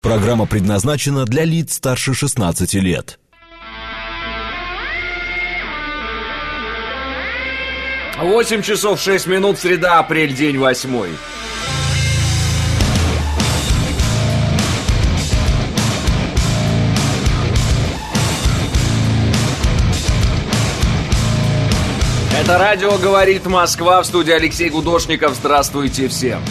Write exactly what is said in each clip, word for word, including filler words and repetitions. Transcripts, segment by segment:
Программа предназначена для лиц старше шестнадцати лет. восемь часов шесть минут, среда, апрель, день восьмой. Это радио «Говорит Москва», в студии Алексей Гудошников. Здравствуйте всем.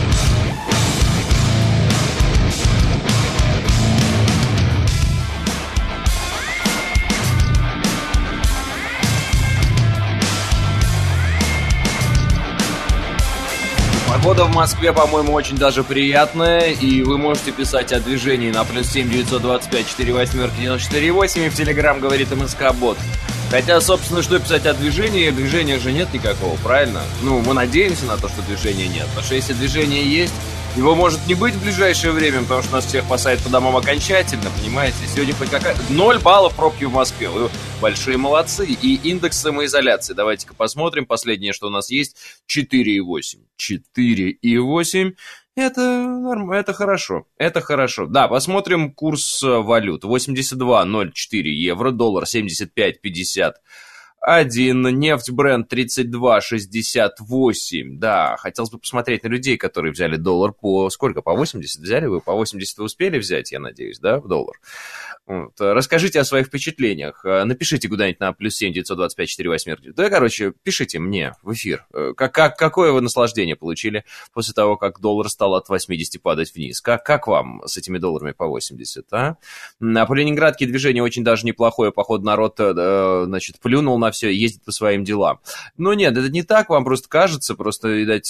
Погода в Москве, по-моему, очень даже приятная, и вы можете писать о движении на плюс семь девятьсот двадцать пять четыре восьмерки девяносто четыре восемь, и в Телеграм говорит МСК-бот. Хотя, собственно, что писать о движении? Движения же нет никакого, правильно? Ну, мы надеемся на то, что движения нет. Потому что если движение есть, его может не быть в ближайшее время, потому что нас всех посадят по домам окончательно, понимаете? Сегодня хоть какая... Ноль баллов пробки в Москве. Вы большие молодцы. И индекс самоизоляции. Давайте-ка посмотрим. Последнее, что у нас есть, четыре и восемь. четыре и восемь. Это нормально, это хорошо, это хорошо. Да, посмотрим курс валют. восемьдесят два ноль четыре евро, доллар семьдесят пять пятьдесят один, нефть Brent тридцать два шестьдесят восемь. Да, хотелось бы посмотреть на людей, которые взяли доллар по сколько? По восемьдесят взяли вы? По восемьдесят вы успели взять, я надеюсь, да, в доллар? Вот. Расскажите о своих впечатлениях. Напишите куда-нибудь на плюс семь девятьсот двадцать пять четыре восьмерки. Да, короче, пишите мне в эфир. Как, как, какое вы наслаждение получили после того, как доллар стал от восьмидесяти падать вниз? Как, как вам с этими долларами по восемьдесят, а? А по Ленинградке движение очень даже неплохое. Походу, народ, значит, плюнул на все, ездит по своим делам. Но нет, это не так, вам просто кажется. Просто, видать,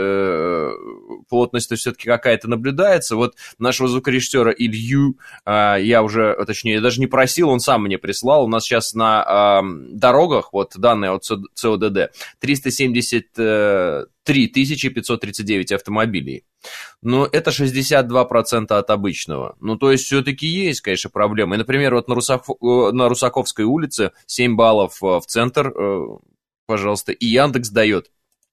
плотность все-таки какая-то наблюдается. Вот нашего звукорежиссера Илью я уже... Точнее, я даже не просил, он сам мне прислал. У нас сейчас на э, дорогах, вот данные от ЦОДД, триста семьдесят три тысячи пятьсот тридцать девять автомобилей. Но это шестьдесят два процента от обычного. Ну, то есть, все-таки есть, конечно, проблемы. И, например, вот на, Русаф... на Русаковской улице семь баллов в центр, э, пожалуйста, и Яндекс дает.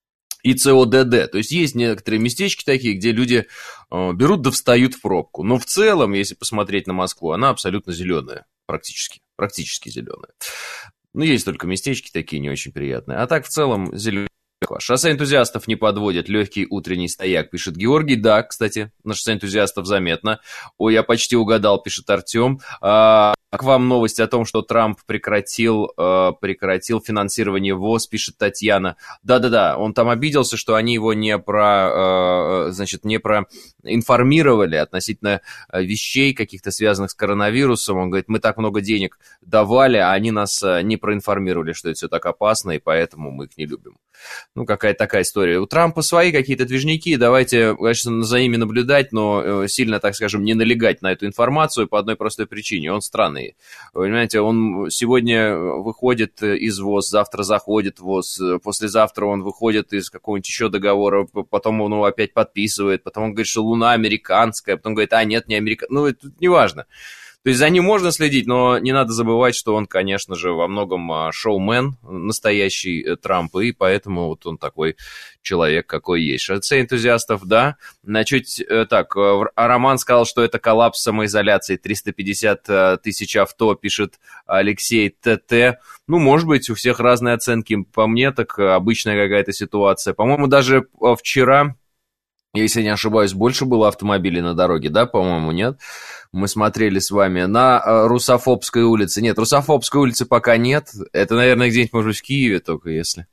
И ЦОДД. То есть есть некоторые местечки такие, где люди э, берут да встают в пробку. Но в целом, если посмотреть на Москву, она абсолютно зеленая. Практически. Практически зеленая. Ну, есть только местечки такие не очень приятные. А так в целом зеленая. Шоссе энтузиастов не подводят. Легкий утренний стояк, пишет Георгий. Да, кстати, на шоссе энтузиастов заметно. Ой, я почти угадал, пишет Артем. А, к вам новость о том, что Трамп прекратил, э, прекратил финансирование ВОЗ, пишет Татьяна. Да-да-да, он там обиделся, что они его не про, э, значит, не проинформировали относительно вещей каких-то связанных с коронавирусом. Он говорит, мы так много денег давали, а они нас не проинформировали, что это все так опасно, и поэтому мы их не любим. Ну, какая-то такая история. У Трампа свои какие-то движники, давайте, конечно, за ними наблюдать, но сильно, так скажем, не налегать на эту информацию по одной простой причине. Он странный. Вы понимаете, он сегодня выходит из ВОЗ, завтра заходит в ВОЗ, послезавтра он выходит из какого-нибудь еще договора, потом он его опять подписывает, потом он говорит, что Луна американская, потом говорит, а нет, не американская. Ну, это неважно. То есть за ним можно следить, но не надо забывать, что он, конечно же, во многом шоумен, настоящий Трамп, и поэтому вот он такой человек, какой есть. Шоссе энтузиастов, да. Значит, так, Роман сказал, что это коллапс самоизоляции. триста пятьдесят тысяч авто, пишет Алексей ТТ. Ну, может быть, у всех разные оценки. По мне, так обычная какая-то ситуация. По-моему, даже вчера... Если не ошибаюсь, больше было автомобилей на дороге, да, по-моему, нет? Мы смотрели с вами на э, Русофобской улице. Нет, Русофобской улицы пока нет. Это, наверное, где-нибудь, может быть, в Киеве только, если...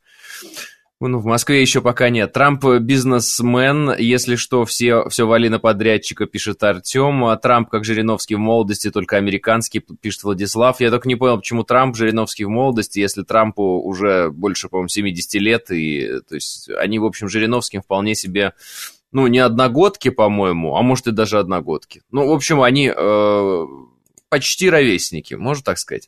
Ну, в Москве еще пока нет. Трамп бизнесмен, если что, все, все вали на подрядчика, пишет Артем. А Трамп, как Жириновский в молодости, только американский, пишет Владислав. Я только не понял, почему Трамп Жириновский в молодости, если Трампу уже больше, по-моему, семьдесят лет. И, то есть они, в общем, Жириновским вполне себе... Ну, не одногодки, по-моему, а может и даже одногодки. Ну, в общем, они э, почти ровесники, можно так сказать.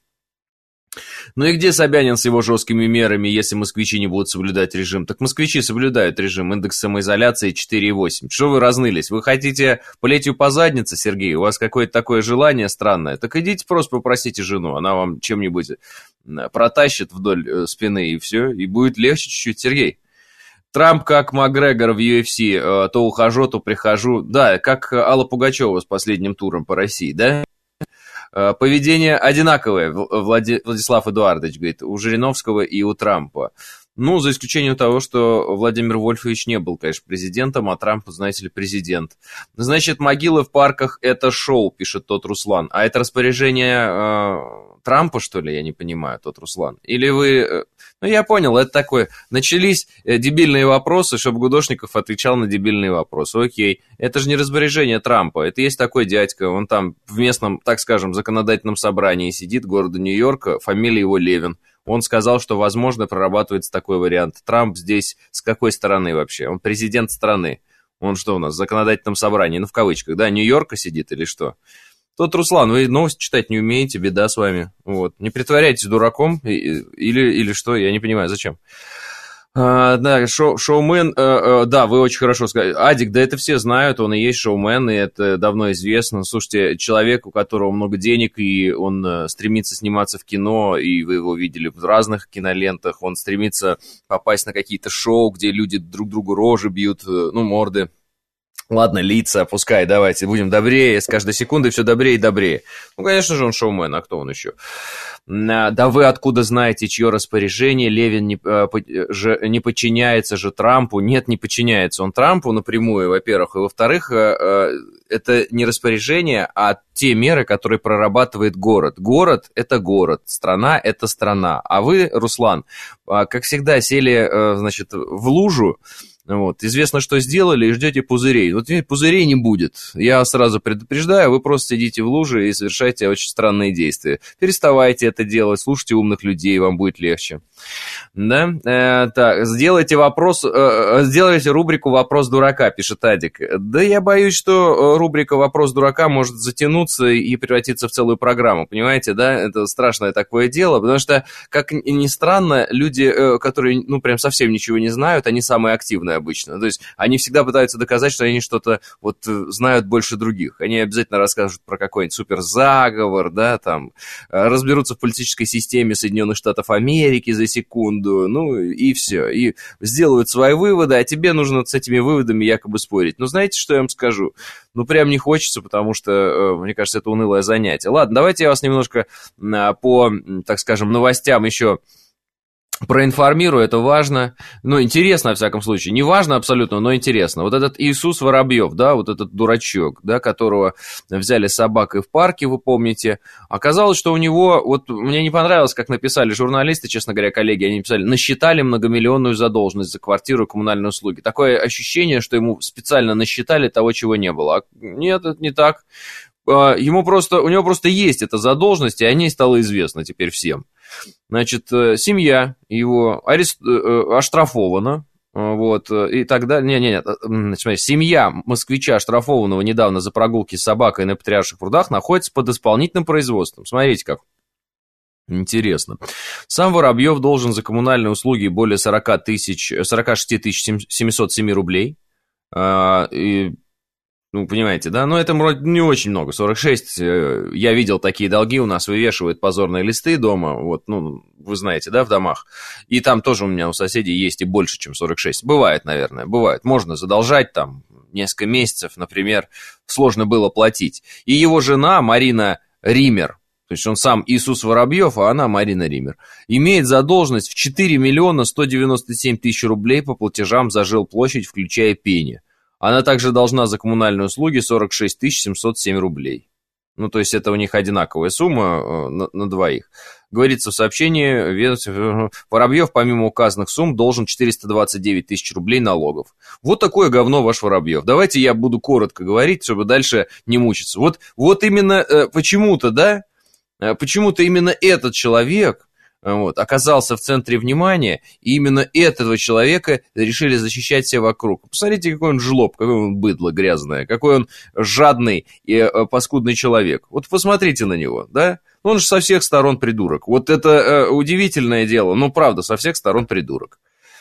Ну и где Собянин с его жесткими мерами, если москвичи не будут соблюдать режим? Так москвичи соблюдают режим, индекс самоизоляции четыре и восемь. Что вы разнылись? Вы хотите плетью по заднице, Сергей? У вас какое-то такое желание странное? Так идите просто попросите жену, она вам чем-нибудь протащит вдоль спины и все, и будет легче чуть-чуть, Сергей. Трамп как Макгрегор в ю эф си, то ухожу, то прихожу. Да, как Алла Пугачева с последним туром по России, да? Поведение одинаковое, Влади... Владислав Эдуардович говорит, у Жириновского и у Трампа. Ну, за исключением того, что Владимир Вольфович не был, конечно, президентом, а Трамп, знаете ли, президент. Значит, могилы в парках – это шоу, пишет тот Руслан. А это распоряжение э, Трампа, что ли, я не понимаю, тот Руслан? Или вы… Э, ну, я понял, это такое. Начались э, дебильные вопросы, чтобы Гудошников отвечал на дебильные вопросы. Окей, это же не распоряжение Трампа. Это есть такой дядька, он там в местном, так скажем, законодательном собрании сидит, города Нью-Йорка, фамилия его Левин. Он сказал, что, возможно, прорабатывается такой вариант. Трамп здесь с какой стороны вообще? Он президент страны. Он что у нас, в законодательном собрании, ну, в кавычках, да, Нью-Йорка сидит или что? Тот Руслан, вы новости читать не умеете, беда с вами. Вот. Не притворяйтесь дураком или, или что, я не понимаю, зачем. А, да, шоу, шоумен, а, а, да, вы очень хорошо сказали. Адик, да это все знают, он и есть шоумен, и это давно известно. Слушайте, человек, у которого много денег, и он а, стремится сниматься в кино, и вы его видели в разных кинолентах, он стремится попасть на какие-то шоу, где люди друг другу рожи бьют, ну, морды. Ладно, лица, пускай, давайте, будем добрее, с каждой секундой все добрее и добрее. Ну, конечно же, он шоумен, а кто он еще? Да вы откуда знаете, чье распоряжение? Левин не, же, не подчиняется же Трампу. Нет, не подчиняется он Трампу напрямую, во-первых. И во-вторых, это не распоряжение, а те меры, которые прорабатывает город. Город – это город, страна – это страна. А вы, Руслан, как всегда, сели, значит, в лужу. Вот. Известно, что сделали, и ждете пузырей. Вот пузырей не будет. Я сразу предупреждаю, вы просто сидите в луже и совершаете очень странные действия. Переставайте это делать, слушайте умных людей, вам будет легче. Да? Э, так, сделайте вопрос, э, сделайте рубрику «Вопрос дурака», пишет Адик. Да я боюсь, что рубрика «Вопрос дурака» может затянуться и превратиться в целую программу, понимаете, да? Это страшное такое дело, потому что, как ни странно, люди, э, которые, ну, прям совсем ничего не знают, они самые активные обычно. То есть они всегда пытаются доказать, что они что-то вот знают больше других. Они обязательно расскажут про какой-нибудь суперзаговор, да, там, разберутся в политической системе Соединенных Штатов Америки за секунду, ну, и все. И сделают свои выводы, а тебе нужно с этими выводами якобы спорить. Но знаете, что я вам скажу? Ну, прям не хочется, потому что, мне кажется, это унылое занятие. Ладно, давайте я вас немножко по, так скажем, новостям еще проинформирую, это важно, ну, интересно, во всяком случае, не важно абсолютно, но интересно. Вот этот Иисус Воробьев, да, вот этот дурачок, да, которого взяли с собакой в парке, вы помните, оказалось, что у него, вот мне не понравилось, как написали журналисты, честно говоря, коллеги, они написали, насчитали многомиллионную задолженность за квартиру и коммунальные услуги. Такое ощущение, что ему специально насчитали того, чего не было. А нет, это не так. Ему просто, у него просто есть эта задолженность, и о ней стало известно теперь всем. Значит, семья его арест... оштрафована, вот, и так далее. Не-не-не, смотри, семья москвича, оштрафованного недавно за прогулки с собакой на Патриарших прудах, находится под исполнительным производством. Смотрите как. Интересно. Сам Воробьев должен за коммунальные услуги более сорок шесть тысяч семьсот семь рублей. И... Ну, понимаете, да? Но это вроде не очень много. сорок шесть, я видел такие долги, у нас вывешивают позорные листы дома, вот, ну, вы знаете, да, в домах. И там тоже у меня у соседей есть и больше, чем сорок шесть. Бывает, наверное, бывает. Можно задолжать там несколько месяцев, например, сложно было платить. И его жена Марина Ример, то есть он сам Иисус Воробьев, а она Марина Ример, имеет задолженность в четыре миллиона сто девяносто семь тысяч рублей по платежам за жилплощадь, включая пени. Она также должна за коммунальные услуги сорок шесть тысяч семьсот семь рублей. Ну, то есть это у них одинаковая сумма на, на двоих. Говорится в сообщении, Воробьев, помимо указанных сумм, должен четыреста двадцать девять тысяч рублей налогов. Вот такое говно ваш Воробьев. Давайте я буду коротко говорить, чтобы дальше не мучиться. Вот, вот именно почему-то, да, почему-то именно этот человек... Вот, оказался в центре внимания, и именно этого человека решили защищать все вокруг. Посмотрите, какой он жлоб, какой он быдло грязное, какой он жадный и э, паскудный человек. Вот посмотрите на него, да? Он же со всех сторон придурок. Вот это э, удивительное дело, ну, правда, со всех сторон придурок.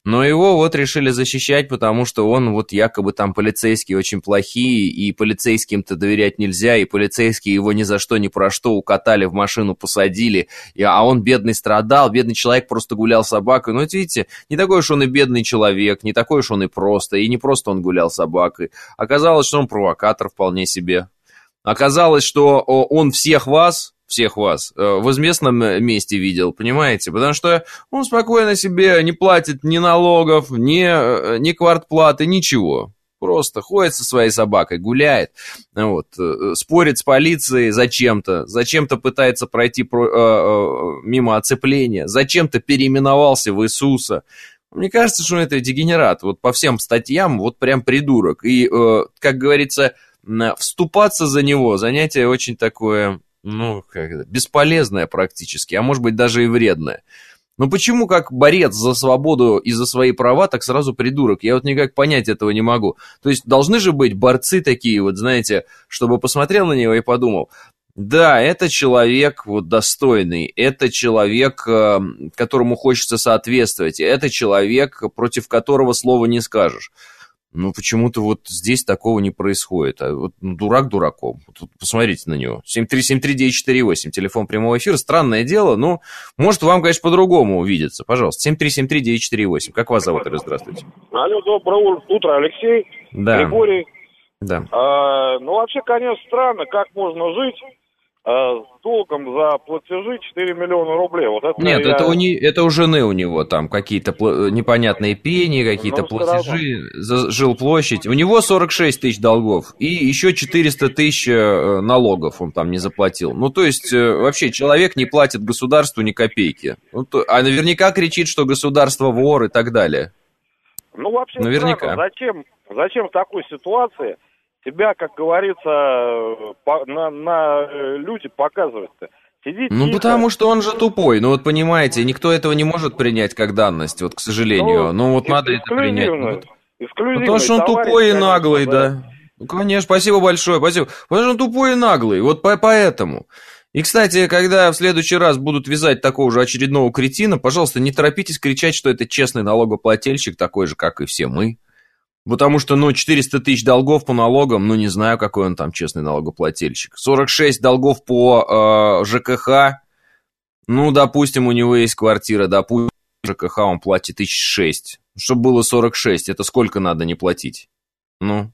Но его вот решили защищать, потому что он вот якобы там полицейские очень плохие, и полицейским-то доверять нельзя, и полицейские его ни за что, ни про что укатали, в машину посадили, и, а он бедный страдал, бедный человек просто гулял с собакой. Ну, вот видите, не такой уж он и бедный человек, не такой уж он и просто, и не просто он гулял с собакой. Оказалось, что он провокатор вполне себе. Оказалось, что он всех вас... всех вас в известном месте видел, понимаете? Потому что он спокойно себе не платит ни налогов, ни, ни квартплаты, ничего. Просто ходит со своей собакой, гуляет, вот, спорит с полицией зачем-то, зачем-то пытается пройти про, э, э, мимо оцепления, зачем-то переименовался в Иисуса. Мне кажется, что это дегенерат. Вот по всем статьям, вот прям придурок. И, э, как говорится, вступаться за него занятие очень такое... ну, как это, бесполезное практически, а может быть даже и вредное. Но почему как борец за свободу и за свои права, так сразу придурок? Я вот никак понять этого не могу. То есть должны же быть борцы такие, вот знаете, чтобы посмотрел на него и подумал, да, это человек вот достойный, это человек, которому хочется соответствовать, это человек, против которого слова не скажешь. Ну, почему-то вот здесь такого не происходит. А вот ну, дурак дураком. Вот, посмотрите на него. семь три семь три девять четыре восемь, телефон прямого эфира. Странное дело, но может вам, конечно, по-другому увидеться. Пожалуйста, семь три семь три девять четыре восемь. Как вас зовут? Здравствуйте. Алло, доброе утро, Алексей. Да. Григорий. Да. А, ну, вообще, конечно, странно, как можно жить а, с долгом за платежи четыре миллиона рублей. Вот это Нет, я... это, у не... это у жены у него там какие-то пл... непонятные пени, какие-то ну, платежи, за жилплощадь. У него сорок шесть тысяч долгов и еще четыреста тысяч налогов он там не заплатил. Ну, то есть, вообще, человек не платит государству ни копейки. Ну, то... А наверняка кричит, что государство вор и так далее. Ну, вообще, наверняка. Странно, зачем, зачем в такой ситуации тебя, как говорится, по, на, на люди показывать-то? Сиди ну, тихо. потому что он же тупой. Ну, вот понимаете, никто этого не может принять как данность, вот, к сожалению. Ну, ну вот надо это принять. Ну, потому что он тупой и наглый, да. да. Ну, конечно, спасибо большое, спасибо. Потому что он тупой и наглый, вот по поэтому. И, кстати, когда в следующий раз будут вязать такого же очередного кретина, пожалуйста, не торопитесь кричать, что это честный налогоплательщик, такой же, как и все мы. Потому что, ну, четыреста тысяч долгов по налогам, ну, не знаю, какой он там честный налогоплательщик. сорок шесть долгов по э, ЖКХ, ну, допустим, у него есть квартира, допустим, ЖКХ он платит тысяч шесть. Чтобы было сорок шесть, это сколько надо не платить? Ну,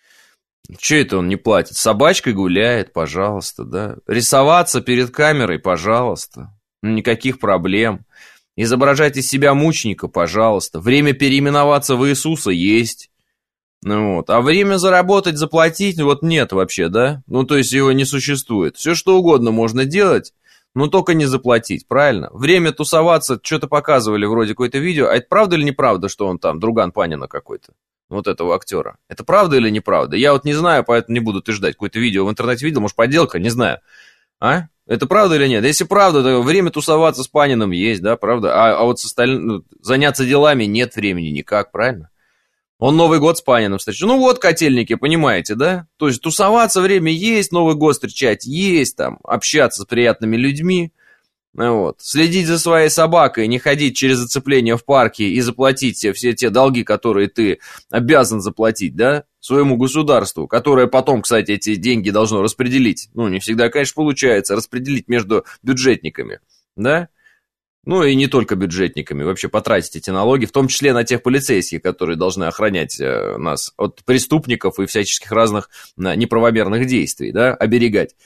что это он не платит? С собачкой гуляет, пожалуйста, да. Рисоваться перед камерой, пожалуйста. Ну, никаких проблем. Изображать из себя мученика, пожалуйста. Время переименоваться в Иисуса есть. Ну вот. А время заработать, заплатить, вот нет вообще, да? Ну, то есть его не существует. Все что угодно можно делать, но только не заплатить, правильно? Время тусоваться, что-то показывали вроде какое-то видео, а это правда или неправда, что он там, друган Панина какой-то? Вот этого актера. Это правда или неправда? Я вот не знаю, поэтому не буду утверждать. Какое-то видео в интернете видел, может, подделка, не знаю. А? Это правда или нет? Если правда, то время тусоваться с Паниным есть, да, правда? А, а вот с остальным, ну, заняться делами нет времени никак, правильно? Он Новый год с Паниным встречает. Ну вот, котельники, понимаете, да? То есть тусоваться время есть, Новый год встречать есть, там, общаться с приятными людьми. Вот. Следить за своей собакой, не ходить через зацепление в парке и заплатить все, все те долги, которые ты обязан заплатить, да, своему государству, которое потом, кстати, эти деньги должно распределить. Ну, не всегда, конечно, получается распределить между бюджетниками, да. Ну, и не только бюджетниками, вообще потратить эти налоги, в том числе на тех полицейских, которые должны охранять нас от преступников и всяческих разных неправомерных действий, да, оберегать.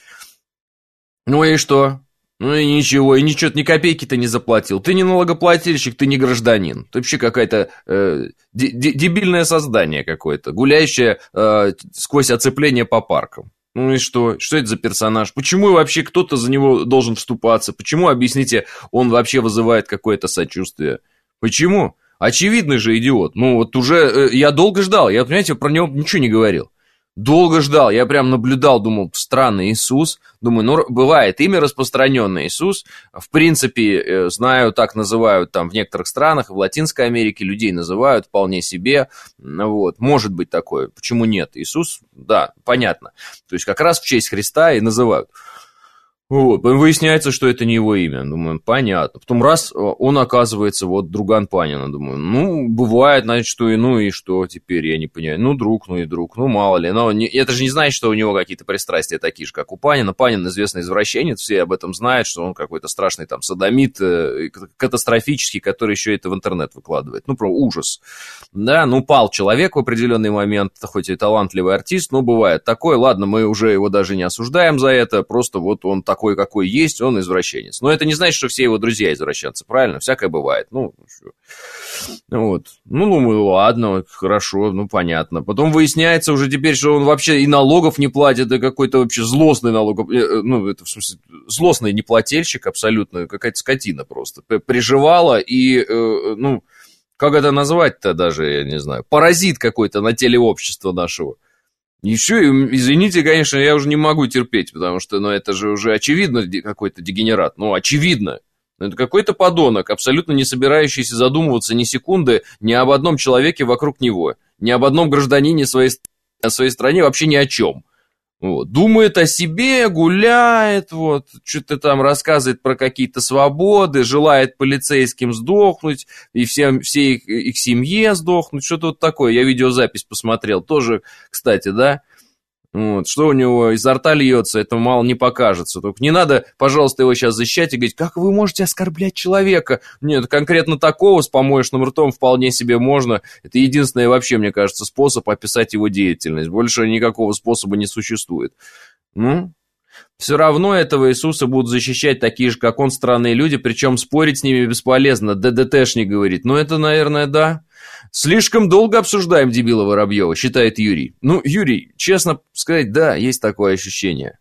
Ну и что? Ну и ничего, и ничего, ни копейки ты не заплатил. Ты не налогоплательщик, ты не гражданин. Ты вообще какое-то э, дебильное создание какое-то, гуляющее э, сквозь оцепление по паркам. Ну и что? Что это за персонаж? Почему вообще кто-то за него должен вступаться? Почему, объясните, он вообще вызывает какое-то сочувствие? Почему? Очевидный же идиот. Ну вот уже э, я долго ждал, я, понимаете, про него ничего не говорил. Долго ждал, я прям наблюдал, думал, странный Иисус. Думаю, ну, бывает имя распространенное Иисус. В принципе, знаю, так называют там в некоторых странах, в Латинской Америке людей называют вполне себе. Вот, может быть такое. Почему нет? Иисус, да, понятно. То есть как раз в честь Христа и называют. Вот, выясняется, что это не его имя. Думаю, понятно. Потом раз, он оказывается вот друган Панина. Думаю, ну, бывает, значит, что и ну, и что теперь, я не понимаю. Ну, друг, ну и друг, ну, мало ли. Но не, это же не значит, что у него какие-то пристрастия такие же, как у Панина. Панин известный извращенец, все об этом знают, что он какой-то страшный там садомит, катастрофический, который еще это в интернет выкладывает. Ну, про ужас. Да, ну, пал человек в определенный момент, хоть и талантливый артист, но бывает такое. Ладно, мы уже его даже не осуждаем за это, просто вот он так такой, какой есть, он извращенец. Но это не значит, что все его друзья извращенцы, правильно? Всякое бывает. Ну, вот. Ну, думаю, ладно, хорошо, ну, понятно. Потом выясняется уже теперь, что он вообще и налогов не платит, это какой-то вообще злостный налогов... Ну, это, в смысле, злостный неплательщик абсолютно, какая-то скотина просто. Приживала и, ну, как это назвать-то даже, я не знаю, паразит какой-то на теле общества нашего. Еще, извините, конечно, я уже не могу терпеть, потому что, ну, это же уже очевидно какой-то дегенерат, ну, очевидно. Это какой-то подонок, абсолютно не собирающийся задумываться ни секунды ни об одном человеке вокруг него, ни об одном гражданине своей, о своей стране, вообще ни о чем. Вот. Думает о себе, гуляет, вот, что-то там рассказывает про какие-то свободы, желает полицейским сдохнуть, и всем, всей их, их семье сдохнуть, что-то вот такое. Я видеозапись посмотрел, тоже, кстати, да, вот, что у него изо рта льется, это мало не покажется. Только не надо, пожалуйста, его сейчас защищать и говорить, как вы можете оскорблять человека? Нет, конкретно такого с помоечным ртом вполне себе можно. Это единственный вообще, мне кажется, способ описать его деятельность. Больше никакого способа не существует. Ну, все равно этого Иисуса будут защищать такие же, как он, странные люди, причем спорить с ними бесполезно. ДДТшник говорит, ну это, наверное, да. Слишком долго обсуждаем дебила Воробьева, считает Юрий. Ну, Юрий, честно сказать, да, есть такое ощущение.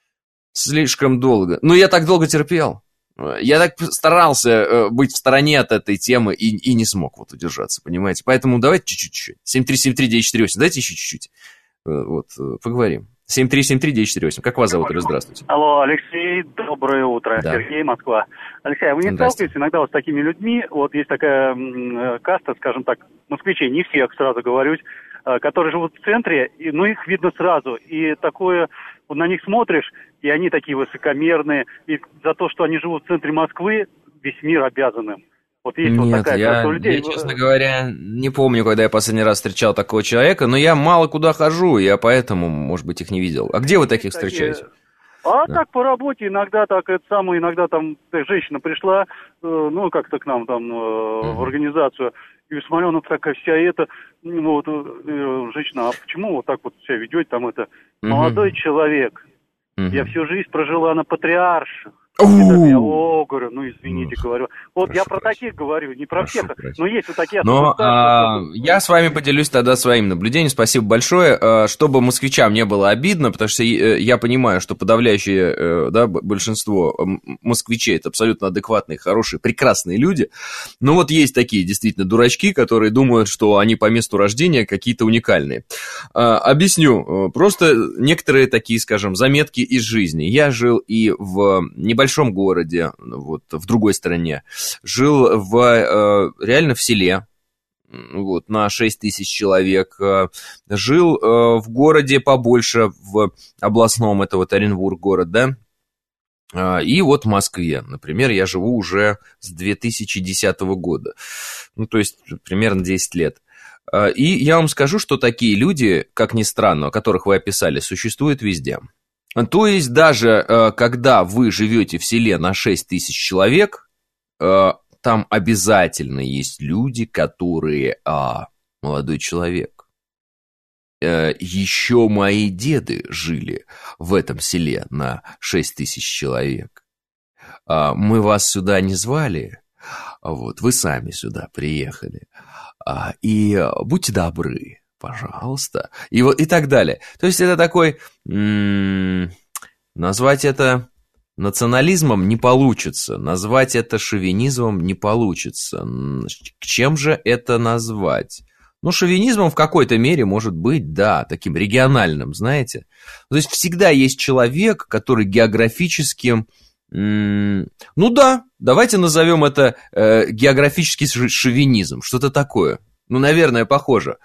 Слишком долго. Ну, я так долго терпел. Я так старался быть в стороне от этой темы и, и не смог вот удержаться, понимаете? Поэтому давайте чуть-чуть. семь три семь три девять четыре восемь, дайте еще чуть-чуть. Вот, поговорим. семь три семь три девять четыре восемь. Как вас зовут? Здравствуйте. Алло, Алексей, доброе утро. Да. Сергей, Москва. Алексей, а вы не сталкиваетесь иногда вот с такими людьми? Вот есть такая м, каста, скажем так, москвичей, не всех, сразу говорюсь, э, которые живут в центре, и, ну, их видно сразу. И такое, вот на них смотришь, и они такие высокомерные. И за то, что они живут в центре Москвы, весь мир обязан им. Вот есть Нет, вот такая я, каста людей. Я, честно говоря, не помню, когда я последний раз встречал такого человека, но я мало куда хожу, я поэтому, может быть, их не видел. А где вы таких такие... встречаете? А да. Так по работе иногда так, это самое, иногда там женщина пришла, э, ну, как-то к нам там э, uh-huh. в организацию, и смотрю, она такая вся эта, ну, вот, э, женщина, а почему вот так вот себя ведете, там это, uh-huh. молодой человек, uh-huh. я всю жизнь прожила на Патриарших. Я, о, говорю, ну извините, говорю. Вот прошу я про прощения. Таких говорю, не про прошу всех, прощения. Но есть вот такие. Но а, я с вами поделюсь тогда своим наблюдением. Спасибо большое, чтобы москвичам не было обидно, потому что я понимаю, что подавляющее, да, большинство москвичей это абсолютно адекватные, хорошие, прекрасные люди. Но вот есть такие действительно дурачки, которые думают, что они по месту рождения какие-то уникальные. А, объясню. Просто некоторые такие, скажем, заметки из жизни. Я жил и в небольшом В большом городе, вот, в другой стране, жил в, э, реально в селе, вот, на шесть тысяч человек, э, жил э, в городе побольше, в областном, это вот Оренбург город, да, э, и вот в Москве, например, я живу уже с две тысячи десятого года, ну, то есть примерно десять лет. И я вам скажу, что такие люди, как ни странно, которых вы описали, существуют везде. То есть даже когда вы живете в селе на шесть тысяч человек, там обязательно есть люди, которые... А, молодой человек, еще мои деды жили в этом селе на шесть тысяч человек. Мы вас сюда не звали, вот, вы сами сюда приехали. И будьте добры. Пожалуйста. И вот и так далее. То есть это такой... М- назвать это национализмом не получится. Назвать это шовинизмом не получится. Чем же это назвать? Ну, шовинизмом в какой-то мере может быть, да, таким региональным, знаете. То есть всегда есть человек, который географически... М- ну да, давайте назовем это э, географический шовинизм. Что-то такое. Ну, наверное, похоже.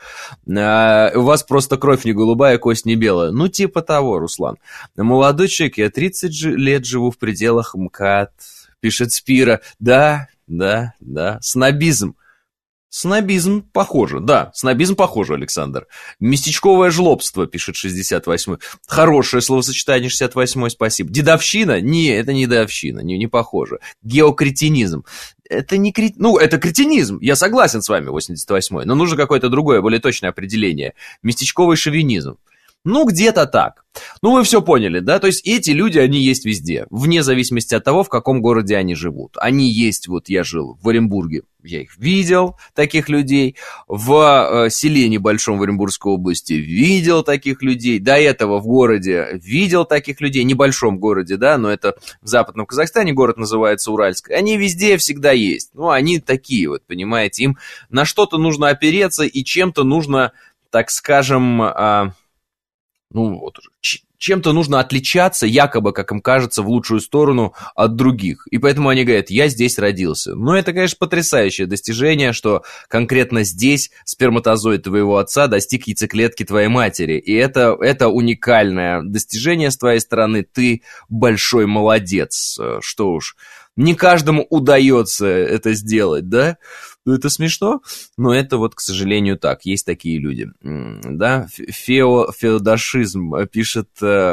А, у вас просто кровь не голубая, кость не белая. Ну, типа того, Руслан. Молодой человек, я тридцать лет живу в пределах МКАД, пишет Спира. Да, да, да, снобизм. Снобизм похоже, да, снобизм похоже, Александр. Местечковое жлобство, пишет шестьдесят восьмой. Хорошее словосочетание, шестьдесят восьмой, спасибо. Дедовщина? Не, это не дедовщина, не, не похоже. Геокретинизм. Это не крет... Ну, это кретинизм, я согласен с вами, восемьдесят восьмой, но нужно какое-то другое, более точное определение. Местечковый шовинизм. Ну, где-то так. Ну, вы все поняли, да? То есть эти люди, они есть везде, вне зависимости от того, в каком городе они живут. Они есть, вот я жил в Оренбурге, я их видел, таких людей. В э, селе небольшом в Оренбургской области видел таких людей. До этого в городе видел таких людей, небольшом городе, да, но это в Западном Казахстане, город называется Уральск. Они везде всегда есть. Ну, они такие вот, понимаете, им на что-то нужно опереться и чем-то нужно, так скажем... Э, Ну, вот, чем-то нужно отличаться, якобы, как им кажется, в лучшую сторону от других. И поэтому они говорят, я здесь родился. Но это, конечно, потрясающее достижение, что конкретно здесь сперматозоид твоего отца достиг яйцеклетки твоей матери. И это, это уникальное достижение с твоей стороны. Ты большой молодец. Что уж, не каждому удается это сделать, да? Ну, это смешно, но это вот, к сожалению, так. Есть такие люди, да? Фео, феодашизм пишет э,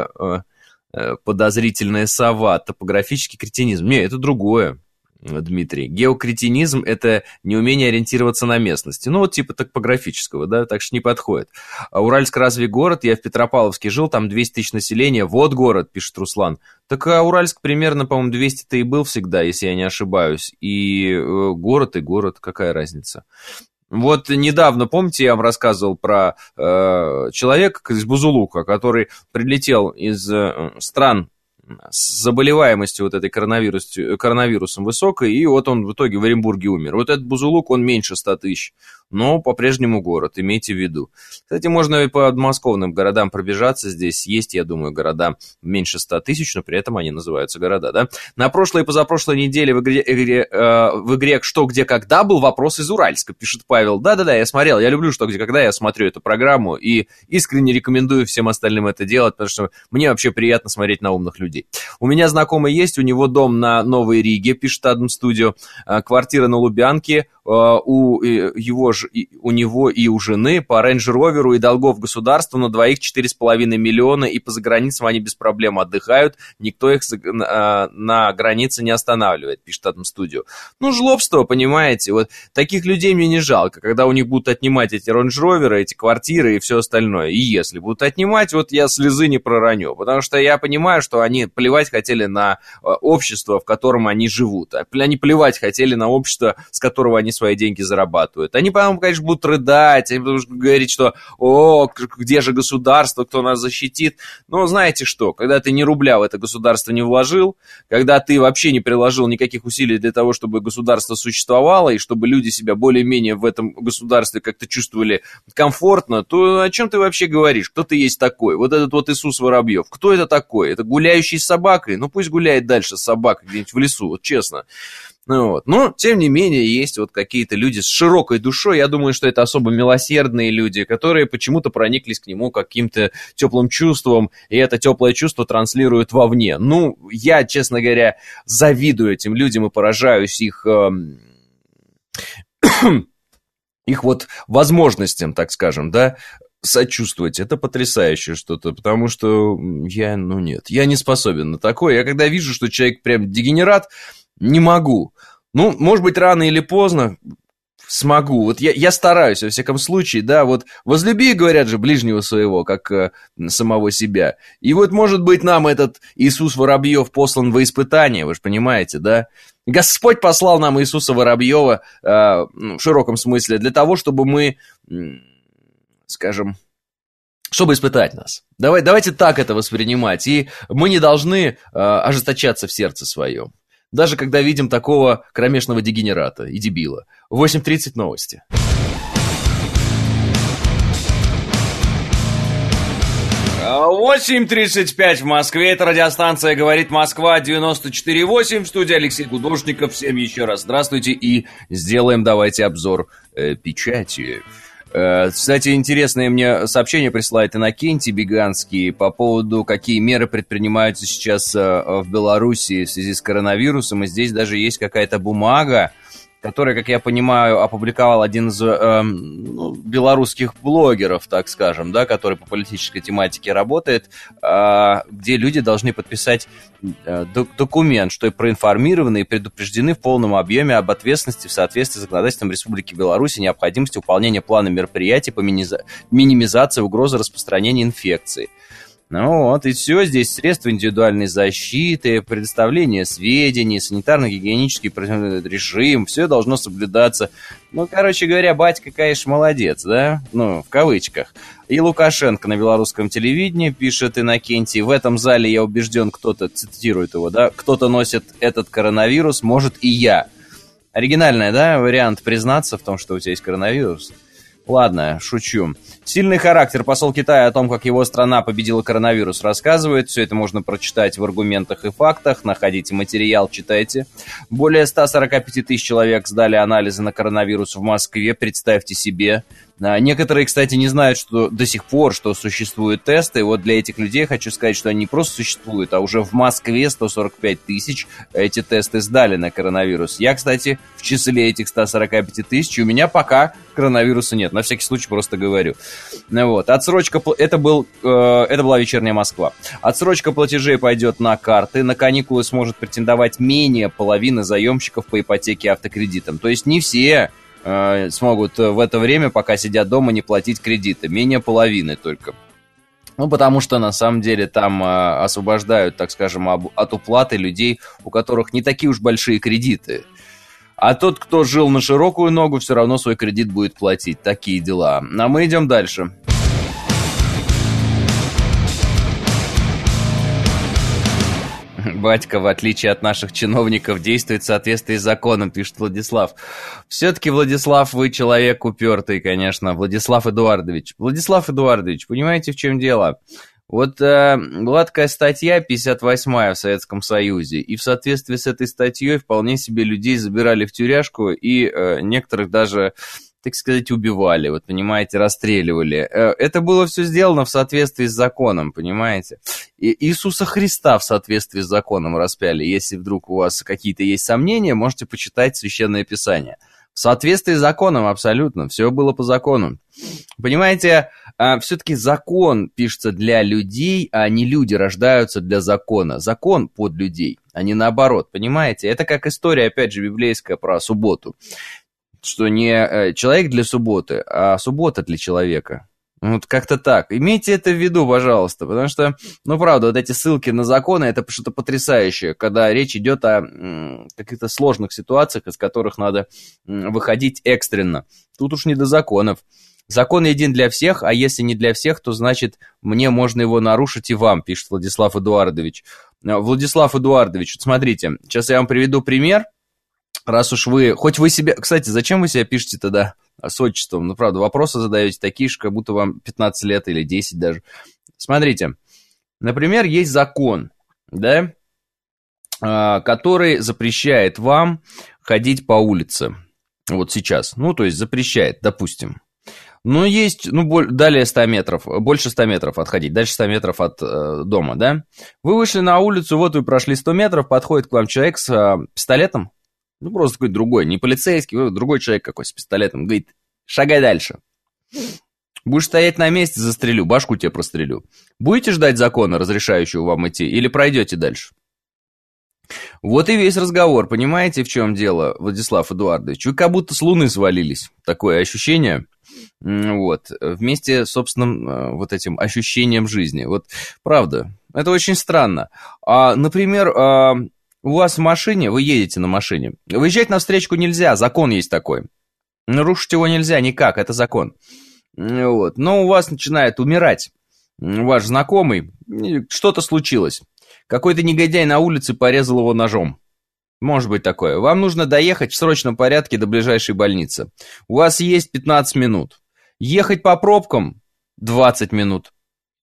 э, подозрительная сова, топографический кретинизм. Не, это другое, Дмитрий. Геокретинизм – это неумение ориентироваться на местности. Ну, вот типа топографического, да, так что не подходит. А Уральск разве город? Я в Петропавловске жил, там двести тысяч населения. Вот город, пишет Руслан. Так а Уральск примерно, по-моему, двести-то и был всегда, если я не ошибаюсь. И э, город и город, какая разница? Вот недавно, помните, я вам рассказывал про э, человека из Бузулука, который прилетел из э, стран с заболеваемостью вот этой коронавирус, коронавирусом высокой, и вот он в итоге в Оренбурге умер. Вот этот Бузулук, он меньше ста тысяч, но по-прежнему город, имейте в виду. Кстати, можно и по подмосковным городам пробежаться, здесь есть, я думаю, города меньше ста тысяч, но при этом они называются города, да? На прошлой и позапрошлой неделе в игре, игре, э, в игре «Что, где, когда» был вопрос из Уральска, пишет Павел. Да-да-да, я смотрел, я люблю «Что, где, когда», я смотрю эту программу и искренне рекомендую всем остальным это делать, потому что мне вообще приятно смотреть на умных людей. У меня знакомый есть, у него дом на Новой Риге, пишет Адам Студио, квартира на Лубянке, у, его, у него и у жены по рейндж-роверу и долгов государству на двоих четыре с половиной миллиона, и по заграницам они без проблем отдыхают, никто их на, на границе не останавливает, пишет Адам Студио. Ну, жлобство, понимаете, вот таких людей мне не жалко, когда у них будут отнимать эти рейндж-роверы, эти квартиры и все остальное. И если будут отнимать, вот я слезы не пророню, потому что я понимаю, что они плевать хотели на общество, в котором они живут. Они плевать хотели на общество, с которого они свои деньги зарабатывают. Они, по-моему, конечно, будут рыдать, они будут говорить, что «О, где же государство, кто нас защитит?» Но знаете что, когда ты ни рубля в это государство не вложил, когда ты вообще не приложил никаких усилий для того, чтобы государство существовало, и чтобы люди себя более-менее в этом государстве как-то чувствовали комфортно, то о чем ты вообще говоришь? Кто ты есть такой? Вот этот вот Иисус Воробьев. Кто это такой? Это гуляющий с собакой? Ну, пусть гуляет дальше с собакой где-нибудь в лесу, вот честно. Ну, вот. Но, тем не менее, есть вот какие-то люди с широкой душой. Я думаю, что это особо милосердные люди, которые почему-то прониклись к нему каким-то теплым чувством, и это теплое чувство транслируют вовне. Ну, я, честно говоря, завидую этим людям и поражаюсь их... Э, их вот возможностям, так скажем, да, сочувствовать. Это потрясающее что-то, потому что я, ну нет, я не способен на такое. Я когда вижу, что человек прям дегенерат, не могу. Ну, может быть, рано или поздно смогу. Вот я, я стараюсь, во всяком случае, да, вот возлюби, говорят же, ближнего своего, как э, самого себя. И вот, может быть, нам этот Иисус Воробьев послан во испытание, вы же понимаете, да? Господь послал нам Иисуса Воробьева э, в широком смысле для того, чтобы мы... скажем, чтобы испытать нас. Давай, давайте так это воспринимать. И мы не должны э, ожесточаться в сердце своем. Даже когда видим такого кромешного дегенерата и дебила. восемь тридцать новости. восемь тридцать пять в Москве. Это радиостанция «Говорит Москва», девяносто четыре восемь. В студии Алексей Гудошников. Всем еще раз здравствуйте. И сделаем давайте обзор э, печати. Э, кстати, интересное мне сообщение присылает Иннокентий Беганский по поводу, какие меры предпринимаются сейчас э, в Беларуси в связи с коронавирусом. И здесь даже есть какая-то бумага, который, как я понимаю, опубликовал один из э, ну, белорусских блогеров, так скажем, да, который по политической тематике работает, э, где люди должны подписать э, документ, что и проинформированы и предупреждены в полном объеме об ответственности в соответствии с законодательством Республики Беларусь и необходимости выполнения плана мероприятий по минимизации угрозы распространения инфекции. Ну вот, и все, здесь средства индивидуальной защиты, предоставление сведений, санитарно-гигиенический режим, все должно соблюдаться. Ну, короче говоря, батька, конечно, молодец, да? Ну, в кавычках. И Лукашенко на белорусском телевидении пишет Иннокентий: в этом зале, я убежден, кто-то, цитирует его, да, кто-то носит этот коронавирус, может и я. Оригинальный, да, вариант признаться в том, что у тебя есть коронавирус. Ладно, шучу. Сильный характер. Посол Китая о том, как его страна победила коронавирус, рассказывает. Все это можно прочитать в аргументах и фактах. Находите материал, читайте. Более ста сорока пяти тысяч человек сдали анализы на коронавирус в Москве. Представьте себе. Некоторые, кстати, не знают, что до сих пор, что существуют тесты. Вот для этих людей хочу сказать, что они не просто существуют, а уже в Москве сто сорок пять тысяч эти тесты сдали на коронавирус. Я, кстати, в числе этих ста сорока пяти тысяч, у меня пока коронавируса нет. На всякий случай просто говорю. Вот. Отсрочка, это, был, э, это была вечерняя Москва. Отсрочка платежей пойдет на карты. На каникулы сможет претендовать менее половины заемщиков по ипотеке и автокредитам. То есть не все э, смогут в это время, пока сидят дома, не платить кредиты. Менее половины только. Ну, потому что, на самом деле, там э, освобождают, так скажем, об, от уплаты людей, у которых не такие уж большие кредиты. А тот, кто жил на широкую ногу, все равно свой кредит будет платить. Такие дела. А мы идем дальше. Батька, в отличие от наших чиновников, действует в соответствии с законом, пишет Владислав. Все-таки, Владислав, вы человек упертый, конечно. Владислав Эдуардович. Владислав Эдуардович, понимаете, в чем дело? Вот э, была такая статья пятьдесят восьмая в Советском Союзе, и в соответствии с этой статьей вполне себе людей забирали в тюряшку, и э, некоторых даже, так сказать, убивали, вот, понимаете, расстреливали. Э, это было все сделано в соответствии с законом, понимаете? И Иисуса Христа в соответствии с законом распяли. Если вдруг у вас какие-то есть сомнения, можете почитать Священное Писание. В соответствии с законом абсолютно, все было по закону. Понимаете, все-таки закон пишется для людей, а не люди рождаются для закона. Закон под людей, а не наоборот, понимаете? Это как история, опять же, библейская про субботу. Что не человек для субботы, а суббота для человека. Вот как-то так. Имейте это в виду, пожалуйста, потому что, ну, правда, вот эти ссылки на законы, это что-то потрясающее, когда речь идет о м, каких-то сложных ситуациях, из которых надо м, выходить экстренно. Тут уж не до законов. Закон един для всех, а если не для всех, то значит, мне можно его нарушить и вам, пишет Владислав Эдуардович. Владислав Эдуардович, вот смотрите, сейчас я вам приведу пример. Раз уж вы, хоть вы себя... Кстати, зачем вы себя пишете тогда с отчеством? Ну, правда, вопросы задаете такие же, как будто вам пятнадцать лет или десять даже. Смотрите, например, есть закон, да, который запрещает вам ходить по улице. Вот сейчас. Ну, то есть запрещает, допустим. Но есть, ну, боль, далее ста метров, больше ста метров отходить, дальше ста метров от э, дома, да. Вы вышли на улицу, вот вы прошли сто метров, подходит к вам человек с э, пистолетом. Ну, просто какой-то другой, не полицейский, другой человек какой с пистолетом. Говорит, шагай дальше. Будешь стоять на месте, застрелю, башку тебе прострелю. Будете ждать закона, разрешающего вам идти, или пройдете дальше? Вот и весь разговор, понимаете, в чем дело, Владислав Эдуардович? Вы как будто с Луны свалились, такое ощущение, вот, вместе с собственным вот этим ощущением жизни. Вот, правда, это очень странно. А, например, у вас в машине, вы едете на машине, выезжать на встречку нельзя, закон есть такой. Нарушить его нельзя никак, это закон. Вот. Но у вас начинает умирать ваш знакомый, что-то случилось. Какой-то негодяй на улице порезал его ножом. Может быть такое. Вам нужно доехать в срочном порядке до ближайшей больницы. У вас есть пятнадцать минут. Ехать по пробкам двадцать минут.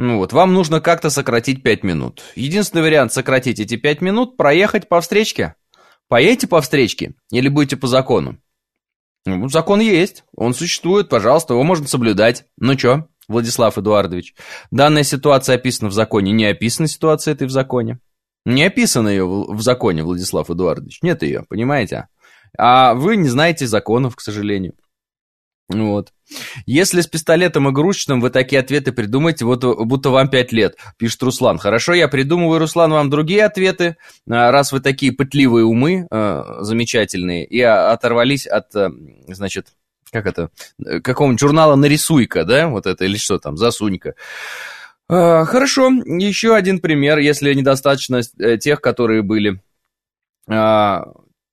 Ну вот, вам нужно как-то сократить пять минут. Единственный вариант сократить эти пять минут — проехать по встречке. Поедете по встречке или будете по закону? Ну, закон есть, он существует, пожалуйста, его можно соблюдать. Ну чё, Владислав Эдуардович, данная ситуация описана в законе, не описана ситуация этой в законе. Не описана ее в, в законе, Владислав Эдуардович, нет ее, понимаете? А вы не знаете законов, к сожалению. Вот. Если с пистолетом игрушечным вы такие ответы придумаете, вот будто вам пять лет, пишет Руслан. Хорошо, я придумываю, Руслан, вам другие ответы, раз вы такие пытливые умы, замечательные, и оторвались от, значит, как это, какого-нибудь журнала «Нарисуй-ка», да, вот это, или что там, «Засунь-ка». Хорошо, еще один пример, если недостаточно тех, которые были. На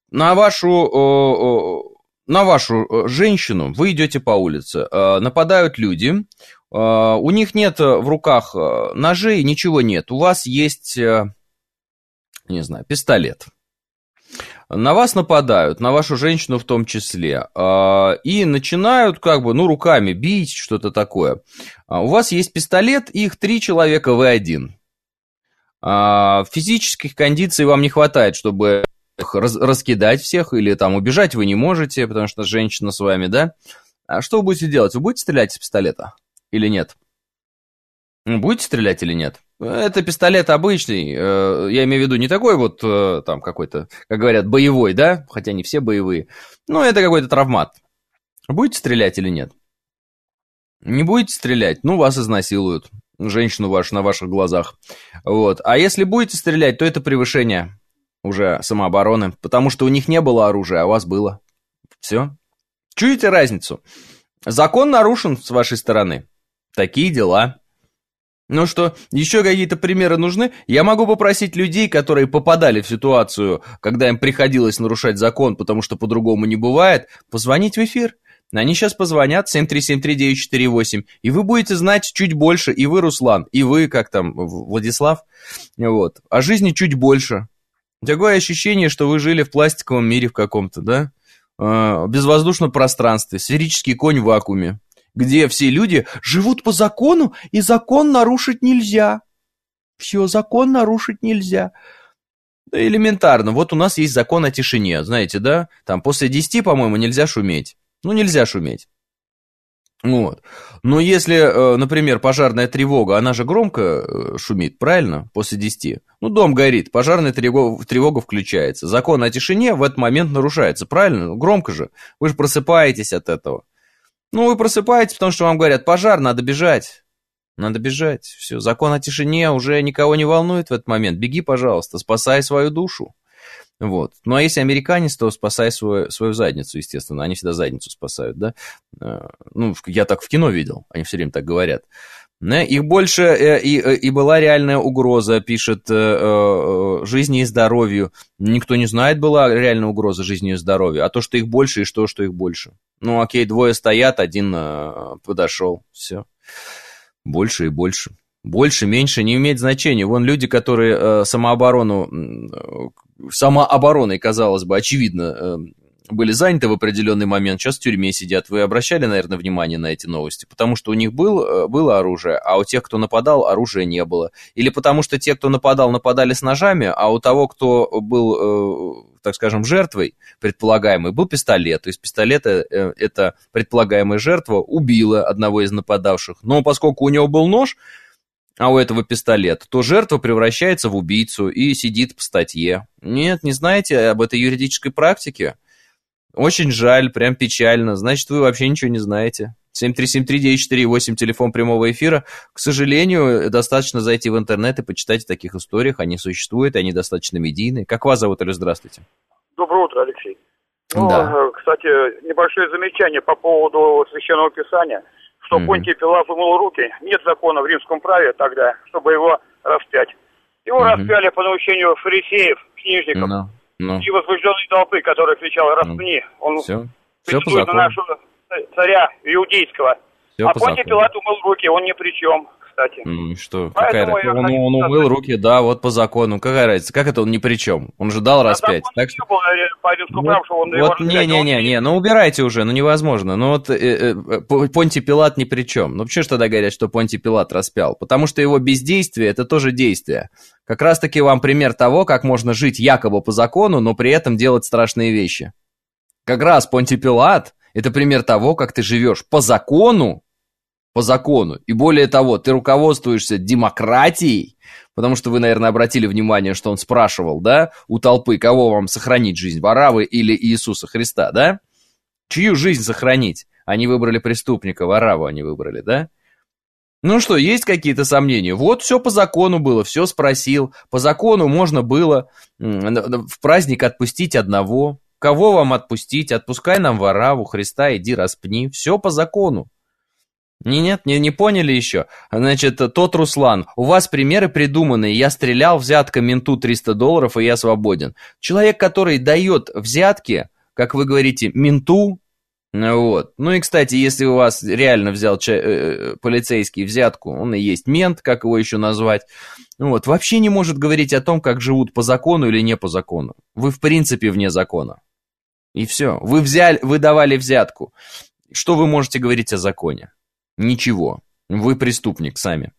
вашу... На вашу женщину вы идете по улице, нападают люди, у них нет в руках ножей, ничего нет, у вас есть, не знаю, пистолет. На вас нападают, на вашу женщину в том числе, и начинают как бы, ну, руками бить, что-то такое. У вас есть пистолет, их три человека, вы один. Физических кондиций вам не хватает, чтобы... Раз, раскидать всех или там убежать вы не можете, потому что женщина с вами, да? А что вы будете делать? Вы будете стрелять из пистолета или нет? Будете стрелять или нет? Это пистолет обычный, я имею в виду не такой вот там какой-то, как говорят, боевой, да? Хотя не все боевые. Но это какой-то травмат. Будете стрелять или нет? Не будете стрелять? Ну, вас изнасилуют. Женщину вашу на ваших глазах. Вот. А если будете стрелять, то это превышение уже самообороны, потому что у них не было оружия, а у вас было. Все. Чуете разницу? Закон нарушен с вашей стороны. Такие дела. Ну что, еще какие-то примеры нужны? Я могу попросить людей, которые попадали в ситуацию, когда им приходилось нарушать закон, потому что по-другому не бывает, позвонить в эфир. Они сейчас позвонят, семь три семь три девять четыре восемь, и вы будете знать чуть больше, и вы, Руслан, и вы, как там, Владислав, вот, о жизни чуть больше. Такое ощущение, что вы жили в пластиковом мире в каком-то, да? В безвоздушном пространстве, сферический конь в вакууме, где все люди живут по закону, и закон нарушить нельзя. Все, закон нарушить нельзя. Элементарно. Вот у нас есть закон о тишине, знаете, да? Там после десяти, по-моему, нельзя шуметь. Ну, нельзя шуметь. Вот. Но если, например, пожарная тревога, она же громко шумит, правильно? После десяти. Ну, дом горит, пожарная тревога, тревога включается. Закон о тишине в этот момент нарушается, правильно? Ну, громко же. Вы же просыпаетесь от этого. Ну, вы просыпаетесь, потому что вам говорят, пожар, надо бежать. Надо бежать. Все, закон о тишине уже никого не волнует в этот момент. Беги, пожалуйста, спасай свою душу. Вот. Ну, а если американец, то спасай свою, свою задницу, естественно. Они всегда задницу спасают, да? Ну, я так в кино видел, они все время так говорят. Их больше и, и была реальная угроза, пишет, жизни и здоровью. Никто не знает, была реальная угроза жизни и здоровью. А то, что их больше, и что, что их больше. Ну, окей, двое стоят, один подошел. Все. Больше и больше. Больше, меньше не имеет значения. Вон люди, которые самооборону, самообороной, казалось бы, очевидно, были заняты в определенный момент, сейчас в тюрьме сидят. Вы обращали, наверное, внимание на эти новости? Потому что у них был, было оружие, а у тех, кто нападал, оружия не было. Или потому что те, кто нападал, нападали с ножами, а у того, кто был, так скажем, жертвой предполагаемой, был пистолет. То есть пистолет, эта предполагаемая жертва, убила одного из нападавших. Но поскольку у него был нож, а у этого пистолет, то жертва превращается в убийцу и сидит по статье. Нет, не знаете об этой юридической практике? Очень жаль, прям печально. Значит, вы вообще ничего не знаете. семь три семь три девять четыре восемь, телефон прямого эфира. К сожалению, достаточно зайти в интернет и почитать о таких историях. Они существуют, они достаточно медийные. Как вас зовут, Алло, здравствуйте. Доброе утро, Алексей. Ну, да. Кстати, небольшое замечание по поводу Священного Писания, что mm-hmm. Понтий Пилат вымыл руки. Нет закона в римском праве тогда, чтобы его распять. Его mm-hmm. распяли по наущению фарисеев, книжников. No. No. И возбужденной толпы, которая кричала «распни». Он все, все претендует на нашего царя иудейского. Все а Понтий Пилат умыл руки, он ни при чем. кстати. Ну, что, Поэтому какая разница? я Он, он умыл руки, да, вот по закону. Какая разница? Как это он ни при чем? Он же дал распять. Так что... Было, по римскому праву, что он Вот, не-не-не, ну убирайте уже, ну невозможно. Ну вот э, э, Понтий Пилат ни при чем. Ну почему же тогда говорят, что Понтий Пилат распял? Потому что его бездействие – это тоже действие. Как раз-таки вам пример того, как можно жить якобы по закону, но при этом делать страшные вещи. Как раз Понтий Пилат – это пример того, как ты живешь по закону, по закону. И более того, ты руководствуешься демократией, потому что вы, наверное, обратили внимание, что он спрашивал, да, у толпы, кого вам сохранить жизнь, Вараввы или Иисуса Христа, да? Чью жизнь сохранить? Они выбрали преступника, Варавву они выбрали, да? Ну что, есть какие-то сомнения? Вот все по закону было, все спросил. По закону можно было в праздник отпустить одного. Кого вам отпустить? Отпускай нам Варавву, Христа, иди распни. Все по закону. Не, нет, не, не поняли еще? Значит, тот Руслан, у вас примеры придуманные. Я стрелял, взятка менту триста долларов, и я свободен. Человек, который дает взятки, как вы говорите, менту, вот. Ну и, кстати, если у вас реально взял ча- э, полицейский взятку, он и есть мент, как его еще назвать, вот, вообще не может говорить о том, как живут по закону или не по закону. Вы, в принципе, вне закона. И все. Вы взяли, вы давали взятку. Что вы можете говорить о законе? Ничего. Вы преступник сами.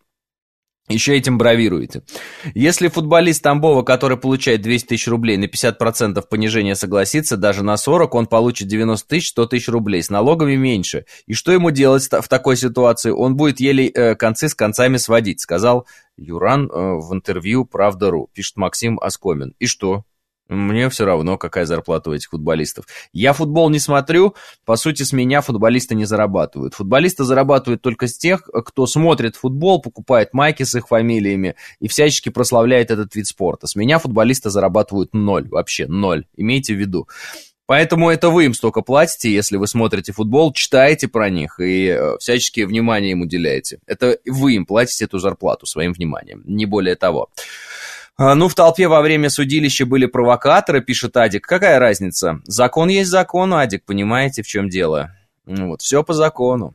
Еще этим бравируете. Если футболист Тамбова, который получает двести тысяч рублей, на пятьдесят процентов понижения согласится, даже на сорок, он получит девяносто тысяч, сто тысяч рублей. С налогами меньше. И что ему делать в такой ситуации? Он будет еле э, концы с концами сводить, сказал Юран э, в интервью «Правда.ру», пишет Максим Оскомин. И что? Мне все равно, какая зарплата у этих футболистов. Я футбол не смотрю, по сути, с меня футболисты не зарабатывают. Футболисты зарабатывают только с тех, кто смотрит футбол, покупает майки с их фамилиями и всячески прославляет этот вид спорта. С меня футболисты зарабатывают ноль, вообще ноль, имейте в виду. Поэтому это вы им столько платите, если вы смотрите футбол, читаете про них и всячески внимание им уделяете. Это вы им платите эту зарплату своим вниманием, не более того. Ну, в толпе во время судилища были провокаторы, пишет Адик. Какая разница? Закон есть закон, Адик, понимаете, в чем дело? Ну, вот, все по закону.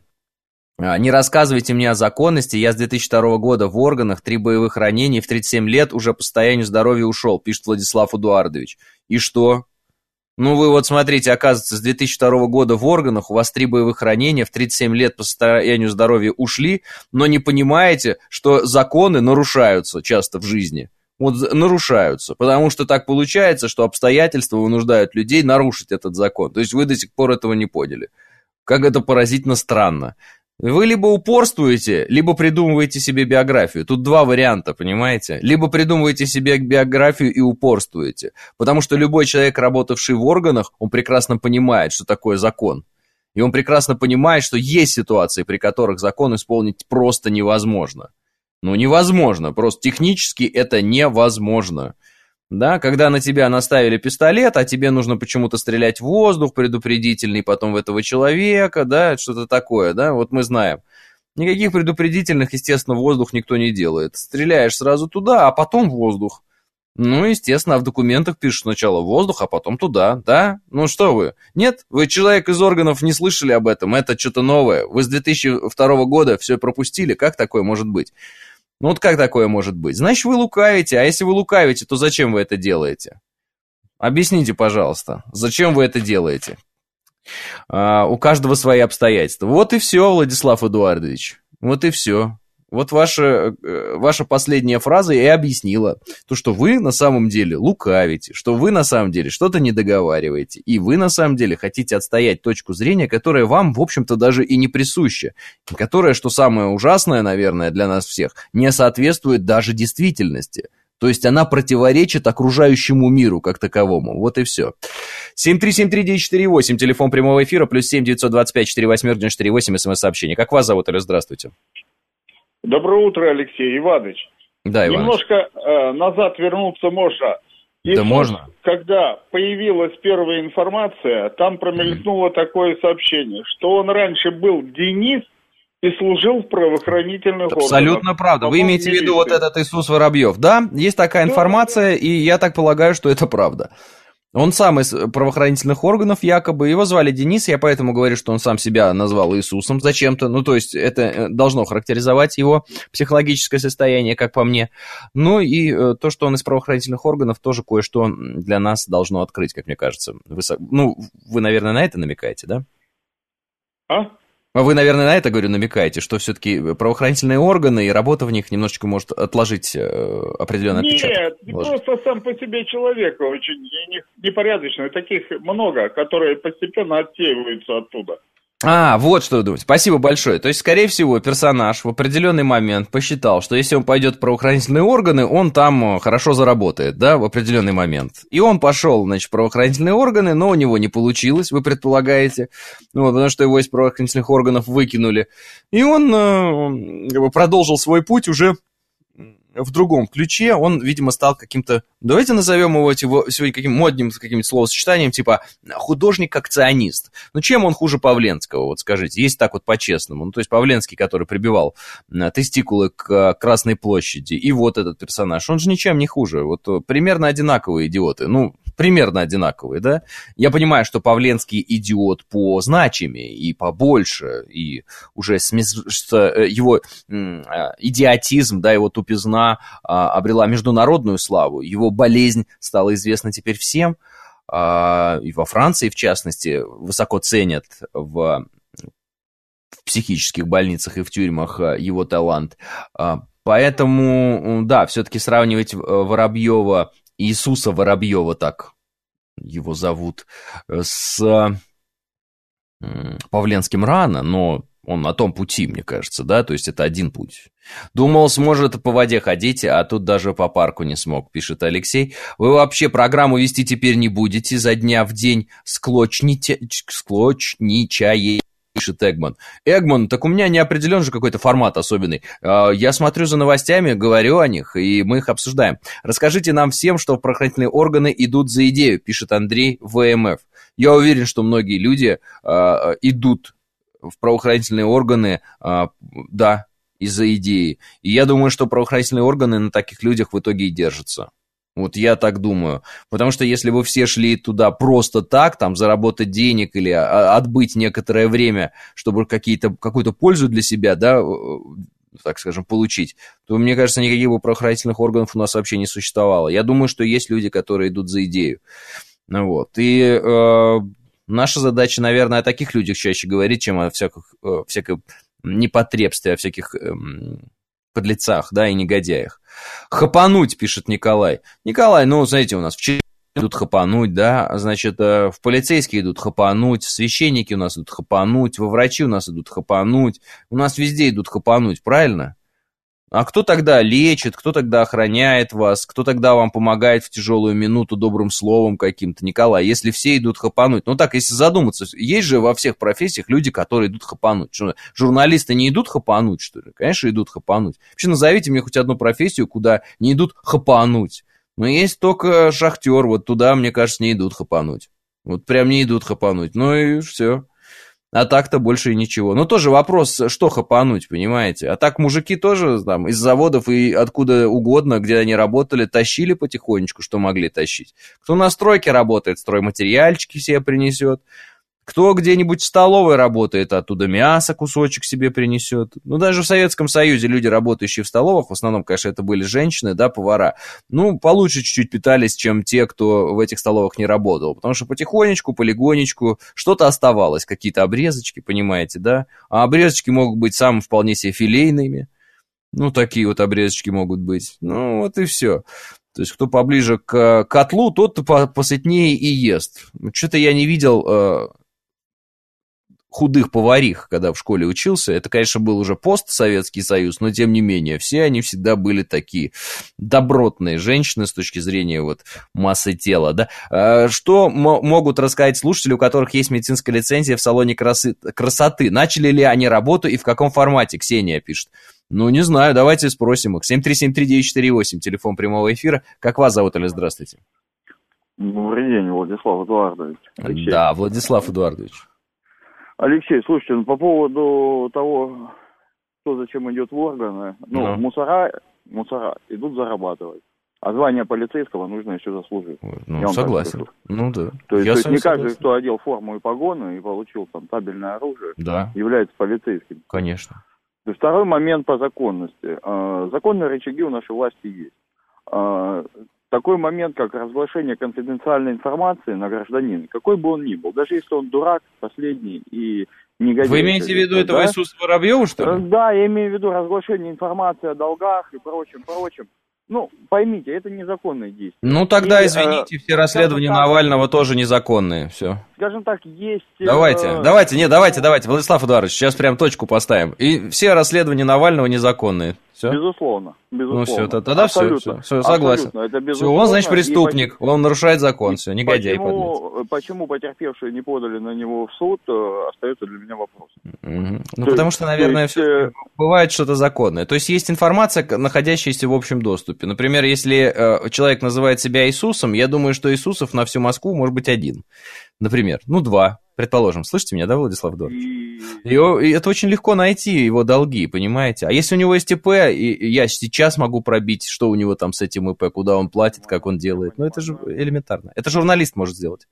Не рассказывайте мне о законности, я с две тысячи второго года в органах, три боевых ранений, в тридцать семь лет уже по состоянию здоровья ушел, пишет Владислав Эдуардович. И что? Ну, вы вот смотрите, оказывается, с две тысячи второго года в органах, у вас три боевых ранения, в тридцать семь лет по состоянию здоровья ушли, но не понимаете, что законы нарушаются часто в жизни. Вот нарушаются, потому что так получается, что обстоятельства вынуждают людей нарушить этот закон. То есть вы до сих пор этого не поняли. Как это поразительно странно. Вы либо упорствуете, либо придумываете себе биографию. Тут два варианта, понимаете? Либо придумываете себе биографию и упорствуете. Потому что любой человек, работавший в органах, он прекрасно понимает, что такое закон. И он прекрасно понимает, что есть ситуации, при которых закон исполнить просто невозможно. Ну, невозможно, просто технически это невозможно. Да, когда на тебя наставили пистолет, а тебе нужно почему-то стрелять в воздух предупредительный, потом в этого человека, да, что-то такое, да, вот мы знаем. Никаких предупредительных, естественно, в воздух никто не делает. Стреляешь сразу туда, а потом в воздух. Ну, естественно, а в документах пишут сначала в воздух, а потом туда, да? Ну, что вы? Нет? Вы, человек из органов, не слышали об этом, это что-то новое. Вы с две тысячи второго года все пропустили, как такое может быть? Ну вот как такое может быть? Значит, вы лукавите, а если вы лукавите, то зачем вы это делаете? Объясните, пожалуйста, зачем вы это делаете? А, у каждого свои обстоятельства. Вот и все, Владислав Эдуардович, вот и все. Вот ваша, ваша последняя фраза и объяснила то, что вы на самом деле лукавите, что вы на самом деле что-то не договариваете, и вы на самом деле хотите отстоять точку зрения, которая вам, в общем-то, даже и не присуща, которая, что самое ужасное, наверное, для нас всех, не соответствует даже действительности. То есть она противоречит окружающему миру как таковому. Вот и все. семь три семь три девять четыре восемь, телефон прямого эфира, плюс семь девятьсот двадцать пять четыре восемь девять четыре восемь, смс-сообщение. Как вас зовут, или здравствуйте? Доброе утро, Алексей Иванович. Да, Иванович. Немножко э, назад вернуться можно. Иисус, да можно. Когда появилась первая информация, там промелькнуло mm-hmm. такое сообщение, что он раньше был Денис и служил в правоохранительных органах. Абсолютно правда. Вы имеете в виду вот этот Иисус Воробьев, да? Есть такая информация, и я так полагаю, что это правда. Он сам из правоохранительных органов якобы, его звали Денис, я поэтому говорю, что он сам себя назвал Иисусом зачем-то, ну, то есть это должно характеризовать его психологическое состояние, как по мне. Ну, и то, что он из правоохранительных органов, тоже кое-что для нас должно открыть, как мне кажется. Вы, ну, вы, наверное, на это намекаете, да? А? Вы, наверное, на это, говорю, намекаете, что все-таки правоохранительные органы и работа в них немножечко может отложить определенный отпечаток. Нет, просто сам по себе человек очень непорядочный. Таких много, которые постепенно отсеиваются оттуда. А, вот что вы думаете. Спасибо большое. То есть, скорее всего, персонаж в определенный момент посчитал, что если он пойдет в правоохранительные органы, он там хорошо заработает, да, в определенный момент. И он пошел, значит, в правоохранительные органы, но у него не получилось, вы предполагаете, ну, потому что его из правоохранительных органов выкинули. И он э, продолжил свой путь уже в другом ключе. Он, видимо, стал каким-то, давайте назовем его сегодня каким модным каким-то словосочетанием, типа художник-акционист. Ну, чем он хуже Павленского, вот скажите, если так вот по-честному. Ну, то есть Павленский, который прибивал тестикулы к Красной площади, и вот этот персонаж, он же ничем не хуже. Вот примерно одинаковые идиоты, ну, примерно одинаковые, да? Я понимаю, что Павленский идиот по значимее и побольше, и уже смес... его идиотизм, да, его тупизна обрела международную славу, его болезнь стала известна теперь всем, и во Франции, в частности, высоко ценят в, в психических больницах и в тюрьмах его талант. Поэтому, да, все-таки сравнивать Воробьева, Иисуса Воробьева, так его зовут, с Павленским рано, но он на том пути, мне кажется, да, то есть это один путь. Думал, сможет по воде ходить, а тут даже по парку не смог, пишет Алексей. Вы вообще программу вести теперь не будете, за дня в день склочните, склочничае, пишет Эгман. Эгман, так у меня не определен же какой-то формат особенный. Я смотрю за новостями, говорю о них, и мы их обсуждаем. Расскажите нам всем, что правоохранительные органы идут за идею, пишет Андрей ВМФ. Я уверен, что многие люди э, идут в правоохранительные органы, э, да, из-за идеи. И я думаю, что правоохранительные органы на таких людях в итоге и держатся. Вот я так думаю. Потому что если бы все шли туда просто так, там, заработать денег или отбыть некоторое время, чтобы какие-то, какую-то пользу для себя, да, так скажем, получить, то, мне кажется, никаких бы правоохранительных органов у нас вообще не существовало. Я думаю, что есть люди, которые идут за идею. Ну вот. И э, наша задача, наверное, о таких людях чаще говорить, чем о всяких, э, всякой непотребстве, о всяких э, подлецах, да, и негодяях. Хапануть, пишет Николай. Николай, ну, знаете, у нас в Чечне идут хапануть, да, значит, э, в полицейские идут хапануть, в священники у нас идут хапануть, во врачи у нас идут хапануть, у нас везде идут хапануть, правильно? А кто тогда лечит, кто тогда охраняет вас, кто тогда вам помогает в тяжелую минуту добрым словом каким-то? Николай, если все идут хапануть, ну так, если задуматься, есть же во всех профессиях люди, которые идут хапануть. Что, журналисты не идут хапануть, что ли? Конечно, идут хапануть. Вообще назовите мне хоть одну профессию, куда не идут хапануть. Но есть только шахтер, вот туда, мне кажется, не идут хапануть. Вот прям не идут хапануть, ну и все. А так-то больше и ничего. Ну, тоже вопрос, что хапануть, понимаете? А так мужики тоже там из заводов и откуда угодно, где они работали, тащили потихонечку, что могли тащить. Кто на стройке работает, стройматериальчики себе принесет. Кто где-нибудь в столовой работает, оттуда мясо кусочек себе принесет. Ну, даже в Советском Союзе люди, работающие в столовых, в основном, конечно, это были женщины, да, повара, ну, получше чуть-чуть питались, чем те, кто в этих столовых не работал. Потому что потихонечку, полигонечку что-то оставалось, какие-то обрезочки, понимаете, да? А обрезочки могут быть самыми вполне себе филейными. Ну, такие вот обрезочки могут быть. Ну, вот и все. То есть, кто поближе к котлу, тот посытнее и ест. Что-то я не видел худых поварих, когда в школе учился. Это, конечно, был уже постсоветский союз, но тем не менее, все они всегда были такие добротные женщины с точки зрения вот массы тела, да. Что м- могут рассказать слушатели, у которых есть медицинская лицензия в салоне красы- красоты? Начали ли они работу и в каком формате? Ксения пишет. Ну, не знаю, давайте спросим их. семь три семь три девять четыре восемь, телефон прямого эфира. Как вас зовут, или здравствуйте? Добрый день, Владислав Эдуардович. Алексей. Да, Владислав Эдуардович. Алексей, слушайте, ну, по поводу того, кто зачем идет в органы, ну, ну. мусора, мусора идут зарабатывать. А звание полицейского нужно еще заслужить. Ну, согласен. Ну, да. То есть, Я то есть не согласен. каждый, кто одел форму и погоны и получил там табельное оружие, да. является полицейским. Конечно. То есть второй момент по законности. Законные рычаги у нашей власти есть. Такой момент, как разглашение конфиденциальной информации на гражданина, какой бы он ни был, даже если он дурак, последний и негодяй. Вы имеете в виду этого да? Иисуса Воробьева, что ли? Да, я имею в виду разглашение информации о долгах и прочем, прочем. Ну, поймите, это незаконные действия. Ну, тогда, и, извините, э, все расследования так, Навального тоже незаконные, все. Скажем так, есть... Давайте, э, давайте, нет, давайте, давайте, Владислав Эдуардович, сейчас прям точку поставим. И все расследования Навального незаконные, все? Безусловно, безусловно. Ну, все, тогда все, все, все, согласен. Это все, он, значит, преступник, он нарушает закон, все, негодяй почему, почему потерпевшие не подали на него в суд, остается для меня вопрос. Угу. Ну, то потому есть, что, наверное, есть, все бывает что-то законное. То есть, есть информация, находящаяся в общем доступе. Например, если э, человек называет себя Иисусом, я думаю, что Иисусов на всю Москву может быть один. Например, ну, два, предположим. Слышите меня, да, Владислав Эдуардович? И... И это очень легко найти, его долги, понимаете? А если у него есть ИП, и я сейчас могу пробить, что у него там с этим ИП, куда он платит, как он делает. Ну, это же элементарно. Это журналист может сделать.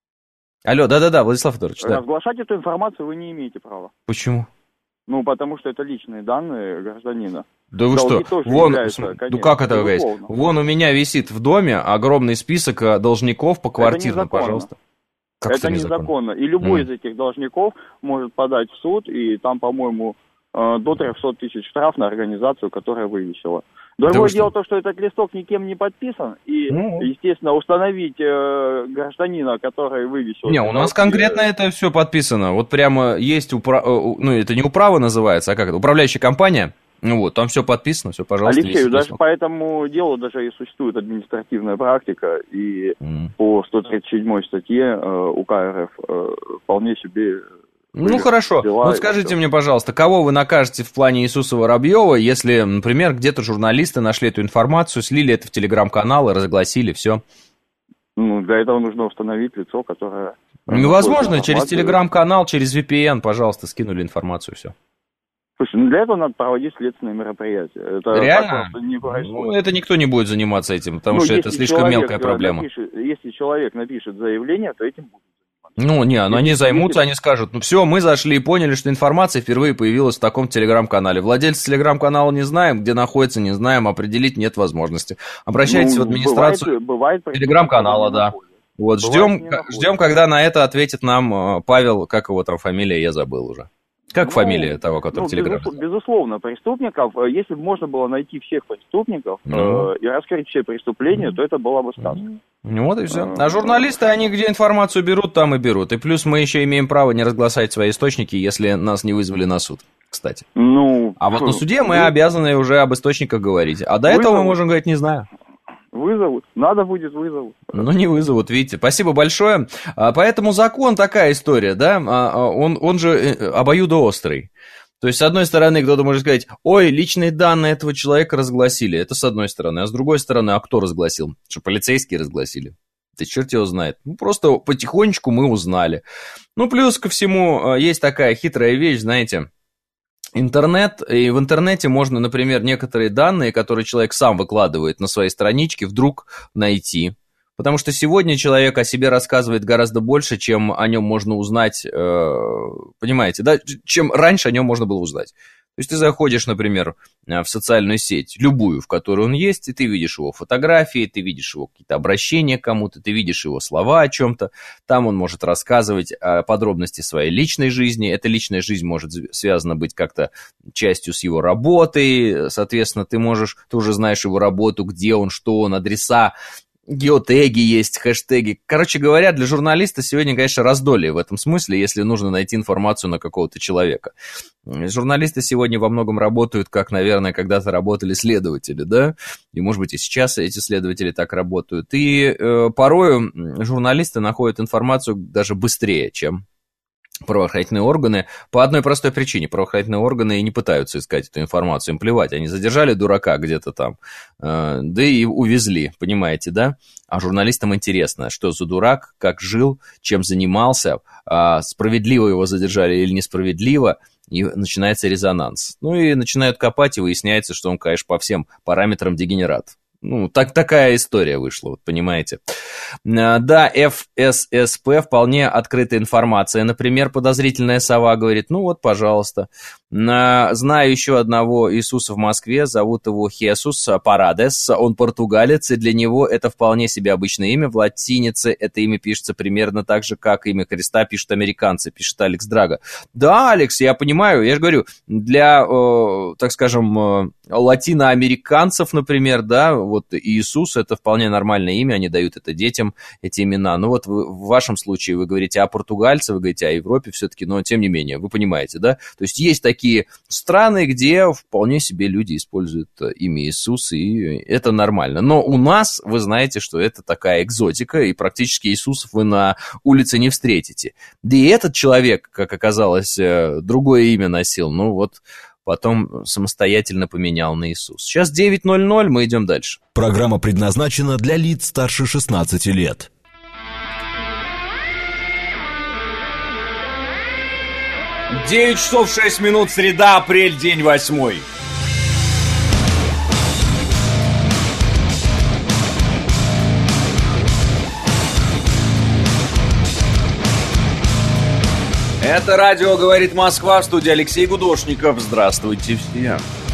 Алло, да-да-да, Владислав Эдуардович, да. Разглашать эту информацию вы не имеете права. Почему? Ну, потому что это личные данные гражданина. Да вы долги что, вон, конечно, ну как это говорить? Вон у меня висит в доме огромный список должников по квартирам, пожалуйста. Как это незаконно. И любой mm. из этих должников может подать в суд, и там, по-моему, до триста тысяч штраф на организацию, которая вывесила. Другое да дело то, что этот листок никем не подписан, и, mm. естественно, установить э, гражданина, который вывесил... Не, у нас конкретно это все подписано. Вот прямо есть, упра... ну, это не управа называется, а как это, управляющая компания. Ну вот, там все подписано, все, пожалуйста. Алексей, даже по этому делу даже и существует административная практика, и mm. по сто тридцать седьмой статье э, УК РФ э, вполне себе... Ну хорошо, ну скажите мне, пожалуйста, кого вы накажете в плане Иисуса Воробьева, если, например, где-то журналисты нашли эту информацию, слили это в телеграм-канал и разгласили, все? Ну, для этого нужно установить лицо, которое... Ну, возможно, через телеграм-канал, через ви пи эн, пожалуйста, скинули информацию, все. Слушай, ну для этого надо проводить следственные мероприятия. Это реально? Не ну, это никто не будет заниматься этим, потому ну, что это слишком мелкая проблема. Напишет, если человек напишет заявление, то этим будут заниматься. Ну, не, ну, они займутся, они скажут, ну, все, мы зашли и поняли, что информация впервые появилась в таком телеграм-канале. Владельца телеграм-канала не знаем, где находится, не знаем, определить нет возможности. Обращайтесь ну, в администрацию бывает, бывает телеграм-канала, да. Вот, ждем, ждем, когда на это ответит нам Павел, как его там фамилия, я забыл уже. Как ну, фамилия того, который ну, в Телеграме? Безусловно, безусловно, преступников, если бы можно было найти всех преступников ну. э, и раскрыть все преступления, ну. то это была бы сказка. Ну вот и все. А журналисты, они где информацию берут, там и берут. И плюс мы еще имеем право не разглашать свои источники, если нас не вызвали на суд, кстати. Ну, а вот на суде мы обязаны уже об источниках говорить. А до вызовут. этого мы можем говорить не знаю. Вызовут. Надо будет вызовут. Ну, не вызовут, видите. Спасибо большое. Поэтому закон такая история, да, он, он же обоюдоострый. То есть, с одной стороны, кто-то может сказать, ой, личные данные этого человека разгласили. Это с одной стороны. А с другой стороны, а кто разгласил? Что, полицейские разгласили? Да черт его знает. Ну, просто потихонечку мы узнали. Ну, плюс ко всему, есть такая хитрая вещь, знаете... Интернет, и в интернете можно, например, некоторые данные, которые человек сам выкладывает на своей страничке, вдруг найти. Потому что сегодня человек о себе рассказывает гораздо больше, чем о нем можно узнать, понимаете, да, чем раньше о нем можно было узнать. То есть ты заходишь, например, в социальную сеть, любую, в которой он есть, и ты видишь его фотографии, ты видишь его какие-то обращения к кому-то, ты видишь его слова о чем-то. Там он может рассказывать о подробности своей личной жизни. Эта личная жизнь может связана быть как-то частью с его работой. Соответственно, ты можешь, ты уже знаешь его работу, где он, что он, адреса. Геотеги есть, хэштеги. Короче говоря, для журналиста сегодня, конечно, раздолье в этом смысле, если нужно найти информацию на какого-то человека. Журналисты сегодня во многом работают, как, наверное, когда-то работали следователи, да? И, может быть, и сейчас эти следователи так работают. И э, порою журналисты находят информацию даже быстрее, чем правоохранительные органы, по одной простой причине. Правоохранительные органы и не пытаются искать эту информацию, им плевать. Они задержали дурака где-то там, э, да и увезли, понимаете, да? А журналистам интересно, что за дурак, как жил, чем занимался, э, справедливо его задержали или несправедливо, и начинается резонанс. Ну и начинают копать, и выясняется, что он, конечно, по всем параметрам дегенерат. Ну, так, такая история вышла, вот понимаете. Да, эф эс эс пэ вполне открытая информация. Например, подозрительная сова говорит, ну вот, пожалуйста. Знаю еще одного Иисуса в Москве, зовут его Хесус Парадес, он португалец, и для него это вполне себе обычное имя. В латинице это имя пишется примерно так же, как имя Христа пишут американцы, пишет Алекс Драго. Да, Алекс, я понимаю, я же говорю, для, э, так скажем, э, латиноамериканцев, например, да, вот Иисус это вполне нормальное имя, они дают это детям, эти имена. Ну вот вы, в вашем случае вы говорите о португальце, вы говорите о Европе все-таки, но тем не менее, вы понимаете, да? То есть есть такие страны, где вполне себе люди используют имя Иисус, и это нормально. Но у нас, вы знаете, что это такая экзотика, и практически Иисусов вы на улице не встретите. Да и этот человек, как оказалось, другое имя носил, ну вот потом самостоятельно поменял на Иисус. Сейчас девять ноль ноль, мы идем дальше. Программа предназначена для лиц старше шестнадцати лет. девять часов шесть минут, среда, апрель, день восьмой. Это радио «Говорит Москва», в студии Алексей Гудошников. Здравствуйте все.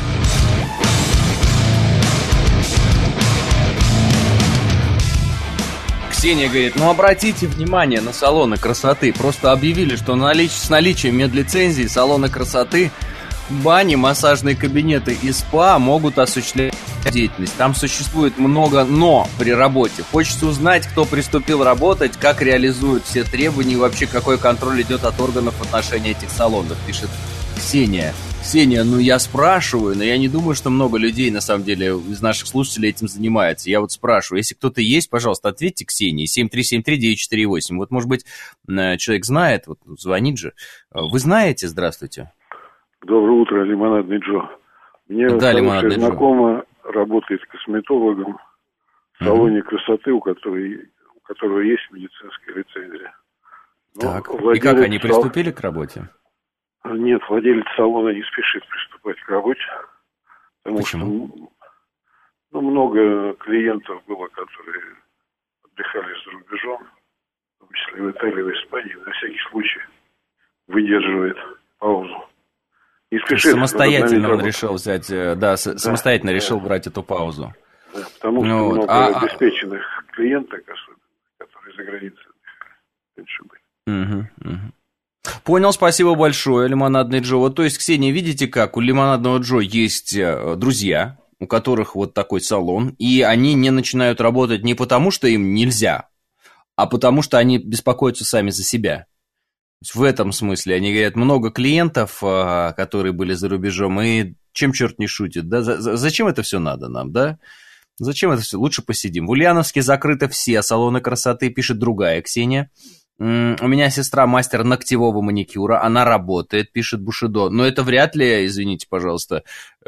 Ксения говорит, ну обратите внимание на салоны красоты. Просто объявили, что налич... с наличием медлицензии салоны красоты, бани, массажные кабинеты и спа могут осуществлять деятельность. Там существует много «но» при работе. Хочется узнать, кто приступил работать, как реализуют все требования и вообще какой контроль идет от органов в отношении этих салонов, пишет Ксения. Ксения, ну я спрашиваю, но я не думаю, что много людей, на самом деле, из наших слушателей этим занимается. Я вот спрашиваю, если кто-то есть, пожалуйста, ответьте Ксении, семь три семь три девять четыре восемь. Вот, может быть, человек знает, вот звонит же. Вы знаете? Здравствуйте. Доброе утро, Лимонадный Джо. Мне да, хорошая знакомая работает косметологом в салоне uh-huh. красоты, у которой, у которого есть медицинская лицензия. Но так, и как, они сал... приступили к работе? Нет, владелец салона не спешит приступать к работе. Потому Почему? Что ну, много клиентов было, которые отдыхали за рубежом, в том числе в Италии, в Испании, на всякий случай выдерживает паузу. Не спешит, самостоятельно он решил взять, да, да самостоятельно да. решил брать эту паузу. Да, потому что ну, много а, обеспеченных а... клиенток, которые за границей отдыхали. Угу, угу. Понял, спасибо большое, Лимонадный Джо. Вот, то есть, Ксения, видите как, у Лимонадного Джо есть друзья, у которых вот такой салон, и они не начинают работать не потому, что им нельзя, а потому что они беспокоятся сами за себя. В этом смысле они говорят, много клиентов, которые были за рубежом, и чем черт не шутит, да? Зачем это все надо нам, да? Зачем это все? Лучше посидим. В Ульяновске закрыты все салоны красоты, пишет другая Ксения. У меня сестра мастер ногтевого маникюра, она работает, пишет Бушидо. Но это вряд ли, извините, пожалуйста,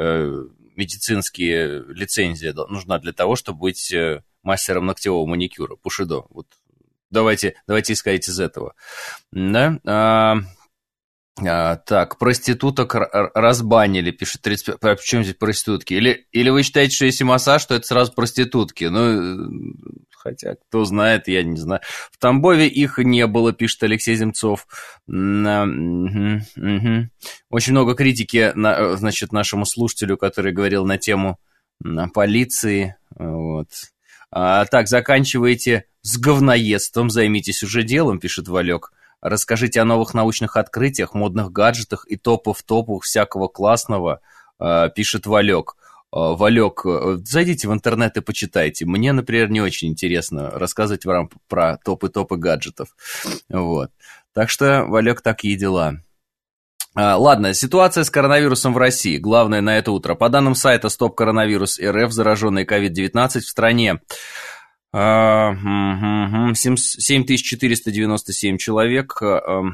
медицинские лицензии нужна для того, чтобы быть мастером ногтевого маникюра. Бушидо, вот. Давайте, давайте исходить из этого. Да? А, а, так, проституток разбанили, пишет тридцать пять. А почему здесь проститутки? Или, или вы считаете, что если массаж, то это сразу проститутки? Ну, хотя, кто знает, я не знаю. В Тамбове их не было, пишет Алексей Земцов. А, угу, угу. Очень много критики, на, значит, нашему слушателю, который говорил на тему на полиции. Вот. А, так, заканчивайте с говноедством, займитесь уже делом, пишет Валек. Расскажите о новых научных открытиях, модных гаджетах и топов-топах всякого классного, а, пишет Валек. А, Валек, зайдите в интернет и почитайте. Мне, например, не очень интересно рассказывать вам про топы-топы гаджетов. Вот. Так что, Валек, такие дела. А, ладно, ситуация с коронавирусом в России. Главное на это утро. По данным сайта Стоп Коронавирус РФ, зараженные ковид девятнадцать в стране семь тысяч четыреста девяносто семь человек.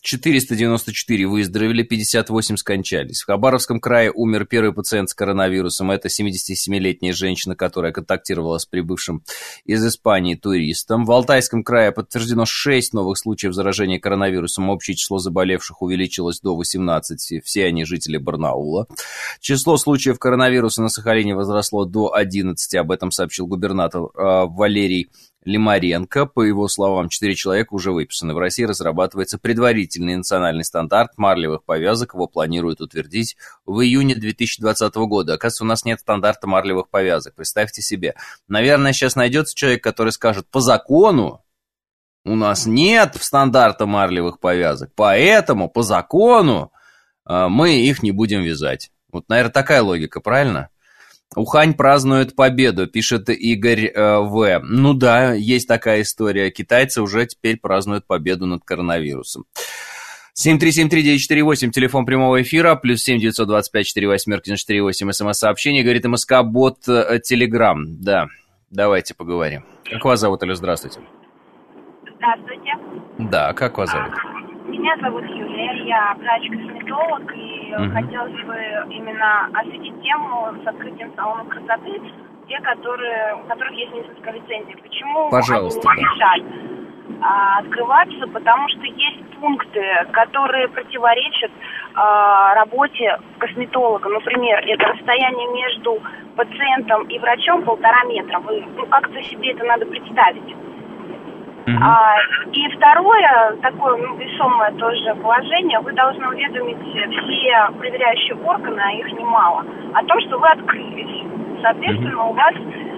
четыреста девяносто четыре выздоровели, пятьдесят восемь скончались. В Хабаровском крае умер первый пациент с коронавирусом. Это семидесятисемилетняя женщина, которая контактировала с прибывшим из Испании туристом. В Алтайском крае подтверждено шесть новых случаев заражения коронавирусом. Общее число заболевших увеличилось до восемнадцати. Все они жители Барнаула. Число случаев коронавируса на Сахалине возросло до одиннадцати. Об этом сообщил губернатор э, Валерий Лимаренко. По его словам, четыре человека уже выписаны. В России разрабатывается предварительный национальный стандарт марлевых повязок. Его планируют утвердить в июне две тысячи двадцатого года. Оказывается, у нас нет стандарта марлевых повязок. Представьте себе. Наверное, сейчас найдется человек, который скажет: по закону у нас нет стандарта марлевых повязок, поэтому по закону э, мы их не будем вязать. Вот, наверное, такая логика, правильно? Ухань празднует победу, пишет Игорь э, В. Ну да, есть такая история. Китайцы уже теперь празднуют победу над коронавирусом. семь три семь три девять четыре восемь, телефон прямого эфира, плюс семь девятьсот двадцать пять сорок восемь четыре восемь, смс-сообщение, говорит МСК-бот Телеграм. Да, давайте поговорим. Как вас зовут, Алло, здравствуйте. Здравствуйте. Да, как вас зовут? Меня зовут Юлия, я врач-косметолог, и угу. хотелось бы именно осветить тему с открытием салонов красоты, те, которые, у которых есть несколько лицензий. Почему Пожалуйста, они не спешат а, открываться? Потому что есть пункты, которые противоречат а, работе косметолога. Например, это расстояние между пациентом и врачом полтора метра. Вы, ну, как-то себе это надо представить. Uh-huh. А, и второе, такое ну, весомое тоже положение, вы должны уведомить все проверяющие органы, а их немало, о том, что вы открылись. Соответственно, uh-huh. у вас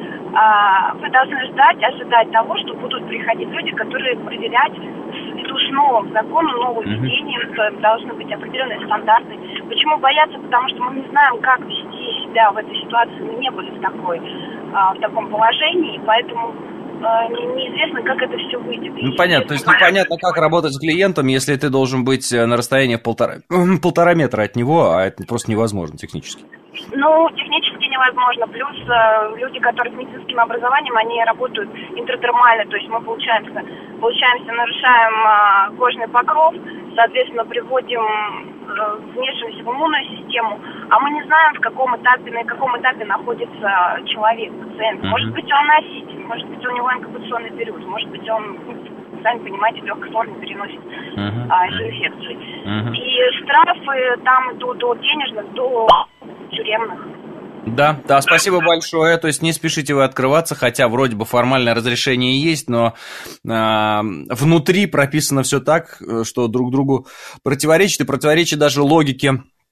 а, вы должны ждать, ожидать того, что будут приходить люди, которые проверять ввиду с новым законом, нововведением, uh-huh. должны быть определенные стандарты. Почему боятся? Потому что мы не знаем, как вести себя в этой ситуации, мы не были в, такой, а, в таком положении, поэтому неизвестно, как это все выйдет. Ну, понятно, то есть непонятно, как работать с клиентом, если ты должен быть на расстоянии полтора, полтора метра от него, а это просто невозможно технически. Ну, технически невозможно. Плюс э, люди, которые с медицинским образованием, они работают интрадермально, то есть мы получаемся, получаемся нарушаем э, кожный покров, соответственно, приводим э, вмешиваемся в иммунную систему, а мы не знаем, в каком этапе, на каком этапе находится человек, пациент. Mm-hmm. Может быть, он носитель, может быть, у него инкубационный период, может быть, он, сами понимаете, в легкой форме переносит uh-huh. а, эту инфекцию. Uh-huh. И штрафы там идут от денежных до тюремных. Да, да, спасибо большое. То есть не спешите вы открываться, хотя вроде бы формальное разрешение есть, но э, внутри прописано все так, что друг другу противоречит, и противоречит даже логике,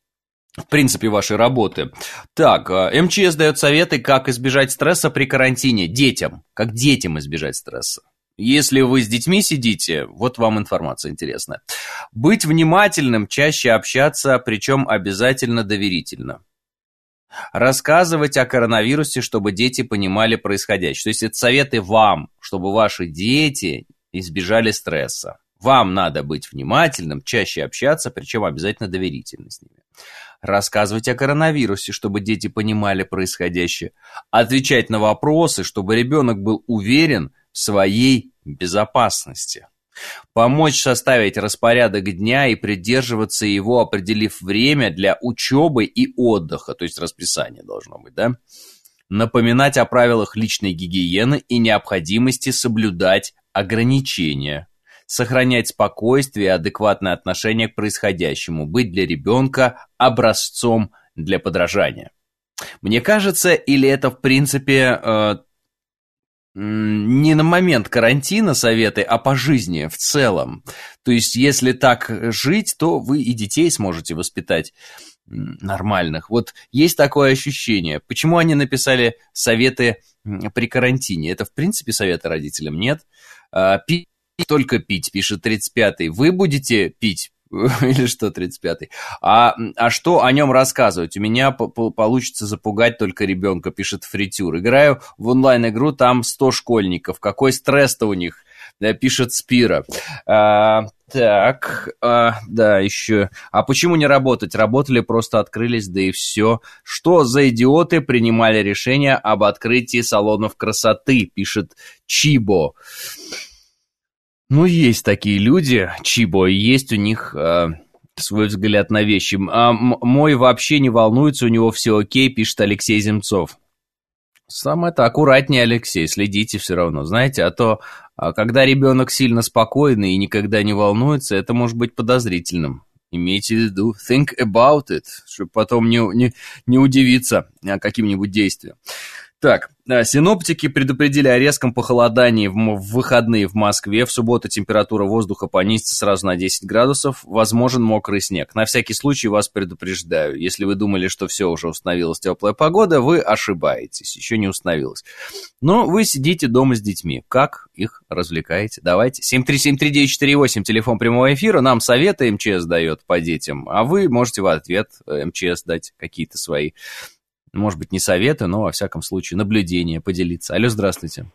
в принципе, вашей работы. Так, МЧС дает советы, как избежать стресса при карантине детям. Как детям избежать стресса. Если вы с детьми сидите, вот вам информация интересная. Быть внимательным, чаще общаться, причем обязательно доверительно. Рассказывать о коронавирусе, чтобы дети понимали происходящее. То есть это советы вам, чтобы ваши дети избежали стресса. Вам надо быть внимательным, чаще общаться, причем обязательно доверительно с ними. Рассказывать о коронавирусе, чтобы дети понимали происходящее. Отвечать на вопросы, чтобы ребенок был уверен в своей безопасности. Помочь составить распорядок дня и придерживаться его, определив время для учебы и отдыха, то есть расписание должно быть, да? Напоминать о правилах личной гигиены и необходимости соблюдать ограничения. Сохранять спокойствие и адекватное отношение к происходящему. Быть для ребенка образцом для подражания. Мне кажется, или это в принципе... Э, не на момент карантина советы, а по жизни в целом. То есть, если так жить, то вы и детей сможете воспитать нормальных. Вот есть такое ощущение. Почему они написали советы при карантине? Это, в принципе, советы родителям? Нет. Пить, только пить, пишет тридцать пятый. Вы будете пить? Или что, тридцать пятый? А, а что о нем рассказывать? У меня по- по- получится запугать только ребенка, пишет Фритюр. Играю в онлайн-игру, там сто школьников. Какой стресс-то у них? Да, пишет Спира. А, так, а, да, еще. А почему не работать? Работали, просто открылись, да и все. Что за идиоты принимали решение об открытии салонов красоты? Пишет Чибо. Ну, есть такие люди, Чибо, есть у них э, свой взгляд на вещи. А м- мой вообще не волнуется, у него все окей, пишет Алексей Земцов. Самое-то аккуратнее, Алексей, следите все равно, знаете, а то, когда ребенок сильно спокойный и никогда не волнуется, это может быть подозрительным. Имейте в виду, think about it, чтобы потом не, не, не удивиться каким-нибудь действием. Так, синоптики предупредили о резком похолодании в, в выходные в Москве. В субботу температура воздуха понизится сразу на десять градусов. Возможен мокрый снег. На всякий случай вас предупреждаю. Если вы думали, что все, уже установилась теплая погода, вы ошибаетесь. Еще не установилась. Но вы сидите дома с детьми. Как их развлекаете? Давайте. семь три семь три девять четыре восемь, телефон прямого эфира. Нам советы МЧС дает по детям. А вы можете в ответ МЧС дать какие-то свои... Может быть, не советы, но, во всяком случае, наблюдения, поделиться. Алло, здравствуйте.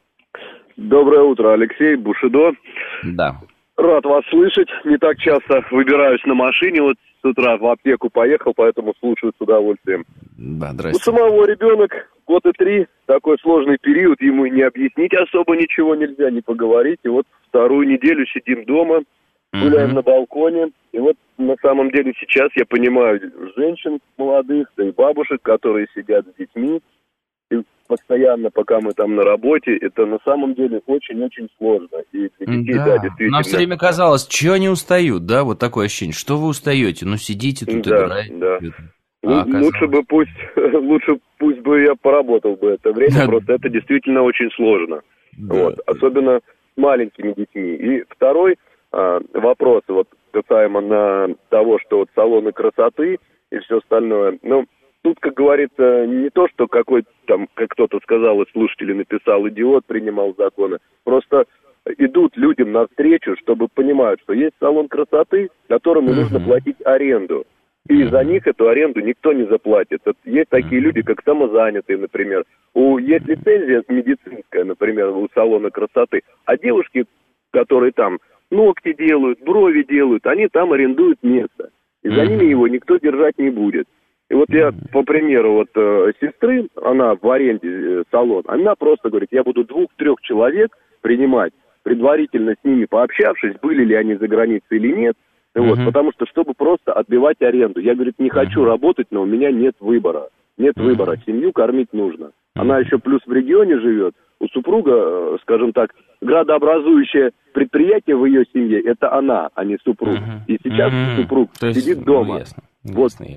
Доброе утро, Алексей, Бушидо. Да. Рад вас слышать. Не так часто выбираюсь на машине. Вот с утра в аптеку поехал, поэтому слушаю с удовольствием. Да, здрасте. У самого ребенок год и три, такой сложный период, ему не объяснить особо ничего нельзя, не поговорить. И вот вторую неделю сидим дома, гуляем mm-hmm. на балконе. И вот на самом деле сейчас я понимаю женщин молодых, да и бабушек, которые сидят с детьми. И постоянно, пока мы там на работе, это на самом деле очень-очень сложно. И для детей, да. да, действительно... Нам все время казалось, что они устают, да, вот такое ощущение. Что вы устаете? Ну, сидите тут, да, играете. Да, а, лучше бы пусть, лучше пусть бы я поработал бы это время, просто это действительно очень сложно. Да. Вот, особенно с маленькими детьми. И второй а, вопрос, вот касаемо на того, что вот салоны красоты и все остальное. Ну, тут, как говорится, не то, что какой там, как кто-то сказал, из слушателей написал, идиот принимал законы. Просто идут людям навстречу, чтобы понимать, что есть салон красоты, которому mm-hmm. нужно платить аренду. И за них эту аренду никто не заплатит. Есть такие люди, как самозанятые, например. У, есть лицензия медицинская, например, у салона красоты. А девушки, которые там ногти делают, брови делают, они там арендуют место. И за ними его никто держать не будет. И вот я, по примеру, вот э, сестры, она в аренде э, салон, она просто говорит, я буду двух-трех человек принимать, предварительно с ними пообщавшись, были ли они за границей или нет. Вот, uh-huh. Потому что, чтобы просто отбивать аренду. Я, говорит, не хочу uh-huh. работать, но у меня нет выбора. Нет uh-huh. выбора, семью кормить нужно. Uh-huh. Она еще плюс в регионе живет. У супруга, скажем так, градообразующее предприятие в ее семье, это она, а не супруг. Uh-huh. И сейчас uh-huh. супруг То сидит есть, дома. Ну, ясно, вот. Ясно.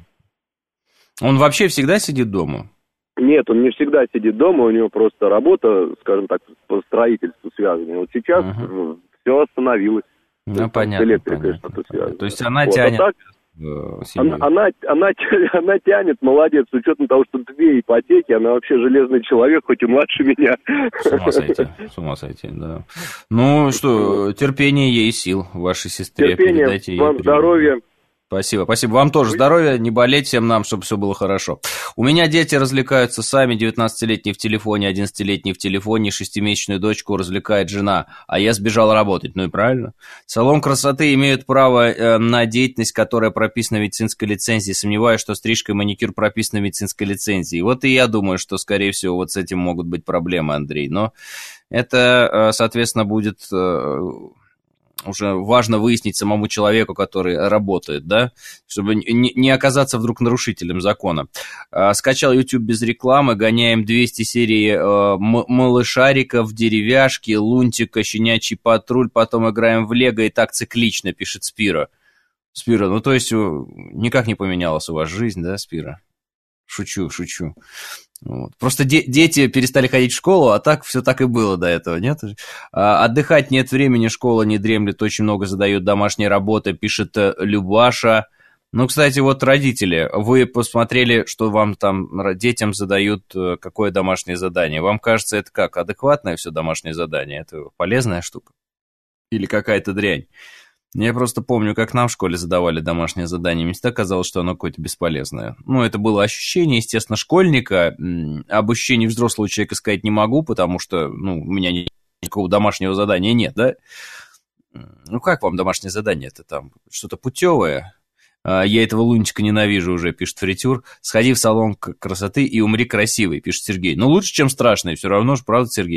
Он вообще всегда сидит дома? Нет, он не всегда сидит дома, у него просто работа, скажем так, по строительству связана. Вот сейчас uh-huh. все остановилось. Ну, понятно, электрикой понятно. что-то связано. То есть она вот, тянет а так, она, она, она, она тянет, молодец, с учетом того, что две ипотеки, она вообще железный человек, хоть и младше меня. С ума сойти, с ума сойти, да. Ну что, терпение ей сил, вашей сестре. Терпение, вам здоровья. Спасибо, спасибо. Вам тоже здоровья, не болеть всем нам, чтобы все было хорошо. У меня дети развлекаются сами, девятнадцатилетний в телефоне, одиннадцатилетний в телефоне, шестимесячную дочку развлекает жена, а я сбежал работать. Ну и правильно. Салон красоты имеют право э, на деятельность, которая прописана в медицинской лицензии. Сомневаюсь, что стрижка и маникюр прописаны в медицинской лицензии. Вот и я думаю, что, скорее всего, вот с этим могут быть проблемы, Андрей. Но это, э, соответственно, будет... Э, уже важно выяснить самому человеку, который работает, да, чтобы не, не оказаться вдруг нарушителем закона. А, скачал YouTube без рекламы, гоняем двести серий а, м- малышариков, деревяшки, лунтика, щенячий патруль, потом играем в Лего и так циклично, пишет Спира. Спира, ну то есть никак не поменялась у вас жизнь, да, Спира? Шучу, шучу. Вот. Просто де- дети перестали ходить в школу, а так все так и было до этого, нет? А, отдыхать нет времени, школа не дремлет, очень много задают домашней работы, пишет Любаша. Ну, кстати, вот родители, вы посмотрели, что вам там детям задают какое домашнее задание. Вам кажется, это как, адекватное все домашнее задание? Это полезная штука? Или какая-то дрянь? Я просто помню, как нам в школе задавали домашнее задание, мне всегда казалось, что оно какое-то бесполезное. Ну, это было ощущение, естественно, школьника. Об ощущении взрослого человека сказать не могу, потому что, ну, у меня никакого домашнего задания нет, да? Ну, как вам домашнее задание? Это там что-то путевое? Я этого лунтика ненавижу уже, пишет Фритюр. Сходи в салон красоты и умри красивый, пишет Сергей. Ну, лучше, чем страшный, все равно же, правда, Сергей?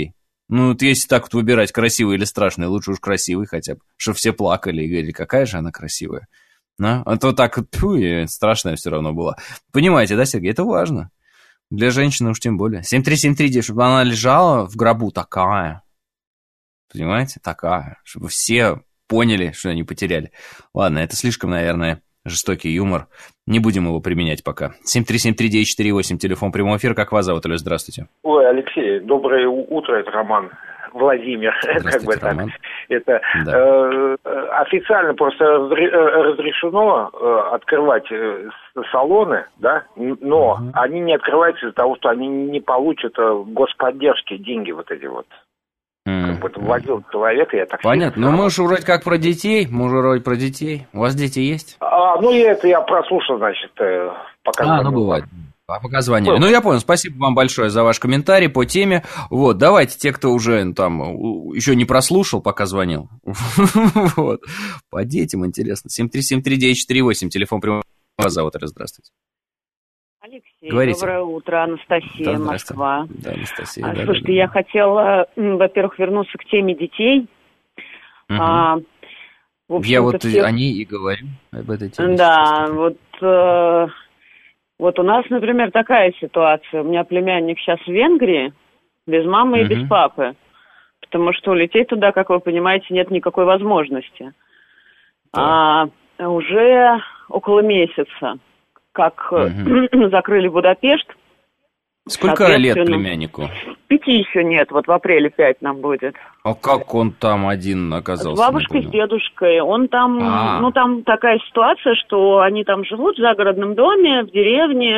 Ну, вот если так вот выбирать, красивый или страшный, лучше уж красивый хотя бы, чтобы все плакали и говорили, какая же она красивая. Ну, а то так, тьфу, и страшная все равно была. Понимаете, да, Сергей, это важно. Для женщины уж тем более. семь три семь три, чтобы она лежала в гробу такая. Понимаете, такая. Чтобы все поняли, что они потеряли. Ладно, это слишком, наверное, жестокий юмор. Не будем его применять пока. семь три семь три девять четыре восемь, телефон прямого эфира. Как вас зовут, Алло, здравствуйте. Ой, Алексей, доброе утро, это Роман. Владимир, как бы так. Это да. э, официально просто разрешено э, открывать э, салоны, да, но угу. они не открываются из-за того, что они не получат э, господдержки, деньги вот эти вот. Mm. Как бы вводил человека, я так. Понятно. Ну мы же вроде как про детей, мы же вроде про детей. У вас дети есть? А, ну я это я прослушал, значит, пока. А, ну бывает. А пока звонили. Ну, я понял. Спасибо вам большое за ваш комментарий по теме. Вот, давайте, те, кто уже там еще не прослушал, пока звонил. Вот. По детям интересно. семь три семь три девять четыре восемь, телефон прямого эфира. Зовут, здравствуйте. Алексей, Говорите. Доброе утро, Анастасия, да, Москва. Да, Анастасия. А, да, слушайте, да, да. я хотела, во-первых, вернуться к теме детей. Угу. А, я вот всех... о ней и говорю, об этой теме. Да, вот, э, вот у нас, например, такая ситуация. У меня племянник сейчас в Венгрии, без мамы угу. и без папы. Потому что улететь туда, как вы понимаете, нет никакой возможности. Да. А, уже около месяца. Как угу. закрыли Будапешт. Сколько лет племяннику? Пяти еще нет, вот в апреле пять нам будет. А как он там один оказался? С бабушкой, с дедушкой. Он там, А-а-а. ну там такая ситуация, что они там живут в загородном доме, в деревне,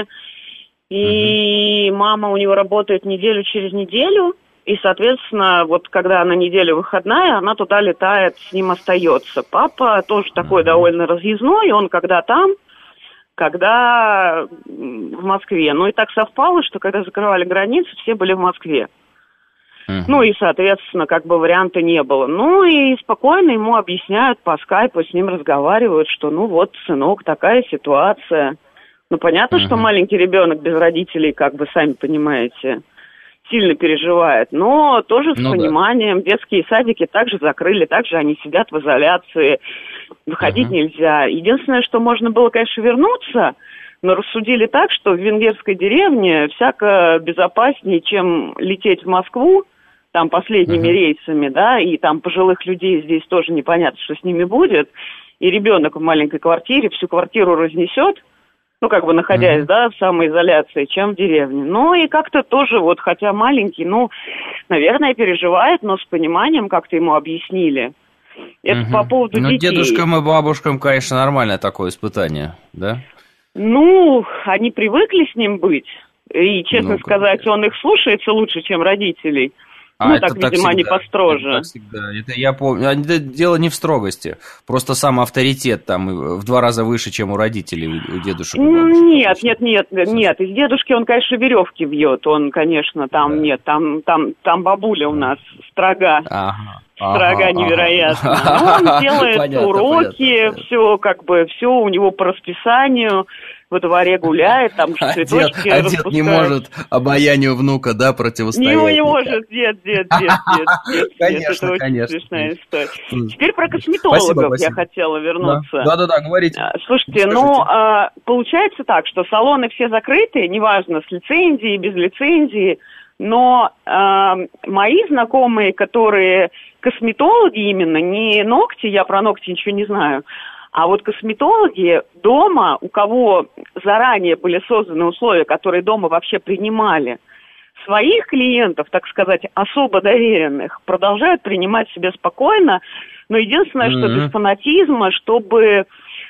и угу. мама у него работает неделю через неделю, и, соответственно, вот когда она неделя выходная, она туда летает, с ним остается. Папа тоже такой угу. довольно разъездной, он когда там, когда в Москве. Ну и так совпало, что когда закрывали границы, все были в Москве. Uh-huh. Ну и, соответственно, как бы варианта не было. Ну и спокойно ему объясняют по скайпу, с ним разговаривают, что ну вот, сынок, такая ситуация. Ну понятно, uh-huh. что маленький ребенок без родителей, как бы сами понимаете, сильно переживает. Но тоже с ну, пониманием. Да. Детские садики также закрыли, также они сидят в изоляции. Выходить uh-huh. нельзя. Единственное, что можно было, конечно, вернуться, но рассудили так, что в венгерской деревне всяко безопаснее, чем лететь в Москву, там последними uh-huh. рейсами, да, и там пожилых людей здесь тоже непонятно, что с ними будет, и ребенок в маленькой квартире всю квартиру разнесет, ну, как бы находясь, uh-huh. да, в самоизоляции, чем в деревне. Ну, и как-то тоже, вот, хотя маленький, ну, наверное, переживает, но с пониманием как-то ему объяснили. Это угу. по поводу ну, детей. Ну, дедушкам и бабушкам, конечно, нормальное такое испытание, да? Ну, они привыкли с ним быть. И, честно ну, сказать, конечно. Он их слушается лучше, чем родителей. А ну, так, так, видимо, всегда. Они построже. Это так всегда. Это я помню. Это дело не в строгости. Просто сам авторитет там в два раза выше, чем у родителей, у дедушек. Нет, нет, нет, нет. Из дедушки он, конечно, веревки вьет. Он, конечно, там да. нет. Там, там, там бабуля у нас строга. Ага. Строга ага, невероятно. Ага. Но он делает понятно, уроки, понятно, все как бы, все у него по расписанию. Во дворе гуляет, там же цветочки а дед, а дед не может обаянию внука, да, противостоять? Не, не может, дед, дед, дед, дед, дед. Конечно, это конечно. Очень смешная история. Теперь про косметологов спасибо, спасибо. Я хотела вернуться. Да-да-да, говорите. Слушайте, Скажите. ну, а, получается так, что салоны все закрыты, неважно, с лицензией, без лицензии, но а, мои знакомые, которые косметологи именно, не ногти, я про ногти ничего не знаю, а вот косметологи дома, у кого заранее были созданы условия, которые дома вообще принимали, своих клиентов, так сказать, особо доверенных, продолжают принимать себе спокойно, но единственное, mm-hmm. что без фанатизма, чтобы, э,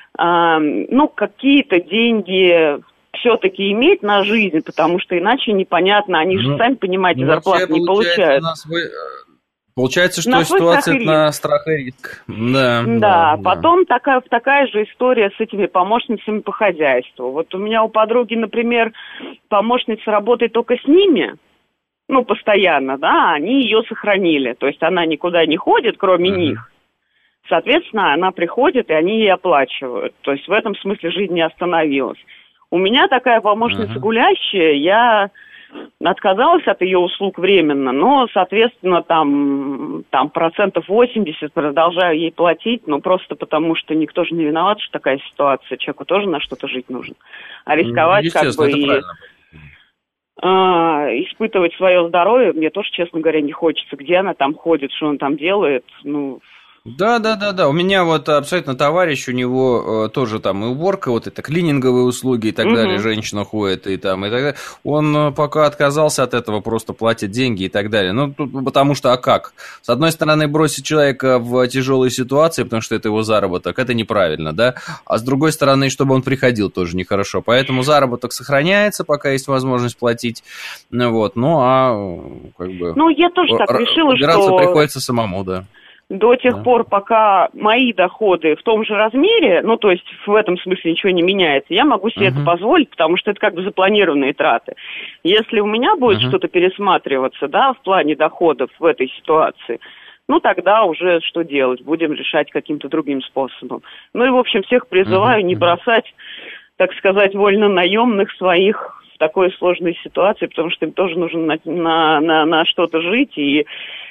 ну, какие-то деньги все-таки иметь на жизнь, потому что иначе непонятно, они же, ну, сами понимаете, ну, зарплату не получают. Получается, что на ситуация на страх и риск. Да, да, да, потом да. Такая, такая же история с этими помощницами по хозяйству. Вот у меня у подруги, например, помощница работает только с ними, ну, постоянно, да, они ее сохранили. То есть она никуда не ходит, кроме uh-huh. них. Соответственно, она приходит, и они ей оплачивают. То есть в этом смысле жизнь не остановилась. У меня такая помощница uh-huh. гулящая, я... отказалась от ее услуг временно, но, соответственно, там, там процентов восемьдесят продолжаю ей платить, ну, просто потому что никто же не виноват, что такая ситуация, человеку тоже на что-то жить нужно. А рисковать как бы и а, испытывать свое здоровье мне тоже, честно говоря, не хочется. Где она там ходит, что он там делает, ну... Да, да, да, да. У меня вот абсолютно товарищ, у него э, тоже там и уборка, вот это клининговые услуги и так угу. далее, женщина ходит и там и так далее. Он э, пока отказался от этого, просто платит деньги и так далее. Ну, тут, потому что, а как? С одной стороны, бросить человека в тяжелой ситуации, потому что это его заработок, это неправильно, да? А с другой стороны, чтобы он приходил, тоже нехорошо. Поэтому заработок сохраняется, пока есть возможность платить. Вот, ну, а как бы... Ну, я тоже так решила, убираться что... приходится самому, да. До тех да. пор, пока мои доходы в том же размере, ну, то есть в этом смысле ничего не меняется, я могу себе uh-huh. это позволить, потому что это как бы запланированные траты. Если у меня будет uh-huh. что-то пересматриваться, да, в плане доходов в этой ситуации, ну, тогда уже что делать? Будем решать каким-то другим способом. Ну, и, в общем, всех призываю uh-huh. не бросать, так сказать, вольно-наемных своих в такой сложной ситуации, потому что им тоже нужно на, на, на, на что-то жить, и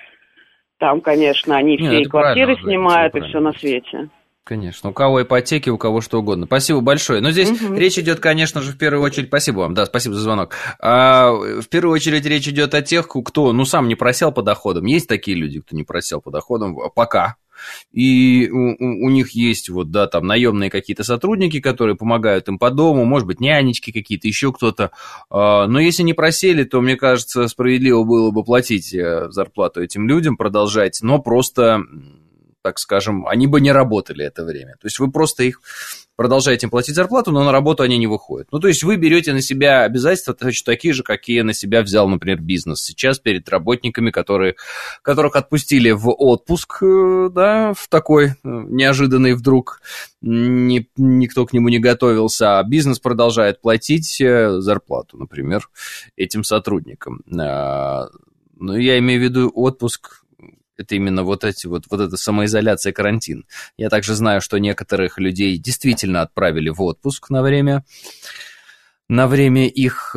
там, конечно, они все Нет, и квартиры снимают, и все на свете. Конечно. У кого ипотеки, у кого что угодно. Спасибо большое. Но здесь угу. речь идет, конечно же, в первую очередь... Спасибо вам, да, спасибо за звонок. А, в первую очередь речь идет о тех, кто, ну, сам не просел по доходам. Есть такие люди, кто не просел по доходам пока. И у, у них есть вот, да, там наемные какие-то сотрудники, которые помогают им по дому, может быть, нянечки какие-то, еще кто-то. Но если не просели, то, мне кажется, справедливо было бы платить зарплату этим людям, продолжать, но просто, так скажем, они бы не работали это время. То есть вы просто их продолжаете им платить зарплату, но на работу они не выходят. Ну, то есть вы берете на себя обязательства точно такие же, какие на себя взял, например, бизнес сейчас перед работниками, которые, которых отпустили в отпуск, да, в такой неожиданный вдруг, ни, никто к нему не готовился, а бизнес продолжает платить зарплату, например, этим сотрудникам. Ну, я имею в виду отпуск. Это именно вот эти вот, вот эта самоизоляция, карантин. Я также знаю, что некоторых людей действительно отправили в отпуск на время, на время их,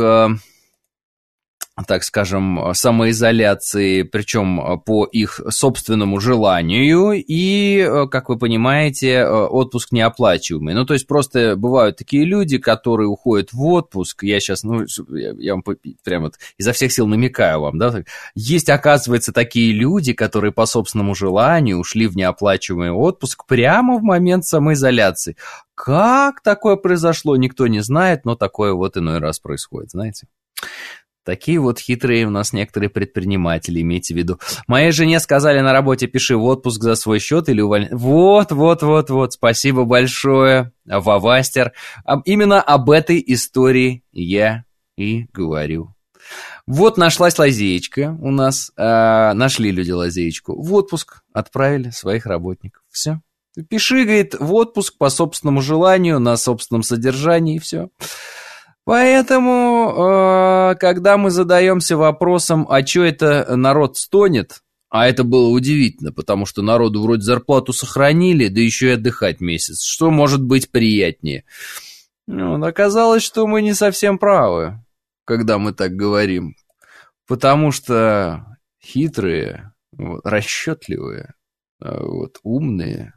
так скажем, самоизоляции, причем по их собственному желанию, и, как вы понимаете, отпуск неоплачиваемый. Ну, то есть просто бывают такие люди, которые уходят в отпуск, я сейчас, ну, я, я вам прямо вот изо всех сил намекаю вам, да, есть, оказывается, такие люди, которые по собственному желанию ушли в неоплачиваемый отпуск прямо в момент самоизоляции. Как такое произошло, никто не знает, но такое вот иной раз происходит, знаете. Такие вот хитрые у нас некоторые предприниматели, имейте в виду. Моей жене сказали на работе: пиши в отпуск за свой счет или увольняй. Вот, вот, вот, вот, спасибо большое, Вавастер. Именно об этой истории я и говорю. Вот нашлась лазеечка у нас, э, нашли люди лазеечку. В отпуск отправили своих работников. Все. Пиши, говорит, в отпуск по собственному желанию, на собственном содержании, и все. Поэтому, э, когда мы задаемся вопросом, а что это народ стонет, а это было удивительно, потому что народу вроде зарплату сохранили, да еще и отдыхать месяц. Что может быть приятнее? Ну, оказалось, что мы не совсем правы, когда мы так говорим. Потому что хитрые, вот, расчетливые, вот, умные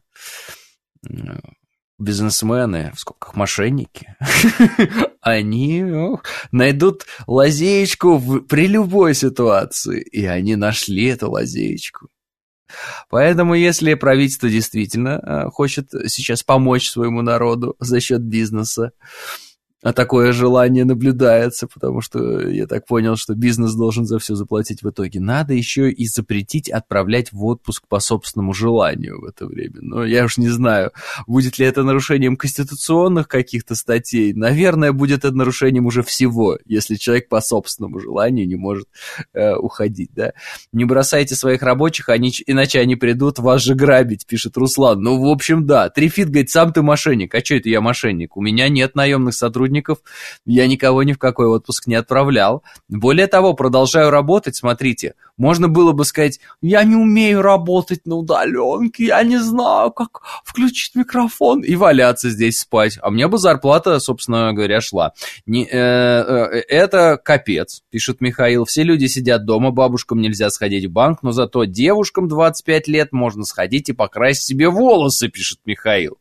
бизнесмены, в скобках мошенники, они ну, найдут лазеечку в, при любой ситуации, и они нашли эту лазеечку. Поэтому, если правительство действительно хочет сейчас помочь своему народу за счет бизнеса, а такое желание наблюдается, потому что я так понял, что бизнес должен за все заплатить в итоге. Надо еще и запретить отправлять в отпуск по собственному желанию в это время. Но я уж не знаю, будет ли это нарушением конституционных каких-то статей. Наверное, будет это нарушением уже всего, если человек по собственному желанию не может э, уходить. Да? Не бросайте своих рабочих, они, иначе они придут вас же грабить, пишет Руслан. Ну, в общем, да. Трифит говорит, сам ты мошенник. А что это я мошенник? У меня нет наемных сотрудников сотрудников, я никого ни в какой отпуск не отправлял. Более того, продолжаю работать, смотрите, можно было бы сказать, я не умею работать на удаленке, я не знаю, как включить микрофон и валяться здесь спать. А мне бы зарплата, собственно говоря, шла. Не, э, э, это капец, пишет Михаил. Все люди сидят дома, бабушкам нельзя сходить в банк, но зато девушкам двадцать пять лет можно сходить и покрасить себе волосы, пишет Михаил.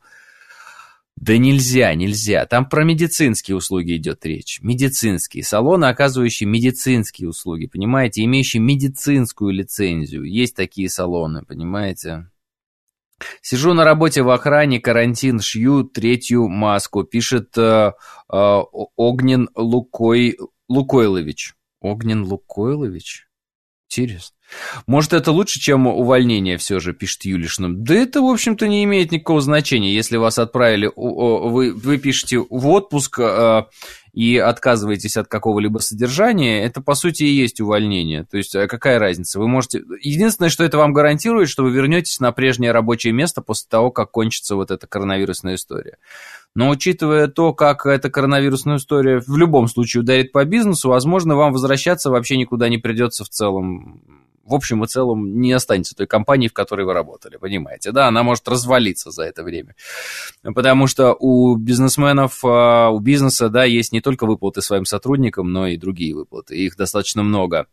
Да нельзя, нельзя. Там про медицинские услуги идет речь. Медицинские. Салоны, оказывающие медицинские услуги, понимаете, имеющие медицинскую лицензию. Есть такие салоны, понимаете. Сижу на работе в охране, карантин, шью третью маску, пишет э, э, Огнен Лукой, Лукойлович. Огнен Лукойлович? Интересно. Может, это лучше, чем увольнение все же, пишет Юлишна. Да это, в общем-то, не имеет никакого значения. Если вас отправили, вы, вы пишете в отпуск э, и отказываетесь от какого-либо содержания, это, по сути, и есть увольнение. То есть, какая разница? Вы можете... Единственное, что это вам гарантирует, что вы вернетесь на прежнее рабочее место после того, как кончится вот эта коронавирусная история. Но учитывая то, как эта коронавирусная история в любом случае ударит по бизнесу, возможно, вам возвращаться вообще никуда не придется в целом. В общем и целом не останется той компании, в которой вы работали, понимаете? Да, она может развалиться за это время. Потому что у бизнесменов, у бизнеса, да, есть не только выплаты своим сотрудникам, но и другие выплаты. Их достаточно много.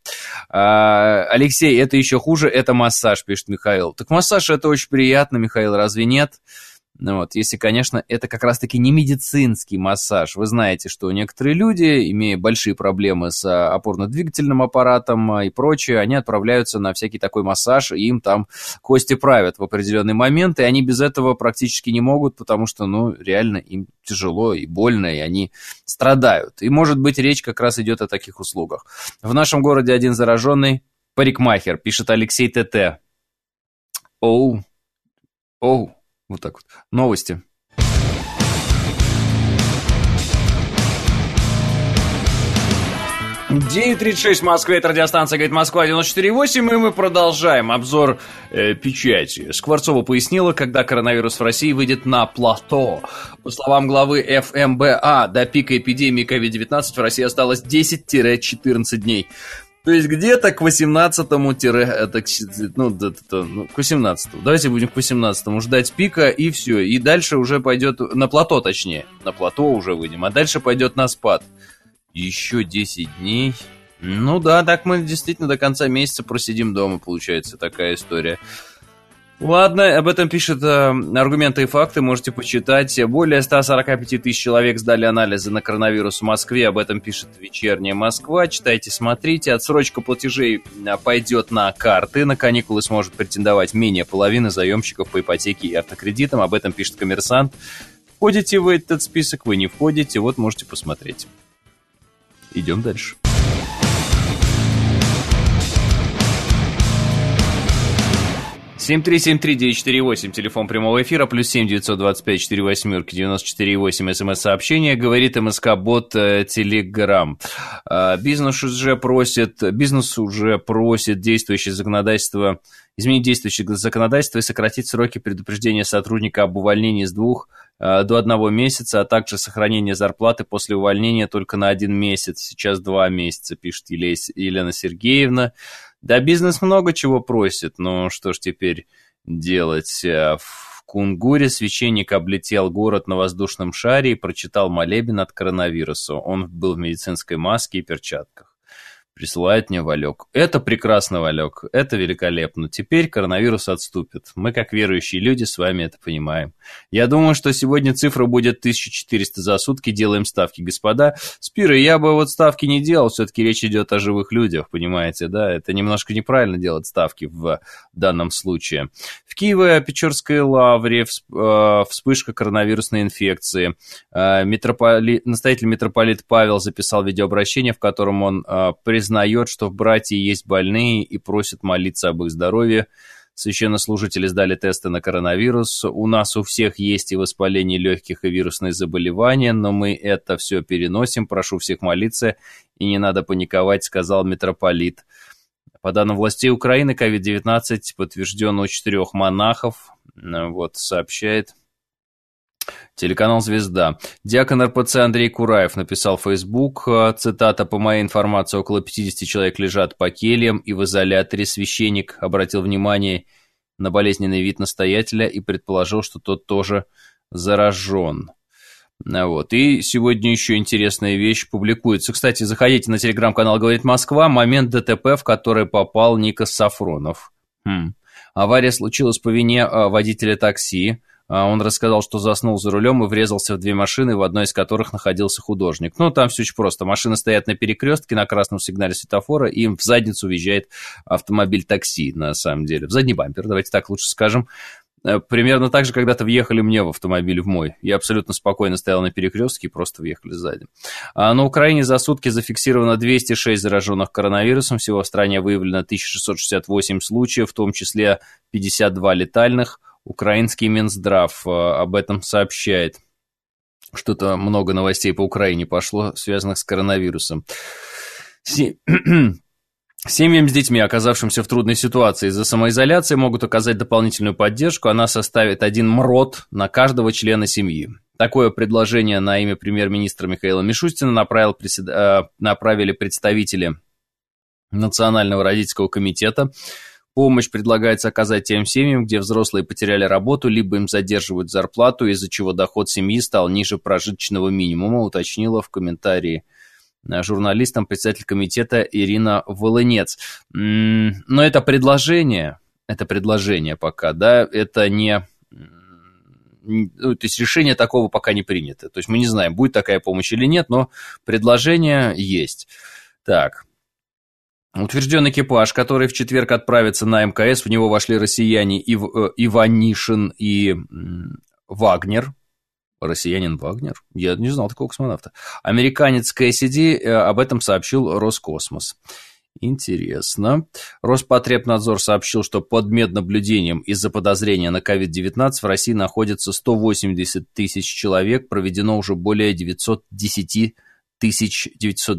Алексей, это еще хуже, это массаж, пишет Михаил. Так массаж это очень приятно, Михаил, разве нет? Ну вот, если, конечно, это как раз-таки не медицинский массаж. Вы знаете, что некоторые люди, имея большие проблемы с опорно-двигательным аппаратом и прочее, они отправляются на всякий такой массаж, и им там кости правят в определенный момент, и они без этого практически не могут, потому что, ну, реально им тяжело и больно, и они страдают. И, может быть, речь как раз идет о таких услугах. В нашем городе один зараженный парикмахер, пишет Алексей ТТ. Оу, оу. Вот так вот. Новости. девять тридцать шесть в Москве, это радиостанция «Говорит Москва» девяносто четыре восемь, и мы продолжаем обзор э, печати. Скворцова пояснила, когда коронавирус в России выйдет на плато. По словам главы эф эм бэ а, до пика эпидемии ковид девятнадцать в России осталось десять-четырнадцать дней. То есть где-то к восемнадцатому, ну, ну, к восемнадцатому, давайте будем к восемнадцатому ждать пика, и все. И дальше уже пойдет, на плато точнее, на плато уже выйдем, а дальше пойдет на спад. Еще десять дней. Ну да, так мы действительно до конца месяца просидим дома, получается, такая история. Ладно, об этом пишет э, аргументы и факты, можете почитать. Более ста сорока пяти тысяч человек сдали анализы на коронавирус в Москве, об этом пишет «Вечерняя Москва». Читайте, смотрите. Отсрочка платежей пойдет на карты. На каникулы сможет претендовать менее половины заемщиков по ипотеке и автокредитам, об этом пишет «Коммерсант». Входите вы в этот список, вы не входите, вот можете посмотреть. Идем дальше. семь три семь три девять четыре восемь, телефон прямого эфира, плюс семь девятьсот двадцать пять четыре восьмерки девяносто четыре восемь, смс-сообщение, говорит МСК-бот Телеграм. Бизнес уже просит, бизнес уже просит действующее законодательство, изменить действующее законодательство и сократить сроки предупреждения сотрудника об увольнении с двух до одного месяца, а также сохранение зарплаты после увольнения только на один месяц, сейчас два месяца, пишет Елена Сергеевна. Да, бизнес много чего просит, но что ж теперь делать? В Кунгуре священник облетел город на воздушном шаре и прочитал молебен от коронавируса. Он был в медицинской маске и перчатках. Присылает мне Валек. Это прекрасно, Валек, это великолепно. Теперь коронавирус отступит. Мы, как верующие люди, с вами это понимаем. Я думаю, что сегодня цифра будет тысяча четыреста за сутки. Делаем ставки, господа. Спира, я бы вот ставки не делал. Все-таки речь идет о живых людях, понимаете, да? Это немножко неправильно делать ставки в данном случае. В Киево-Печорской лавре вспышка коронавирусной инфекции. Митрополит, настоятель митрополит Павел записал видеообращение, в котором он признал, признает, что в братье есть больные и просит молиться об их здоровье. Священнослужители сдали тесты на коронавирус. У нас у всех есть и воспаление легких, и вирусные заболевания, но мы это все переносим. Прошу всех молиться, и не надо паниковать, сказал митрополит. По данным властей Украины, ковид девятнадцать подтвержден у четырех монахов. Вот, сообщает Телеканал «Звезда». Диакон эр пэ цэ Андрей Кураев написал в Facebook, цитата: «По моей информации, около пятьдесят человек лежат по кельям и в изоляторе. Священник обратил внимание на болезненный вид настоятеля и предположил, что тот тоже заражен». Вот. И сегодня еще интересная вещь публикуется. Кстати, заходите на телеграм-канал «Говорит Москва». Момент ДТП, в который попал Никос Сафронов. Хм. Авария случилась по вине водителя такси. Он рассказал, что заснул за рулем и врезался в две машины, в одной из которых находился художник. Ну, там все очень просто. Машины стоят на перекрестке на красном сигнале светофора, и им в задницу въезжает автомобиль такси, на самом деле. В задний бампер, давайте так лучше скажем. Примерно так же когда-то въехали мне в автомобиль в мой. Я абсолютно спокойно стоял на перекрестке и просто въехали сзади. А на Украине за сутки зафиксировано двести шесть зараженных коронавирусом. Всего в стране выявлено тысяча шестьсот шестьдесят восемь случаев, в том числе пятьдесят два летальных. Украинский Минздрав об этом сообщает. Что-то много новостей по Украине пошло, связанных с коронавирусом. Семьям с детьми, оказавшимся в трудной ситуации из-за самоизоляции, могут оказать дополнительную поддержку. Она составит один МРОТ на каждого члена семьи. Такое предложение на имя премьер-министра Михаила Мишустина направил, направили представители Национального родительского комитета. Помощь предлагается оказать тем семьям, где взрослые потеряли работу, либо им задерживают зарплату, из-за чего доход семьи стал ниже прожиточного минимума, уточнила в комментарии журналистам председатель комитета Ирина Волынец. Но это предложение, это предложение пока, да, это не... То есть решение такого пока не принято. То есть мы не знаем, будет такая помощь или нет, но предложение есть. Так. Утвержден экипаж, который в четверг отправится на эм ка эс. В него вошли россияне Ив, Иванишин и Вагнер. Россиянин Вагнер? Я не знал такого космонавта. Американец Кэссиди, об этом сообщил Роскосмос. Интересно. Роспотребнадзор сообщил, что под меднаблюдением из-за подозрения на ковид девятнадцать в России находится сто восемьдесят тысяч человек. Проведено уже более девятьсот десять тысяч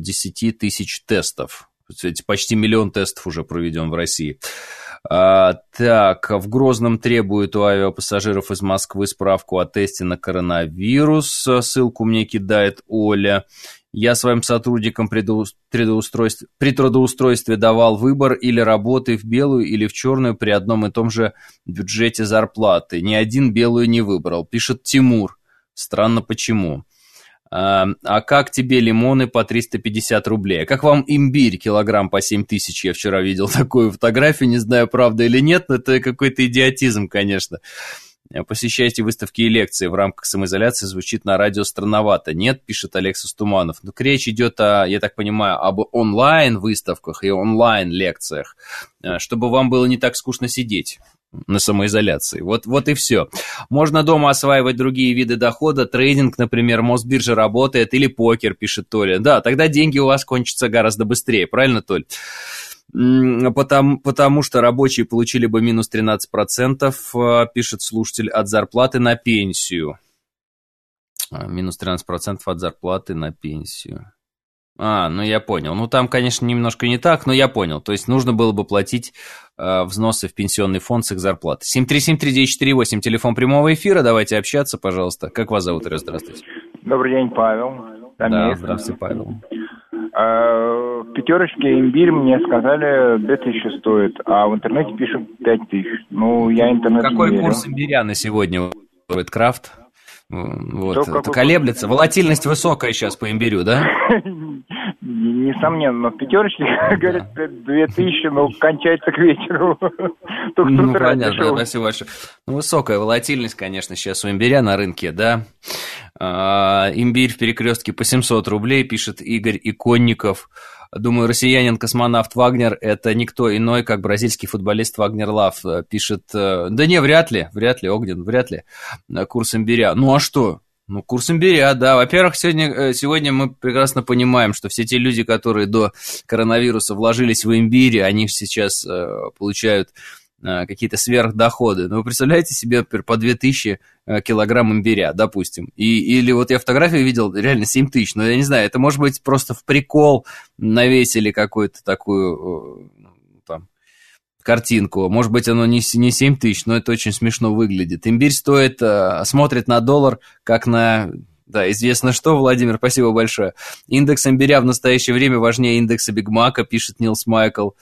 тестов. Почти миллион тестов уже проведен в России. А, так, в Грозном требуют у авиапассажиров из Москвы справку о тесте на коронавирус. Ссылку мне кидает Оля. Я своим сотрудникам при трудоустройстве, при трудоустройстве давал выбор или работы в белую, или в черную при одном и том же бюджете зарплаты. Ни один белую не выбрал, пишет Тимур. Странно, почему. А, а как тебе лимоны по триста пятьдесят рублей? А как вам имбирь килограмм по семь тысяч? Я вчера видел такую фотографию, не знаю, правда или нет, но это какой-то идиотизм, конечно. Посещаете выставки и лекции в рамках самоизоляции, звучит на радио странновато. Нет, пишет Алексис Туманов. Но речь идет, о, я так понимаю, об онлайн-выставках и онлайн-лекциях, чтобы вам было не так скучно сидеть на самоизоляции. Вот, вот и все. Можно дома осваивать другие виды дохода, трейдинг, например, Мосбиржа работает, или покер, пишет Толя. Да, тогда деньги у вас кончатся гораздо быстрее, правильно, Толь? Потому, потому что рабочие получили бы минус тринадцать процентов, пишет слушатель, от зарплаты на пенсию. Минус тринадцать процентов от зарплаты на пенсию. А, ну я понял. Ну там, конечно, немножко не так, но я понял. То есть нужно было бы платить э, взносы в пенсионный фонд с их зарплаты. семь три семь три девять четыре восемь, телефон прямого эфира. Давайте общаться, пожалуйста. Как вас зовут, Ирина? Здравствуйте. Добрый день, Павел. Там да, есть. Здравствуйте, Павел. А, в пятерочке имбирь мне сказали две тысячи стоит, а в интернете пишут пять тысяч. Ну, я интернет Какой не верю. курс имбиря на сегодня? Крафт? Вот, это колеблется. Волатильность высокая сейчас по имбирю, да? Несомненно, но в пятерочке, говорят, две тысячи, но кончается к вечеру. Ну, понятно, спасибо большое. Ну, высокая волатильность, конечно, сейчас у имбиря на рынке, да. Имбирь в перекрестке по семьсот рублей, пишет Игорь Иконников. Думаю, россиянин-космонавт Вагнер – это никто иной, как бразильский футболист Вагнер Лав, пишет. Да не, вряд ли, вряд ли, Огнен, вряд ли. Курс имбиря. Ну, а что? Ну, курс имбиря, да. Во-первых, сегодня, сегодня мы прекрасно понимаем, что все те люди, которые до коронавируса вложились в имбирь, они сейчас э, получают э, какие-то сверхдоходы. Ну, вы представляете себе, например, по две тысячи э, килограмм имбиря, допустим. И, или вот я фотографию видел, реально семь тысяч. Но я не знаю, это может быть просто в прикол навесили какую-то такую... Э, там, картинку. Может быть, оно не, не семь тысяч, но это очень смешно выглядит. Имбирь стоит, смотрит на доллар, как на... Да, известно что, Владимир, спасибо большое. Индекс имбиря в настоящее время важнее индекса Биг Мака, пишет Нилс Майкл.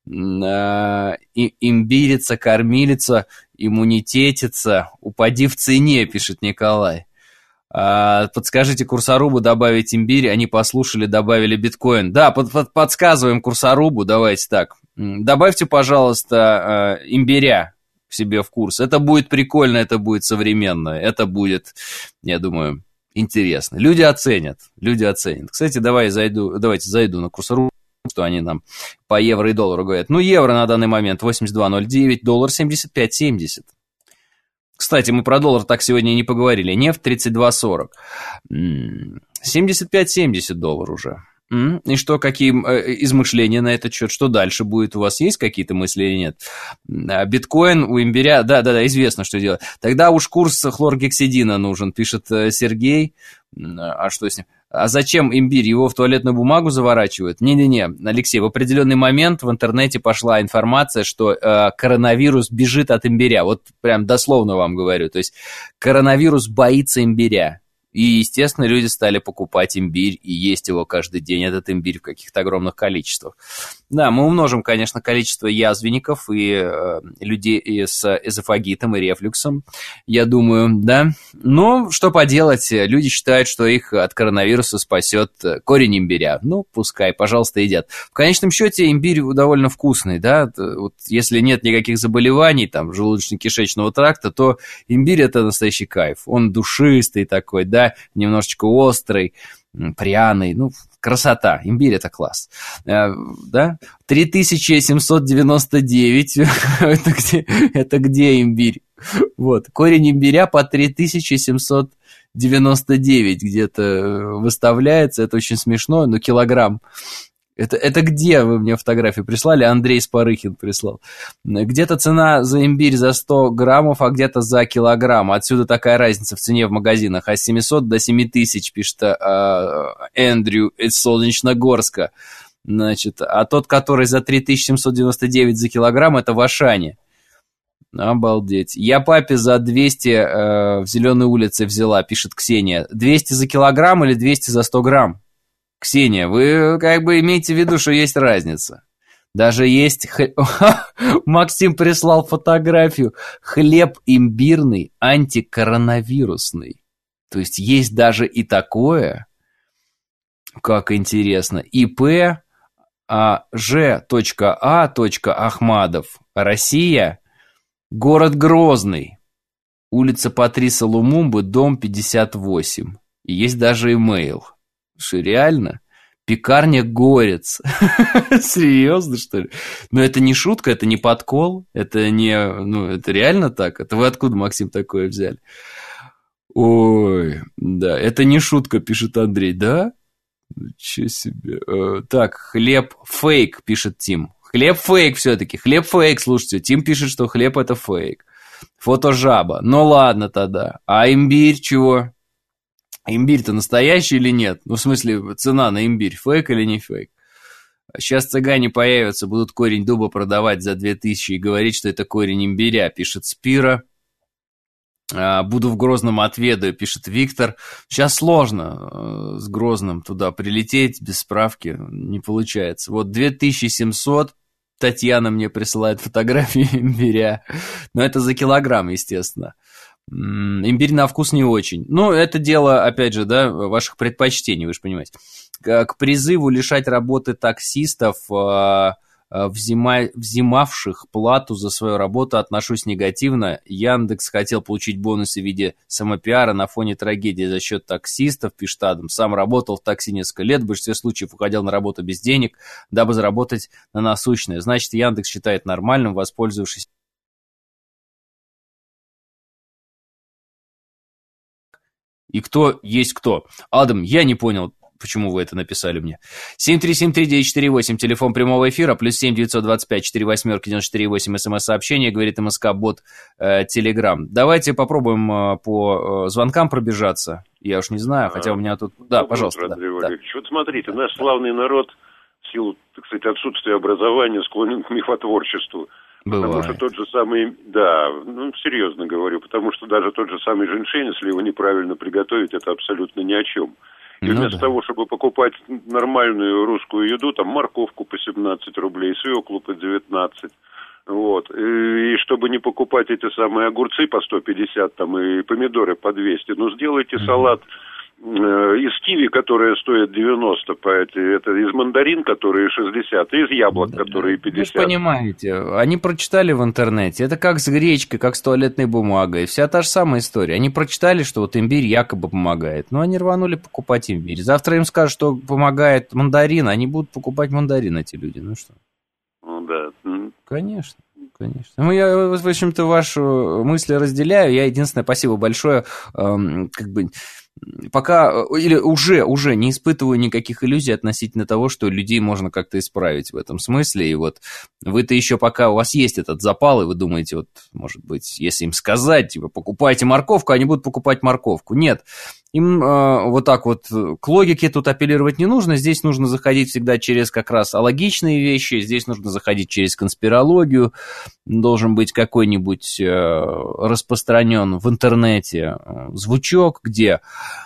Имбирится, кормилица, иммунитетится, упади в цене, пишет Николай. Подскажите Курсорубу добавить имбирь, они послушали, добавили биткоин. Да, под, под, подсказываем Курсорубу, давайте так. Добавьте, пожалуйста, имбиря к себе в курс. Это будет прикольно, это будет современно, это будет, я думаю, интересно. Люди оценят, люди оценят. Кстати, давай зайду, давайте зайду на Курсорубу, что они нам по евро и доллару говорят. Ну, евро на данный момент восемьдесят два ноль девять, доллар семьдесят пять семьдесят. Кстати, мы про доллар так сегодня и не поговорили. Нефть тридцать два сорок. семьдесят пять семьдесят доллар уже. И что, какие измышления на этот счет? Что дальше будет? У вас есть какие-то мысли или нет? Биткоин у имбиря... Да-да-да, известно, что делать. Тогда уж курс хлоргексидина нужен, пишет Сергей. А что с ним? А зачем имбирь? Его в туалетную бумагу заворачивают? Не-не-не, Алексей, в определенный момент в интернете пошла информация, что э, коронавирус бежит от имбиря. Вот прям дословно вам говорю. То есть коронавирус боится имбиря. И, естественно, люди стали покупать имбирь и есть его каждый день, этот имбирь в каких-то огромных количествах. Да, мы умножим, конечно, количество язвенников и э, людей и с эзофагитом и рефлюксом, я думаю, да. Но что поделать, люди считают, что их от коронавируса спасет корень имбиря. Ну, пускай, пожалуйста, едят. В конечном счете имбирь довольно вкусный, да. Вот, если нет никаких заболеваний, там, желудочно-кишечного тракта, то имбирь – это настоящий кайф. Он душистый такой, да, немножечко острый, пряный, ну, красота, имбирь это класс, э, да, три тысячи семьсот девяносто девять, это, где, это где имбирь, вот, корень имбиря по три тысячи семьсот девяносто девять где-то выставляется, это очень смешно, но килограмм. Это, это где вы мне фотографию прислали? Андрей Спарыхин прислал. Где-то цена за имбирь за сто граммов, а где-то за килограмм. Отсюда такая разница в цене в магазинах. От семисот до семи тысяч, пишет а, Эндрю из Солнечногорска. Значит, а тот, который за три тысячи семьсот девяносто девять за килограмм, это в Ашане. Обалдеть. Я папе за двести э, в Зеленой улице взяла, пишет Ксения. двести за килограмм или двести за сто грамм? Ксения, вы как бы имеете в виду, что есть разница. Даже есть... Максим прислал фотографию. Хлеб имбирный, антикоронавирусный. То есть есть даже и такое. Как интересно. ИП Ж А. Ахмадов. Россия. Город Грозный. Улица Патриса Лумумбы, дом пятьдесят восемь. И есть даже имейл. Что, реально? Пекарня Горец. Серьезно, что ли? Но это не шутка, это не подкол, это не... Ну, это реально так? Это вы откуда, Максим, такое взяли? Ой, да, это не шутка, пишет Андрей. Да? Ничего себе. Э, так, хлеб фейк, пишет Тим. Хлеб фейк все-таки, хлеб фейк, слушайте. Тим пишет, что хлеб это фейк. Фото жаба. Ну ладно тогда. А имбирь чего? Имбирь-то настоящий или нет? Ну, в смысле, цена на имбирь, фейк или не фейк? Сейчас цыгане появятся, будут корень дуба продавать за две тысячи и говорить, что это корень имбиря, пишет Спира. Буду в Грозном, отведаю, пишет Виктор. Сейчас сложно с Грозным туда прилететь без справки, не получается. Вот две тысячи семьсот, Татьяна мне присылает фотографии имбиря, но это за килограмм, естественно. Имбирь на вкус не очень. Ну, это дело, опять же, да, ваших предпочтений, вы же понимаете. К призыву лишать работы таксистов, взима... взимавших плату за свою работу, отношусь негативно. Яндекс хотел получить бонусы в виде самопиара на фоне трагедии за счет таксистов, пишет Адам. Сам работал в такси несколько лет, в большинстве случаев уходил на работу без денег, дабы заработать на насущное. Значит, Яндекс считает нормальным, воспользовавшись. И кто есть кто? Адам, я не понял, почему вы это написали мне. семь три семь три девять четыре восемь, телефон прямого эфира, плюс семь девятьсот двадцать пять четыре восьмерки девяносто четыре восемь, смс-сообщение, говорит МСК-бот, э, Телеграм. Давайте попробуем э, по э, звонкам пробежаться. Я уж не знаю, хотя у меня тут... Да, пожалуйста. Утро, Андрей да, Валерьевич. да. Вот смотрите, наш славный народ в силу, так сказать, отсутствия образования склонен к мифотворчеству. Бывает. Потому что тот же самый, да, ну, серьезно говорю, потому что даже тот же самый женьшень, если его неправильно приготовить, это абсолютно ни о чем. И ну, вместо да. того, чтобы покупать нормальную русскую еду, там морковку по семнадцать рублей, свеклу по девятнадцать, вот, и, и чтобы не покупать эти самые огурцы по сто пятьдесят, там, и помидоры по двести, ну, сделайте mm-hmm. салат из киви, которые стоят девяносто, это из мандарин, которые шестьдесят, и из яблок, да, которые пятьдесят. Вы понимаете, они прочитали в интернете, это как с гречкой, как с туалетной бумагой, вся та же самая история. Они прочитали, что вот имбирь якобы помогает, но они рванули покупать имбирь. Завтра им скажут, что помогает мандарин, они будут покупать мандарин, эти люди, ну что? Ну да. Конечно. Конечно. Ну, я, в общем-то, вашу мысль разделяю. Я единственное, спасибо большое, эм, как бы, пока, или уже, уже не испытываю никаких иллюзий относительно того, что людей можно как-то исправить в этом смысле. И вот вы-то еще пока у вас есть этот запал, и вы думаете, вот, может быть, если им сказать, типа, покупайте морковку, они будут покупать морковку. Нет. Им э, вот так вот к логике тут апеллировать не нужно. Здесь нужно заходить всегда через как раз алогичные вещи. Здесь нужно заходить через конспирологию. Должен быть какой-нибудь э, распространен в интернете э, звучок, где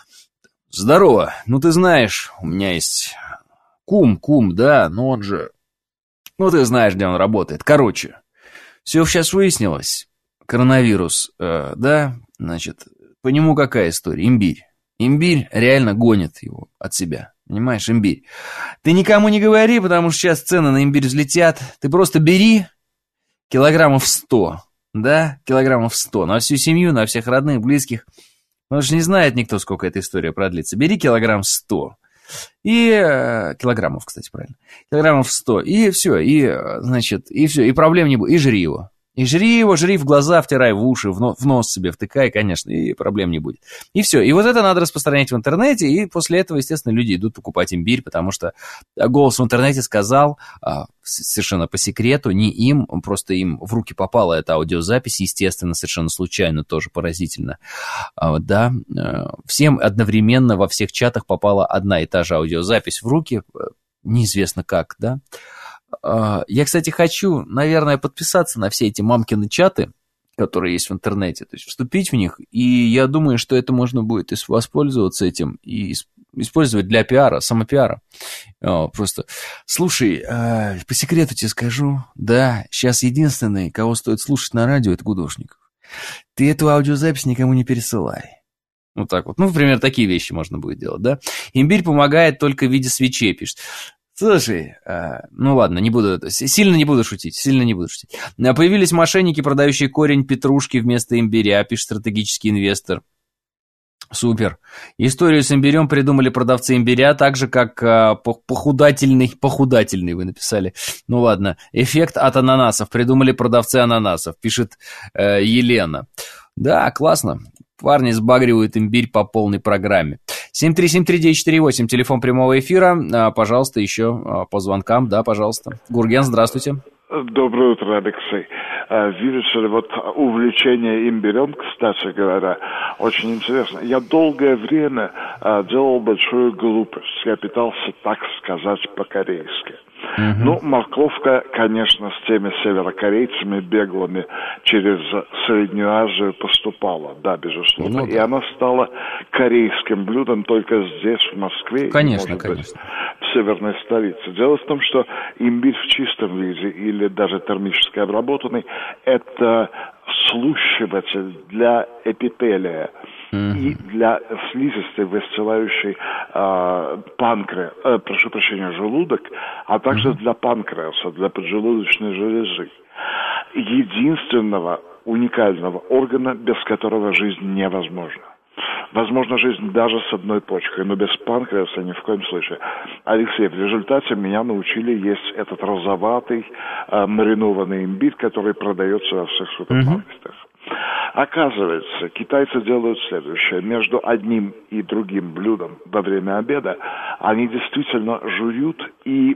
«Здорово, ну ты знаешь, у меня есть кум, кум, да, но он же... Ну ты знаешь, где он работает. Короче, все сейчас выяснилось. Коронавирус, э, да, значит, по нему какая история? Имбирь. Имбирь реально гонит его от себя. Понимаешь, имбирь. Ты никому не говори, потому что сейчас цены на имбирь взлетят. Ты просто бери килограммов сто. Да, килограммов сто. На всю семью, на всех родных, близких. Потому что не знает никто, сколько эта история продлится. Бери килограмм сто. И... Килограммов, кстати, правильно. Килограммов сто. И все. И, значит, и все. И проблем не будет. И жри его. И жри его, жри в глаза, втирай в уши, в нос, в нос себе втыкай, конечно, и проблем не будет. И все. И вот это надо распространять в интернете, и после этого, естественно, люди идут покупать имбирь, потому что голос в интернете сказал, совершенно по секрету, не им, просто им в руки попала эта аудиозапись, естественно, совершенно случайно, тоже поразительно. Да, всем одновременно во всех чатах попала одна и та же аудиозапись в руки, неизвестно как, да. Я, кстати, хочу, наверное, подписаться на все эти мамкины чаты, которые есть в интернете, то есть вступить в них, и я думаю, что это можно будет воспользоваться этим и использовать для пиара, самопиара. Просто, слушай, по секрету тебе скажу, да, сейчас единственный, кого стоит слушать на радио, это Гудошников. Ты эту аудиозапись никому не пересылай. Вот так вот. Ну, например, такие вещи можно будет делать, да. Имбирь помогает только в виде свечей, пишет. Слушай, э, ну ладно, не буду, сильно не буду шутить, сильно не буду шутить. Появились мошенники, продающие корень петрушки вместо имбиря, пишет стратегический инвестор. Супер. Историю с имбирем придумали продавцы имбиря, так же, как э, похудательный, похудательный вы написали. Ну ладно, эффект от ананасов придумали продавцы ананасов, пишет э, Елена. Да, классно. Парни сбагривают имбирь по полной программе. семь три семь три девять четыре восемь, телефон прямого эфира. А, пожалуйста, еще по звонкам, да, пожалуйста. Гурген, здравствуйте. Доброе утро, Алексей. Видите ли, вот увлечение имбирем, кстати говоря, очень интересно. Я долгое время делал большую глупость. Я пытался так сказать по-корейски. Mm-hmm. Ну, морковка, конечно, с теми северокорейцами беглыми через Среднюю Азию поступала, да, безусловно. Ну, да. И она стала корейским блюдом только здесь, в Москве. Конечно, может конечно. Быть, в северной столице. Дело в том, что имбирь в чистом виде или даже термически обработанный – это слущиватель для эпителия. Mm-hmm. И для слизистой, выстилающей э, панкреас, э, прошу прощения, желудок, а также mm-hmm. для панкреаса, для поджелудочной железы. Единственного уникального органа, без которого жизнь невозможна. Возможно, жизнь даже с одной почкой, но без панкреаса ни в коем случае. Алексей, в результате меня научили есть этот розоватый э, маринованный имбирь, который продается во всех супермаркетах. Mm-hmm. Оказывается, китайцы делают следующее. Между одним и другим блюдом во время обеда они действительно жуют и,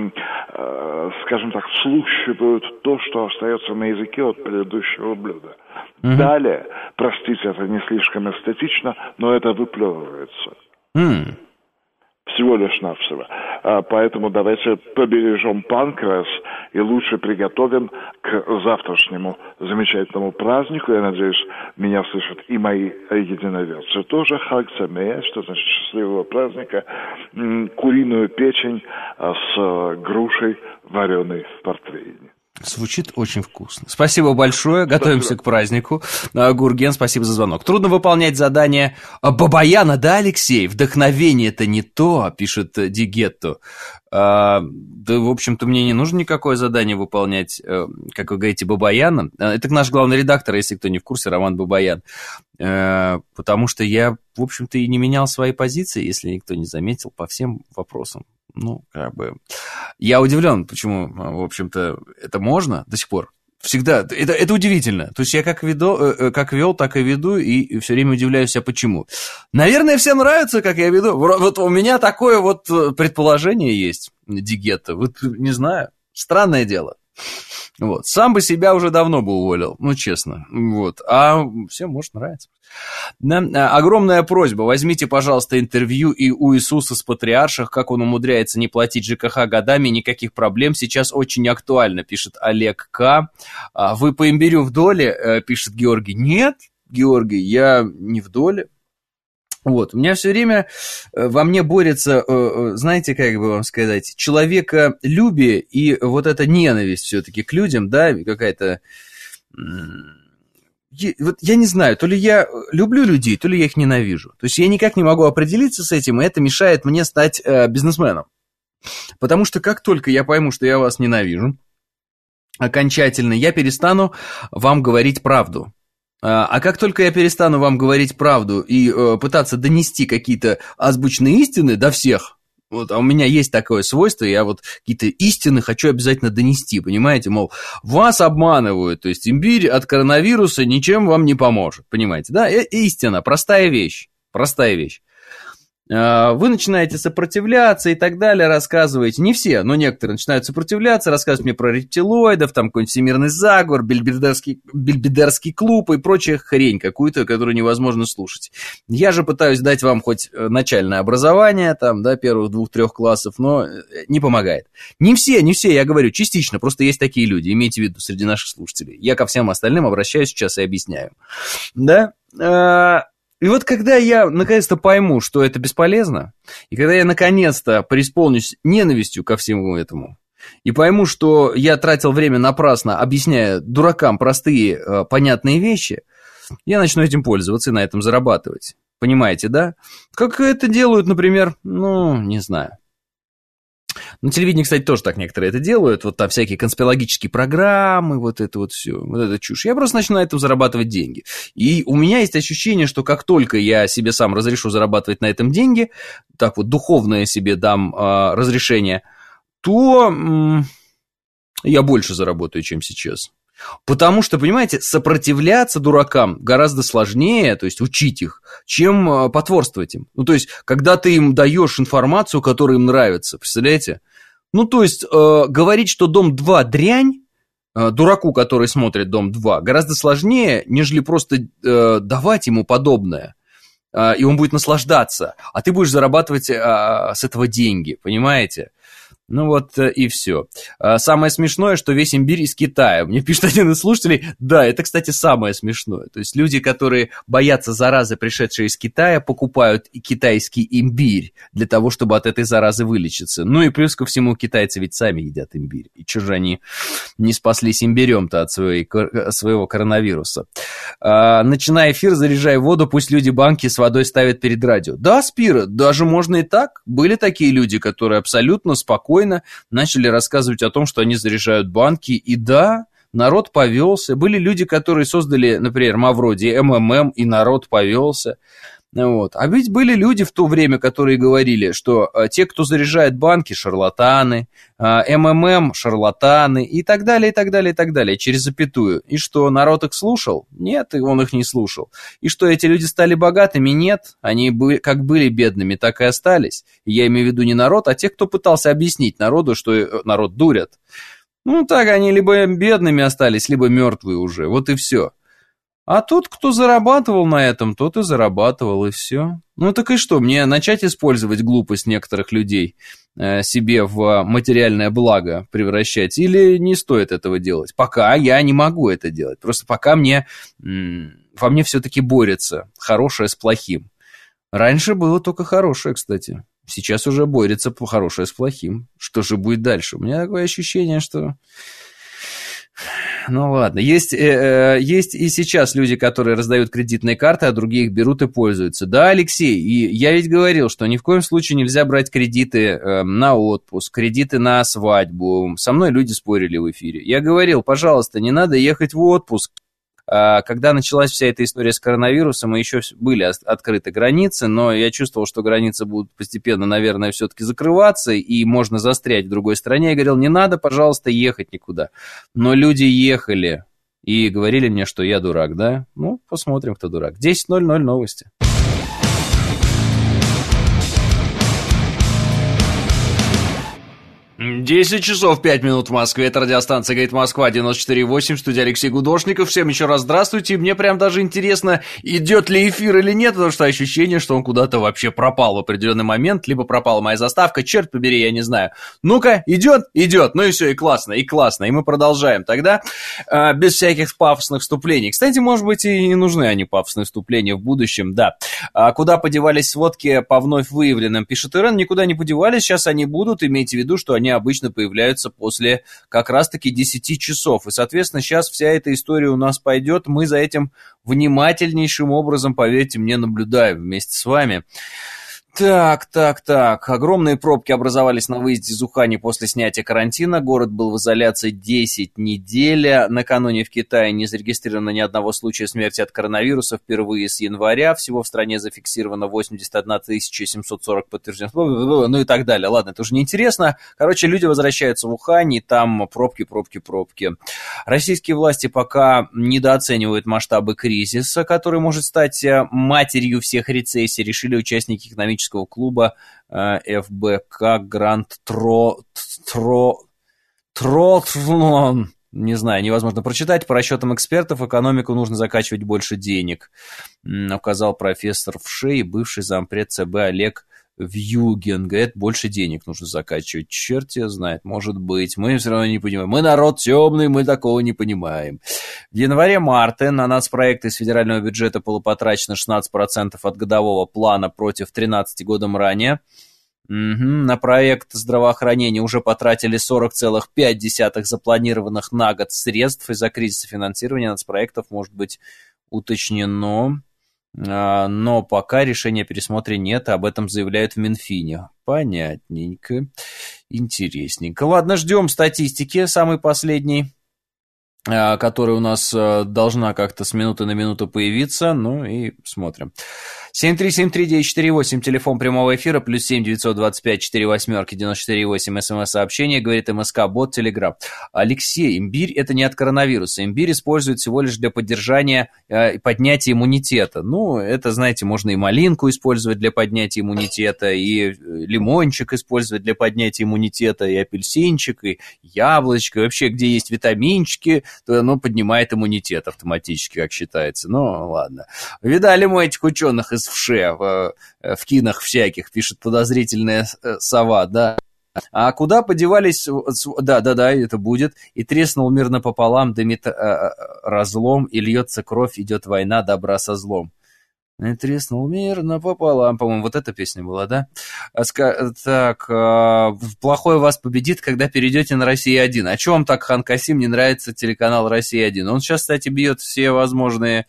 э, скажем так, слущивают то, что остается на языке от предыдущего блюда. Mm-hmm. Далее, простите, это не слишком эстетично, но это выплевывается. Mm. Всего лишь навсего. А, поэтому давайте побережем панкреас и лучше приготовим к завтрашнему замечательному празднику. Я надеюсь, меня слышат и мои единоверцы тоже. Хаг Самея, что значит счастливого праздника. М- куриную печень а, с грушей, вареной в портвейне. Звучит очень вкусно. Спасибо большое. Готовимся спасибо. К празднику. Гурген, спасибо за звонок. Трудно выполнять задание Бабаяна, да, Алексей? Вдохновение-то не то, пишет Дигетто. А, да, в общем-то, мне не нужно никакое задание выполнять, как вы говорите, Бабаяна. Это наш главный редактор, если кто не в курсе, Роман Бабаян. А, потому что я, в общем-то, и не менял свои позиции, если никто не заметил, по всем вопросам. Ну, как бы... Я удивлен, почему, в общем-то, это можно до сих пор. Всегда. Это, это удивительно. То есть я как, веду, как вел, так и веду, и все время удивляюсь, а почему. Наверное, всем нравится, как я веду. Вот у меня такое вот предположение есть, Дигетто. Вот не знаю. Странное дело. Вот. Сам бы себя уже давно бы уволил, ну, честно. Вот. А всем может нравиться. Да? Огромная просьба, возьмите, пожалуйста, интервью и у Иисуса с патриарших, как он умудряется не платить ЖКХ годами, никаких проблем, сейчас очень актуально, пишет Олег К. Вы по имбирю в доле, пишет Георгий. Нет, Георгий, я не в доле. Вот, у меня все время во мне борется, знаете, как бы вам сказать, человеколюбие и вот эта ненависть все-таки к людям, да, какая-то... Вот я не знаю, то ли я люблю людей, то ли я их ненавижу. То есть я никак не могу определиться с этим, и это мешает мне стать э, бизнесменом. Потому что как только я пойму, что я вас ненавижу, окончательно, я перестану вам говорить правду. А, а как только я перестану вам говорить правду и э, пытаться донести какие-то азбучные истины до всех, вот, а у меня есть такое свойство, я вот какие-то истины хочу обязательно донести, понимаете, мол, вас обманывают, то есть имбирь от коронавируса ничем вам не поможет, понимаете, да, и, истина, простая вещь, простая вещь. Вы начинаете сопротивляться и так далее, рассказываете, не все, но некоторые начинают сопротивляться, рассказывать мне про рептилоидов, там какой-нибудь всемирный заговор, бельбедерский, бельбедерский клуб и прочая хрень какую-то, которую невозможно слушать. Я же пытаюсь дать вам хоть начальное образование, там, да, первых двух-трех классов, но не помогает. Не все, не все, я говорю, частично, просто есть такие люди, имейте в виду, среди наших слушателей. Я ко всем остальным обращаюсь сейчас и объясняю. Да? И вот когда я наконец-то пойму, что это бесполезно, и когда я наконец-то преисполнюсь ненавистью ко всему этому, и пойму, что я тратил время напрасно, объясняя дуракам простые, э, понятные вещи, я начну этим пользоваться и на этом зарабатывать. Понимаете, да? Как это делают, например, ну, не знаю. На телевидении, кстати, тоже так некоторые это делают. Вот там всякие конспирологические программы, вот это вот все, вот это чушь. Я просто начну на этом зарабатывать деньги. И у меня есть ощущение, что как только я себе сам разрешу зарабатывать на этом деньги, так вот духовное себе дам э, разрешение, то э, я больше заработаю, чем сейчас. Потому что, понимаете, сопротивляться дуракам гораздо сложнее, то есть учить их, чем потворствовать им. Ну, то есть, когда ты им даешь информацию, которая им нравится, представляете? Ну, то есть, э, говорить, что Дом-два дрянь, э, дураку, который смотрит Дом-два, гораздо сложнее, нежели просто э, давать ему подобное. Э, и он будет наслаждаться, а ты будешь зарабатывать э, с этого деньги, понимаете? Ну вот и все. Самое смешное, что весь имбирь из Китая. Мне пишет один из слушателей, да, это, кстати, самое смешное. То есть люди, которые боятся заразы, пришедшей из Китая, покупают китайский имбирь для того, чтобы от этой заразы вылечиться. Ну и плюс ко всему, китайцы ведь сами едят имбирь. И чё же они не спаслись имбирем-то от своей, своего коронавируса? А, начиная эфир, заряжай воду, пусть люди банки с водой ставят перед радио. Да, Спира, даже можно и так. Были такие люди, которые абсолютно спокойно начали рассказывать о том, что они заряжают банки, и да, народ повелся. Были люди, которые создали, например, Мавроди, эм эм эм, и народ повелся. Вот. А ведь были люди в то время, которые говорили, что те, кто заряжает банки, шарлатаны, эм эм эм, шарлатаны, и так далее, и так далее, и так далее, через запятую. И что, народ их слушал? Нет, он их не слушал. И что, эти люди стали богатыми? Нет, они были, как были бедными, так и остались. И я имею в виду не народ, а тех, кто пытался объяснить народу, что народ дурят. Ну, так они либо бедными остались, либо мертвые уже, вот и все. А тот, кто зарабатывал на этом, тот и зарабатывал, и все. Ну так и что, мне начать использовать глупость некоторых людей, э, себе в материальное благо превращать, или не стоит этого делать? Пока я не могу это делать, просто пока мне, м- во мне все-таки борется хорошее с плохим. Раньше было только хорошее, кстати. Сейчас уже борется хорошее с плохим. Что же будет дальше? У меня такое ощущение, что... Ну ладно, есть, э, есть и сейчас люди, которые раздают кредитные карты, а другие их берут и пользуются. Да, Алексей, и я ведь говорил, что ни в коем случае нельзя брать кредиты э, на отпуск, кредиты на свадьбу. Со мной люди спорили в эфире. Я говорил, пожалуйста, не надо ехать в отпуск. Когда началась вся эта история с коронавирусом, и еще были открыты границы, но я чувствовал, что границы будут постепенно, наверное, все-таки закрываться, и можно застрять в другой стране. Я говорил, не надо, пожалуйста, ехать никуда. Но люди ехали и говорили мне, что я дурак, да? Ну, посмотрим, кто дурак. десять ноль ноль новости. десять часов пять минут в Москве, это радиостанция «Говорит Москва», девяносто четыре восемь, студия Алексей Гудошников. Всем еще раз здравствуйте. Мне прям даже интересно, идет ли эфир или нет, потому что ощущение, что он куда-то вообще пропал в определенный момент, либо пропала моя заставка, черт побери, я не знаю. Ну-ка, идет? Идет. Ну и все, и классно, и классно. И мы продолжаем тогда, э, без всяких пафосных вступлений. Кстати, может быть, и не нужны они, пафосные вступления в будущем, да. А куда подевались сводки по вновь выявленным, пишет Ирен, никуда не подевались, сейчас они будут, имейте в виду, что они обычно появляются после как раз-таки десяти часов. И, соответственно, сейчас вся эта история у нас пойдет. Мы за этим внимательнейшим образом, поверьте мне, наблюдаем вместе с вами. Так, так, так. Огромные пробки образовались на выезде из Ухани после снятия карантина. Город был в изоляции десять недель. Накануне в Китае не зарегистрировано ни одного случая смерти от коронавируса впервые с января. Всего в стране зафиксировано восемьдесят одна тысяча семьсот сорок подтвержденных. Ну и так далее. Ладно, это уже неинтересно. Короче, люди возвращаются в Ухань, и там пробки, пробки, пробки. Российские власти пока недооценивают масштабы кризиса, который может стать матерью всех рецессий. Решили участники экономического клуба э, эф бэ ка Гранд Тро... Тро... Тротлон. Не знаю, невозможно прочитать. По расчетам экспертов, экономику нужно закачивать больше денег, указал профессор Вшей, бывший зампред цэ бэ Олег Вьюгин. Говорит, больше денег нужно закачивать. Черт тебя знает, может быть. Мы все равно не понимаем. Мы народ темный, мы такого не понимаем. В январе-марте на нацпроекты из федерального бюджета было потрачено шестнадцать процентов от годового плана против тринадцати годом ранее. Угу. На проект здравоохранения уже потратили сорок целых пять десятых запланированных на год средств. Из-за кризиса финансирования нацпроектов может быть уточнено. Но пока решения о пересмотре нет, об этом заявляют в Минфине. Понятненько, интересненько. Ладно, ждем статистики, самой последней, которая у нас должна как-то с минуты на минуту появиться. Ну и смотрим. семь три семь три девять четыре восемь, телефон прямого эфира, плюс семь девятьсот двадцать пять сорок восемь девяносто четыре восемь, смс-сообщение, говорит МСК-бот, Телеграм. Алексей, имбирь это не от коронавируса. Имбирь используют всего лишь для поддержания и э, поднятия иммунитета. Ну, это, знаете, можно и малинку использовать для поднятия иммунитета, и лимончик использовать для поднятия иммунитета, и апельсинчик, и яблочко. И вообще, где есть витаминчики, то оно поднимает иммунитет автоматически, как считается. Ну, ладно. Видали мы этих ученых из Вше в, в кинах всяких, пишет подозрительная сова, да. А куда подевались... Да-да-да, это будет. И треснул мир напополам, дымит разлом, и льется кровь, идет война, добра со злом. И треснул мир напополам. По-моему, вот эта песня была, да? Так, плохой вас победит, когда перейдете на Россия один. А чё вам так, Хан Касим, не нравится телеканал Россия один? Он сейчас, кстати, бьет все возможные,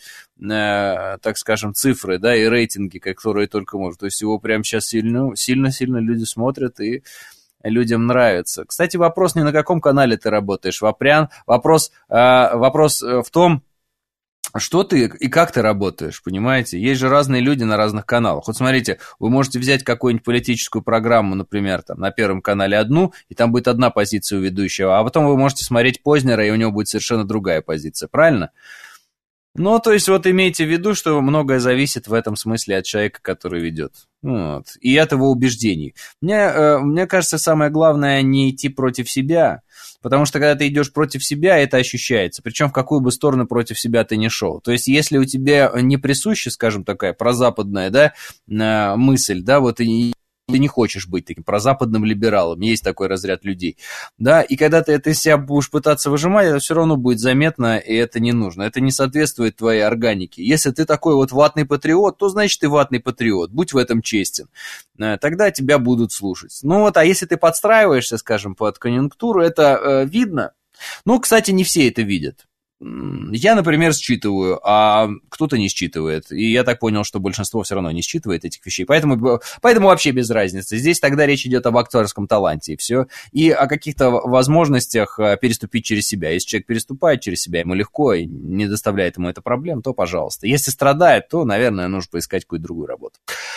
э, так скажем, цифры, да, и рейтинги, которые только может. То есть его прямо сейчас сильно-сильно люди смотрят, и людям нравится. Кстати, вопрос не на каком канале ты работаешь, Вапрян. Вопрос, э, вопрос в том, что ты и как ты работаешь, понимаете? Есть же разные люди на разных каналах. Вот смотрите, вы можете взять какую-нибудь политическую программу, например, там, на Первом канале одну, и там будет одна позиция у ведущего, а потом вы можете смотреть Познера, и у него будет совершенно другая позиция, правильно? Ну, то есть вот имейте в виду, что многое зависит в этом смысле от человека, который ведет. Вот. И от его убеждений. Мне, э, мне кажется, самое главное не идти против себя, потому что когда ты идешь против себя, это ощущается. Причем в какую бы сторону против себя ты ни шел. То есть если у тебя не присуща, скажем, такая прозападная, да, мысль, да, вот и... ты не хочешь быть таким прозападным либералом, есть такой разряд людей, да, и когда ты это из себя будешь пытаться выжимать, это все равно будет заметно, и это не нужно, это не соответствует твоей органике. Если ты такой вот ватный патриот, то значит ты ватный патриот, будь в этом честен, тогда тебя будут слушать. Ну вот, а если ты подстраиваешься, скажем, под конъюнктуру, это э, видно. Ну, кстати, не все это видят. Я, например, считываю, а кто-то не считывает. И я так понял, что большинство все равно не считывает этих вещей. Поэтому, поэтому вообще без разницы. Здесь тогда речь идет об актерском таланте, и все. И о каких-то возможностях переступить через себя. Если человек переступает через себя, ему легко, и не доставляет ему это проблем, то пожалуйста. Если страдает, то, наверное, нужно поискать какую-то другую работу.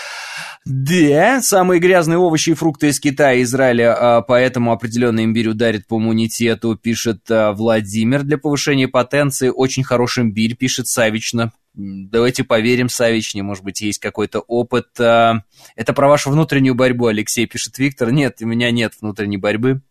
Да, самые грязные овощи и фрукты из Китая и Израиля, поэтому определенно имбирь ударит по иммунитету, пишет Владимир. Для повышения потенции очень хороший имбирь, пишет Савична. Давайте поверим Савичне, может быть, есть какой-то опыт. Это про вашу внутреннюю борьбу, Алексей, пишет Виктор. Нет, у меня нет внутренней борьбы.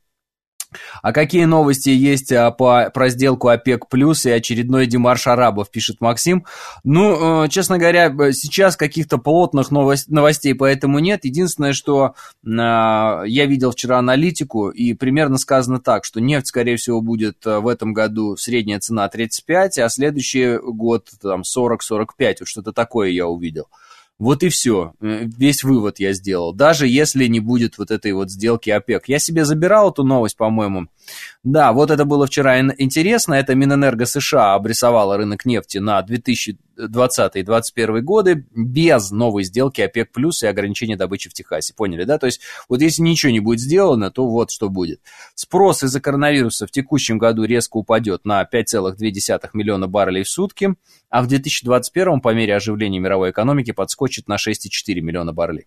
А какие новости есть а, по, про сделку ОПЕК+ и очередной демарш арабов, пишет Максим. Ну, э, честно говоря, сейчас каких-то плотных новость, новостей поэтому нет. Единственное, что э, я видел вчера аналитику, и примерно сказано так, что нефть, скорее всего, будет в этом году средняя цена тридцать пять, а следующий год там сорок сорок пять, вот что-то такое я увидел. Вот и все, весь вывод я сделал, даже если не будет вот этой вот сделки ОПЕК. Я себе забирал эту новость, по-моему. Да, вот это было вчера интересно, это Минэнерго США обрисовала рынок нефти на две тысячи двадцатый - две тысячи двадцать первый годы без новой сделки ОПЕК+ и ограничения добычи в Техасе. Поняли, да? То есть вот если ничего не будет сделано, то вот что будет. Спрос из-за коронавируса в текущем году резко упадет на пять целых две десятых миллиона баррелей в сутки, а в две тысячи двадцать первом по мере оживления мировой экономики подскочит на шесть целых четыре десятых миллиона баррелей.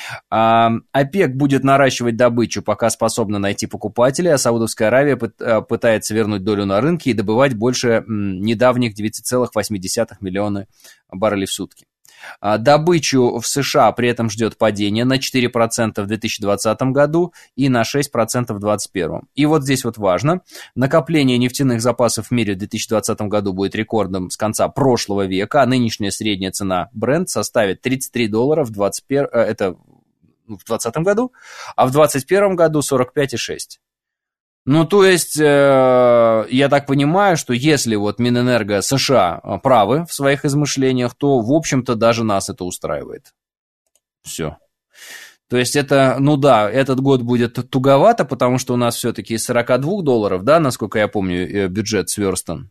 А, ОПЕК будет наращивать добычу, пока способна найти покупателей, а Саудовская Аравия пытается вернуть долю на рынке и добывать больше недавних девять целых восемь десятых миллиона баррелей в сутки. А, добычу в США при этом ждет падение на четыре процента в две тысячи двадцатом году и на шесть процентов в две тысячи двадцать первом. И вот здесь вот важно, накопление нефтяных запасов в мире в две тысячи двадцатом году будет рекордным с конца прошлого века, а нынешняя средняя цена Brent составит тридцать три доллара в двадцать первом, это в двадцатом году, а в двадцать первом году сорок пять целых шесть десятых. Ну, то есть, э, я так понимаю, что если вот Минэнерго США правы в своих измышлениях, то, в общем-то, даже нас это устраивает. Все. То есть, это, ну да, этот год будет туговато, потому что у нас все-таки из сорока двух долларов, да, насколько я помню, бюджет сверстан.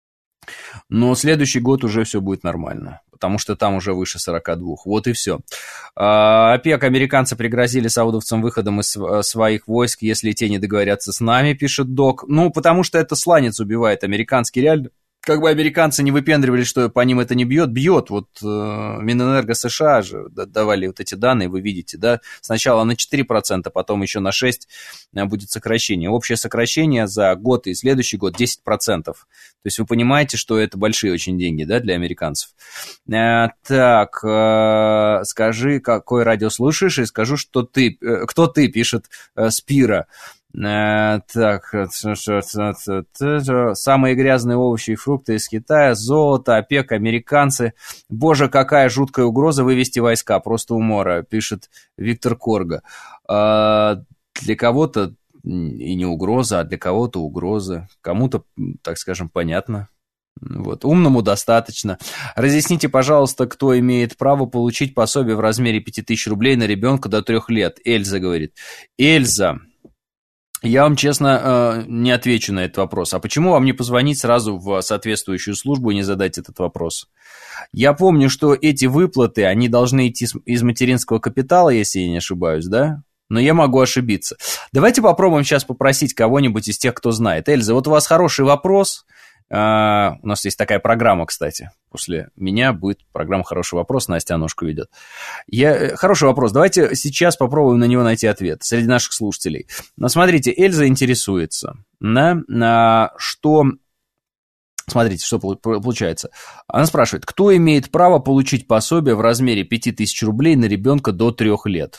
Но следующий год уже все будет нормально, потому что там уже выше сорока двух. Вот и все. ОПЕК, американцы пригрозили саудовцам выходом из своих войск, если те не договорятся с нами, пишет Док. Ну, потому что это сланец убивает. Американский реально... Как бы американцы не выпендривались, что по ним это не бьет, бьет. Вот э, Минэнерго США же давали вот эти данные, вы видите, да, сначала на четыре процента, потом еще на шесть процентов будет сокращение. Общее сокращение за год и следующий год десять процентов. То есть вы понимаете, что это большие очень деньги, да, для американцев. Э, так, э, скажи, какое радио слушаешь, и скажу, что ты, э, кто ты, пишет э, Спира. Так, самые грязные овощи и фрукты из Китая, золото, ОПЕК, американцы. Боже, какая жуткая угроза вывести войска, просто умора, пишет Виктор Корга. Для кого-то и не угроза, а для кого-то угроза. Кому-то, так скажем, понятно. Вот. Умному достаточно. Разъясните, пожалуйста, кто имеет право получить пособие в размере пять тысяч рублей на ребенка до трех лет. Эльза говорит. Эльза... Я вам честно не отвечу на этот вопрос. А почему вам не позвонить сразу в соответствующую службу и не задать этот вопрос? Я помню, что эти выплаты, они должны идти из материнского капитала, если я не ошибаюсь, да? Но я могу ошибиться. Давайте попробуем сейчас попросить кого-нибудь из тех, кто знает. Эльза, вот у вас хороший вопрос. Uh, у нас есть такая программа, кстати. После меня будет программа «Хороший вопрос». Настя Аношку ведет. Я... Хороший вопрос. Давайте сейчас попробуем на него найти ответ среди наших слушателей. Но смотрите, Эльза интересуется, да, uh, что Смотрите, что получается. Она спрашивает, кто имеет право получить пособие в размере пять тысяч рублей на ребенка до трех лет?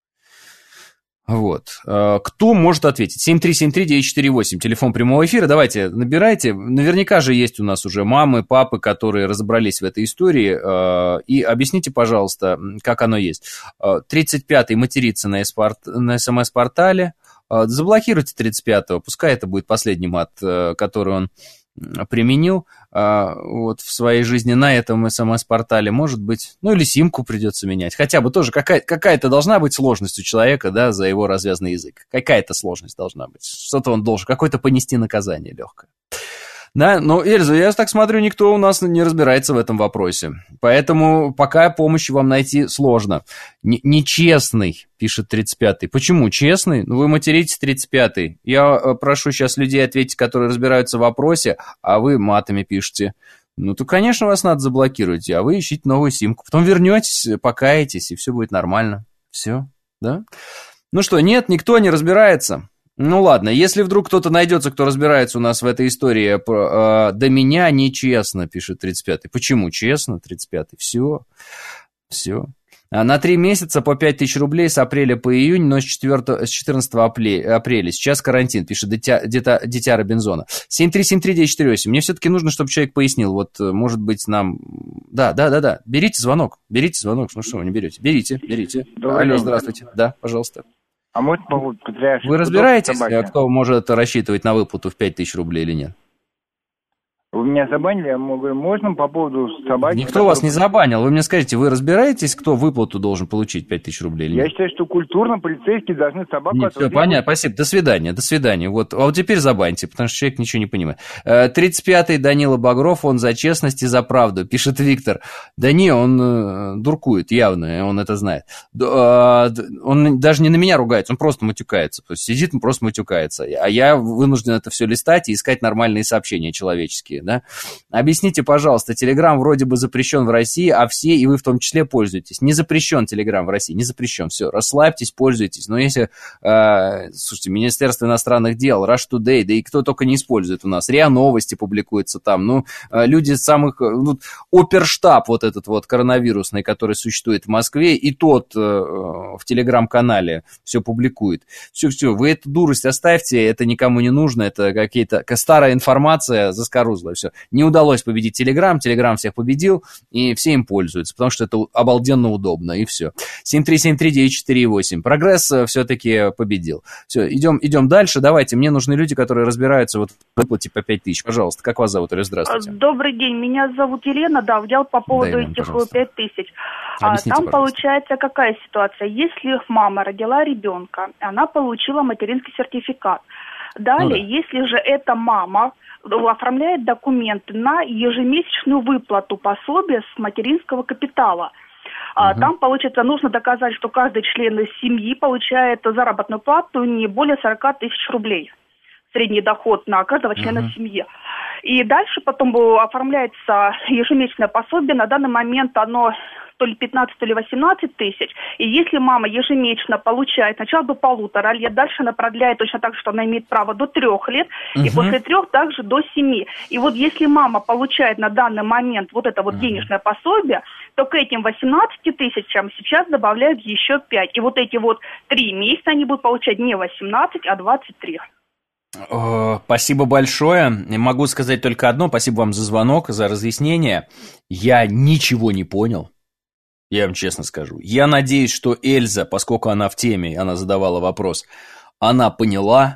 Вот. Кто может ответить? семь три семь три девять четыре восемь, телефон прямого эфира. Давайте, набирайте. Наверняка же есть у нас уже мамы, папы, которые разобрались в этой истории. И объясните, пожалуйста, как оно есть. тридцать пятый матерится на СМС-портале. Заблокируйте тридцать пятого. Пускай это будет последний мат, который он применил а, вот, в своей жизни на этом СМС-портале, может быть, ну или симку придется менять, хотя бы тоже какая- какая-то должна быть сложность у человека, да, за его развязный язык, какая-то сложность должна быть, что-то он должен, какое-то понести наказание легкое. Да, но, Эльза, я так смотрю, никто у нас не разбирается в этом вопросе. Поэтому пока помощи вам найти сложно. Н- нечестный, пишет тридцать пятый. Почему честный? Ну, вы материтесь тридцать пятый. Я прошу сейчас людей ответить, которые разбираются в вопросе, а вы матами пишете. Ну, то, конечно, вас надо заблокировать, а вы ищите новую симку. Потом вернетесь, покаетесь, и все будет нормально. Все, да? Ну что, нет, никто не разбирается. Ну ладно, если вдруг кто-то найдется, кто разбирается у нас в этой истории, э, до меня нечестно, пишет тридцать пятый. Почему честно, тридцать пятый? Все, все. А на три месяца по пять тысяч рублей с апреля по июнь, но с, четвёртого, с четырнадцатого апреля. Сейчас карантин, пишет дитя, дитя, дитя Робинзона. семь три семь три девять четыре восемь. Мне все-таки нужно, чтобы человек пояснил. Вот, может быть, нам... Да, да, да, да. Берите звонок, берите звонок. Ну что вы не берете? Берите, берите. Добрый Алло, день. Здравствуйте. Да, пожалуйста. А может, могут потрясти. Вы разбираетесь, кто может рассчитывать на выплату в пять тысяч рублей или нет? Вы меня забанили, я говорю, можно по поводу собаки? Никто который... вас не забанил. Вы мне скажите, вы разбираетесь, кто выплату должен получить пять тысяч рублей или нет? Я считаю, что культурно полицейские должны собаку... Нет, все, понятно, спасибо. До свидания, до свидания. Вот, а вот теперь забаньте, потому что человек ничего не понимает. тридцать пятый Данила Багров, он за честность и за правду, пишет Виктор. Да не, он э, дуркует, явно, он это знает. Э, он даже не на меня ругается, он просто матюкается. То есть сидит, просто матюкается. А я вынужден это все листать и искать нормальные сообщения человеческие. Да? Объясните, пожалуйста, Телеграм вроде бы запрещен в России, а все, и вы в том числе, пользуетесь. Не запрещен Телеграм в России, не запрещен. Все, расслабьтесь, пользуйтесь. Но если, э, слушайте, Министерство иностранных дел, Rush Today, да и кто только не использует у нас, РИА Новости публикуются там, ну, э, люди самых, ну, оперштаб вот этот вот коронавирусный, который существует в Москве, и тот э, в Телеграм-канале все публикует. Все-все, вы эту дурость оставьте, это никому не нужно, это какие-то старая информация, заскорузлая, все. Не удалось победить Телеграм, Телеграм всех победил, и все им пользуются, потому что это обалденно удобно, и все. семь три семь три девять четыре восемь. Прогресс все-таки победил. Все, идем, идем дальше. Давайте, мне нужны люди, которые разбираются вот в выплате по пять тысяч. Пожалуйста, как вас зовут? Здравствуйте. Добрый день, меня зовут Елена, да, в дел по поводу да, этих пять тысяч. Объясните, Там пожалуйста. Получается какая ситуация? Если мама родила ребенка, она получила материнский сертификат. Далее, ну, да. Если же эта мама оформляет документы на ежемесячную выплату пособия с материнского капитала, угу. Там, получается, нужно доказать, что каждый член из семьи получает заработную плату не более сорок тысяч рублей. Средний доход на каждого члена uh-huh. семьи. И дальше потом оформляется ежемесячное пособие. На данный момент оно то ли пятнадцать, то ли восемнадцать тысяч. И если мама ежемесячно получает сначала до полутора лет, дальше она продляет точно так, что она имеет право до трех лет, uh-huh. и после трех также до семи. И вот если мама получает на данный момент вот это вот uh-huh. денежное пособие, то к этим восемнадцати тысячам сейчас добавляют еще пять. И вот эти вот три месяца они будут получать не восемнадцать, а двадцать три. Спасибо большое. Могу сказать только одно. Спасибо вам за звонок, за разъяснение. Я ничего не понял. Я вам честно скажу. Я надеюсь, что Эльза, поскольку она в теме, она задавала вопрос, она поняла.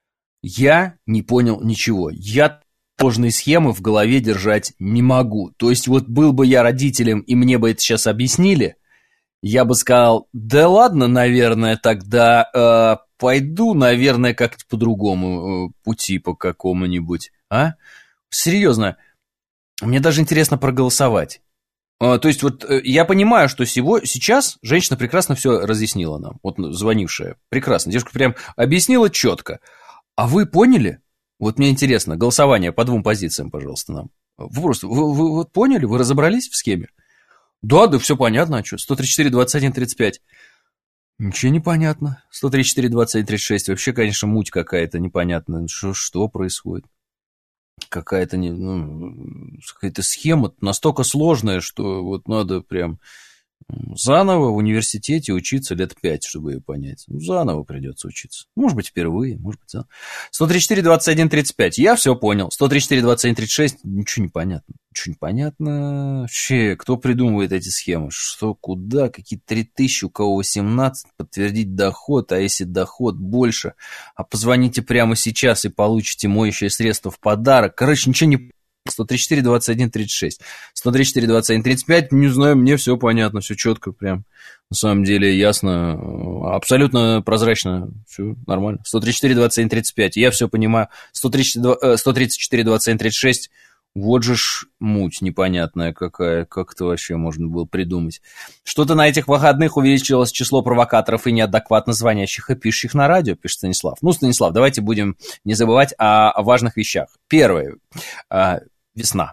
Я не понял ничего. Я сложные схемы в голове держать не могу. То есть вот был бы я родителем, и мне бы это сейчас объяснили, я бы сказал, да ладно, наверное, тогда э, пойду, наверное, как-то по другому э, пути, по какому-нибудь. А? Серьезно, мне даже интересно проголосовать. Э, то есть вот э, я понимаю, что сего, сейчас женщина прекрасно все разъяснила нам, вот звонившая. Прекрасно, девушка прям объяснила четко. А вы поняли? Вот мне интересно, голосование по двум позициям, пожалуйста, нам. Вы просто, вы, вы вот поняли, вы разобрались в схеме? Да, да, все понятно, а что? сто тридцать четыре двадцать один тридцать пять. Ничего не понятно. сто тридцать четыре двадцать один тридцать шесть. Вообще, конечно, муть какая-то непонятная. Что, что происходит? какая-то, ну, какая-то схема настолько сложная, что вот надо прям заново в университете учиться лет пять, чтобы ее понять. Ну, заново придется учиться. Может быть, впервые, может быть, заново. сто тридцать четыре двадцать один тридцать пять. Я все понял. сто тридцать четыре двадцать один тридцать шесть. Ничего не понятно. Ничего не понятно. Вообще, кто придумывает эти схемы? Что, куда? Какие три тысячи, у кого восемнадцать? Подтвердить доход. А если доход больше? А позвоните прямо сейчас и получите моющее средство в подарок. Короче, ничего не сто тридцать четыре двадцать один тридцать шесть. сто тридцать четыре двадцать один тридцать пять, не знаю, мне все понятно, все четко, прям, на самом деле, ясно, абсолютно прозрачно, все нормально. сто тридцать четыре двадцать один тридцать пять, я все понимаю. сто тридцать четыре двадцать один тридцать шесть, вот же ж муть непонятная какая, как это вообще можно было придумать. Что-то на этих выходных увеличилось число провокаторов и неадекватно звонящих и пишущих на радио, пишет Станислав. Ну, Станислав, давайте будем не забывать о, о важных вещах. Первое. Весна.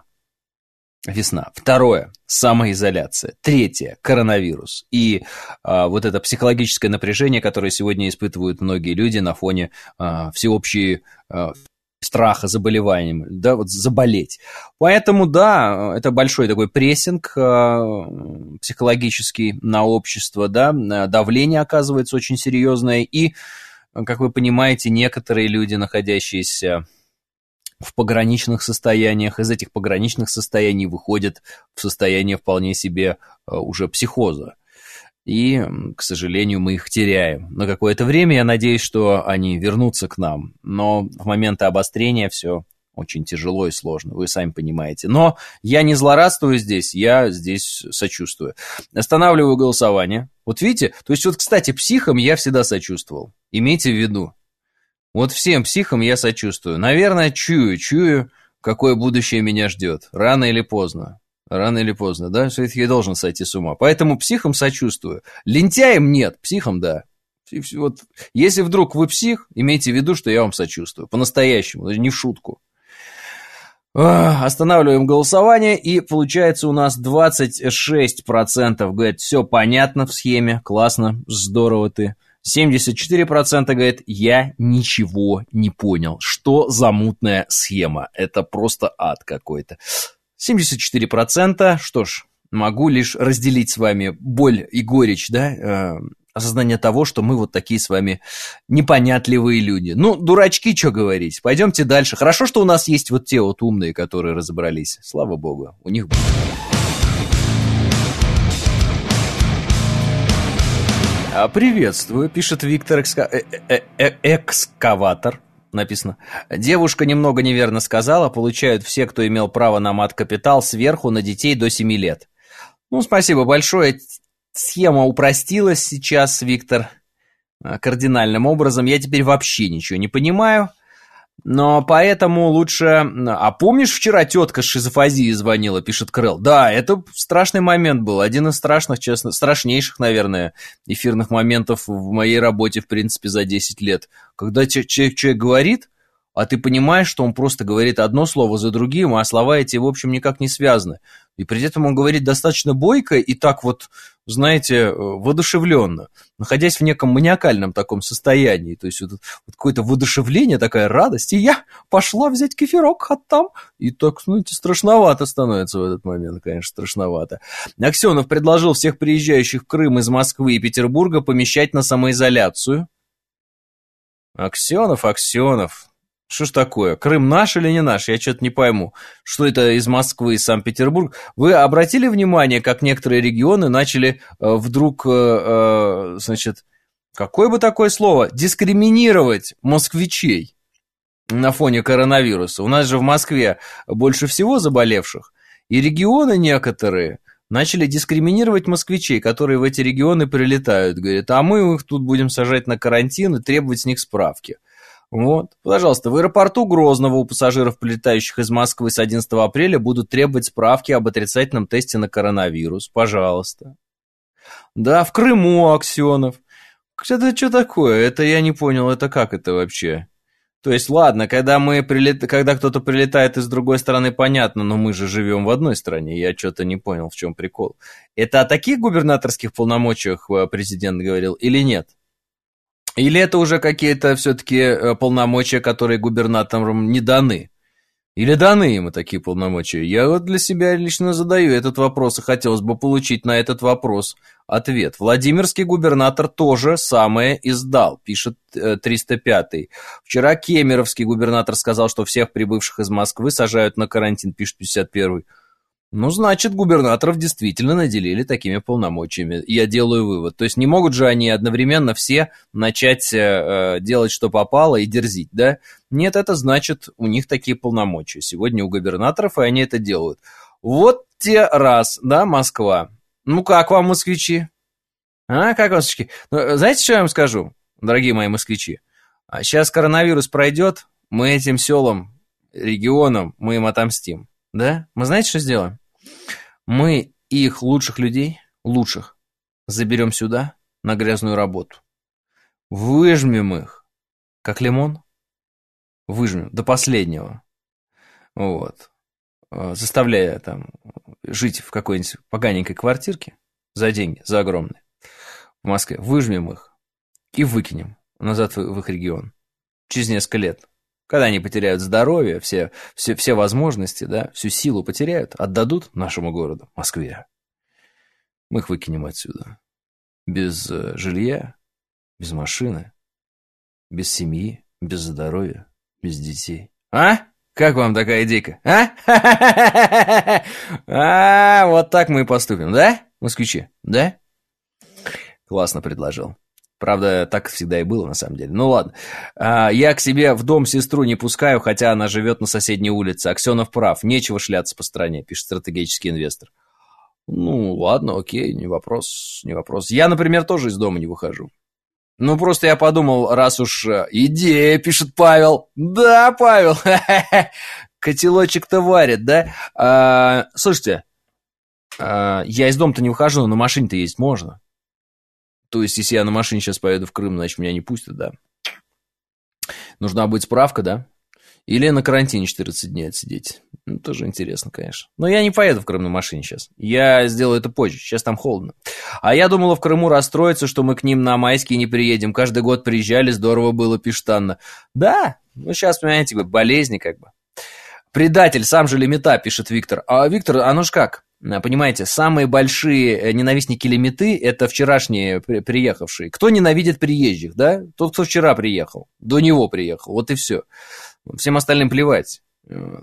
Весна. Второе. Самоизоляция. Третье. Коронавирус. И а, вот это психологическое напряжение, которое сегодня испытывают многие люди на фоне а, всеобщей а, страха заболеванием, да, вот заболеть. Поэтому, да, это большой такой прессинг а, психологический на общество, да, давление оказывается очень серьезное. И, как вы понимаете, некоторые люди, находящиеся в пограничных состояниях, из этих пограничных состояний выходят в состояние вполне себе уже психоза. И, к сожалению, мы их теряем. На какое-то время я надеюсь, что они вернутся к нам. Но в моменты обострения все очень тяжело и сложно, вы сами понимаете. Но я не злорадствую здесь, я здесь сочувствую. Останавливаю голосование. Вот видите, то есть вот, кстати, психам я всегда сочувствовал. Имейте в виду. Вот всем психам я сочувствую. Наверное, чую, чую, какое будущее меня ждет. Рано или поздно. Рано или поздно, да? Все-таки я должен сойти с ума. Поэтому психам сочувствую. Лентяям нет, психам да. Вот, если вдруг вы псих, имейте в виду, что я вам сочувствую. По-настоящему, не в шутку. Останавливаем голосование, и получается у нас двадцать шесть процентов говорят, все понятно в схеме, классно, здорово ты. семьдесят четыре процента говорит, я ничего не понял. Что за мутная схема? Это просто ад какой-то. семьдесят четыре процента, что ж, могу лишь разделить с вами боль и горечь, да, э, осознание того, что мы вот такие с вами непонятливые люди. Ну, дурачки, что говорить. Пойдемте дальше. Хорошо, что у нас есть вот те вот умные, которые разобрались. Слава богу, у них... Приветствую, пишет Виктор Экска... э -э -э Экскаватор. Написано. Девушка немного неверно сказала, получают все, кто имел право на мат-капитал, сверху на детей до семи лет. Ну, спасибо большое. Схема упростилась сейчас, Виктор, кардинальным образом. Я теперь вообще ничего не понимаю. Но поэтому лучше... А помнишь, вчера тетка с шизофазией звонила, пишет Крэл? Да, это страшный момент был. Один из страшных, честно, страшнейших, наверное, эфирных моментов в моей работе, в принципе, за десять лет. Когда человек, человек говорит, а ты понимаешь, что он просто говорит одно слово за другим, а слова эти, в общем, никак не связаны. И при этом он говорит достаточно бойко и так вот, знаете, воодушевленно, находясь в неком маниакальном таком состоянии. То есть вот, вот какое-то воодушевление, такая радость. И я пошла взять кефирок, а там... И так, знаете, страшновато становится в этот момент, конечно, страшновато. Аксенов предложил всех приезжающих в Крым из Москвы и Петербурга помещать на самоизоляцию. Аксенов, Аксенов... Что ж такое? Крым наш или не наш? Я что-то не пойму. Что это из Москвы и Санкт-Петербург? Вы обратили внимание, как некоторые регионы начали э, вдруг, э, э, значит, какое бы такое слово? Дискриминировать москвичей на фоне коронавируса. У нас же в Москве больше всего заболевших. И регионы некоторые начали дискриминировать москвичей, которые в эти регионы прилетают. Говорят, а мы их тут будем сажать на карантин и требовать с них справки. Вот, пожалуйста, в аэропорту Грозного у пассажиров, прилетающих из Москвы с одиннадцатого апреля, будут требовать справки об отрицательном тесте на коронавирус. Пожалуйста. Да, в Крыму, Аксенов. Это что такое? Это я не понял, это как это вообще? То есть, ладно, когда, мы прилет... когда кто-то прилетает из другой страны, понятно, но мы же живем в одной стране. Я что-то не понял, в чем прикол. Это о таких губернаторских полномочиях президент говорил или нет? Или это уже какие-то все-таки полномочия, которые губернаторам не даны? Или даны ему такие полномочия? Я вот для себя лично задаю этот вопрос, и хотелось бы получить на этот вопрос ответ. Владимирский губернатор тоже самое издал, пишет триста пятый. Вчера кемеровский губернатор сказал, что всех прибывших из Москвы сажают на карантин, пишет пятьдесят первый. Ну, значит, губернаторов действительно наделили такими полномочиями. Я делаю вывод. То есть не могут же они одновременно все начать э, делать, что попало, и дерзить, да? Нет, это значит, у них такие полномочия. Сегодня у губернаторов, и они это делают. Вот те раз, да, Москва. Ну, как вам, москвичи? А, как вам, москвичи? Ну, знаете, что я вам скажу, дорогие мои москвичи? Сейчас коронавирус пройдет, мы этим селам, регионам, мы им отомстим. Да? Мы знаете, что сделаем? Мы их лучших людей, лучших, заберем сюда на грязную работу. Выжмем их, как лимон. Выжмем до последнего. Вот. Заставляя там жить в какой-нибудь поганенькой квартирке за деньги, за огромные, в Москве. Выжмем их и выкинем назад в их регион. Через несколько лет. Когда они потеряют здоровье, все, все, все возможности, да, всю силу потеряют, отдадут нашему городу, Москве. Мы их выкинем отсюда. Без э, жилья, без машины, без семьи, без здоровья, без детей. А? Как вам такая идейка? А? А, вот так мы и поступим, да, москвичи? Да? Классно предложил. Правда, так всегда и было, на самом деле. Ну ладно. А, я к себе в дом сестру не пускаю, хотя она живет на соседней улице. Аксенов прав. Нечего шляться по стране, пишет стратегический инвестор. Ну, ладно, окей, не вопрос, не вопрос. Я, например, тоже из дома не выхожу. Ну, просто я подумал, раз уж... Идея, пишет Павел. Да, Павел. Котелочек-то варит, да? А, слушайте, а, я из дома-то не выхожу, но на машине-то ездить можно. То есть, если я на машине сейчас поеду в Крым, значит, меня не пустят, да. Нужна будет справка, да? Или на карантине четырнадцать дней отсидеть. Ну, тоже интересно, конечно. Но я не поеду в Крым на машине сейчас. Я сделаю это позже. Сейчас там холодно. А я думала в Крыму расстроиться, что мы к ним на майские не приедем. Каждый год приезжали, здорово было, пишет Анна. Да, ну сейчас, понимаете, болезни как бы. Предатель, сам же Лимита, пишет Виктор. А, Виктор, оно ж как? Понимаете, самые большие ненавистники Лимиты – это вчерашние при- приехавшие. Кто ненавидит приезжих, да? Тот, кто вчера приехал, до него приехал, вот и все. Всем остальным плевать. Вот.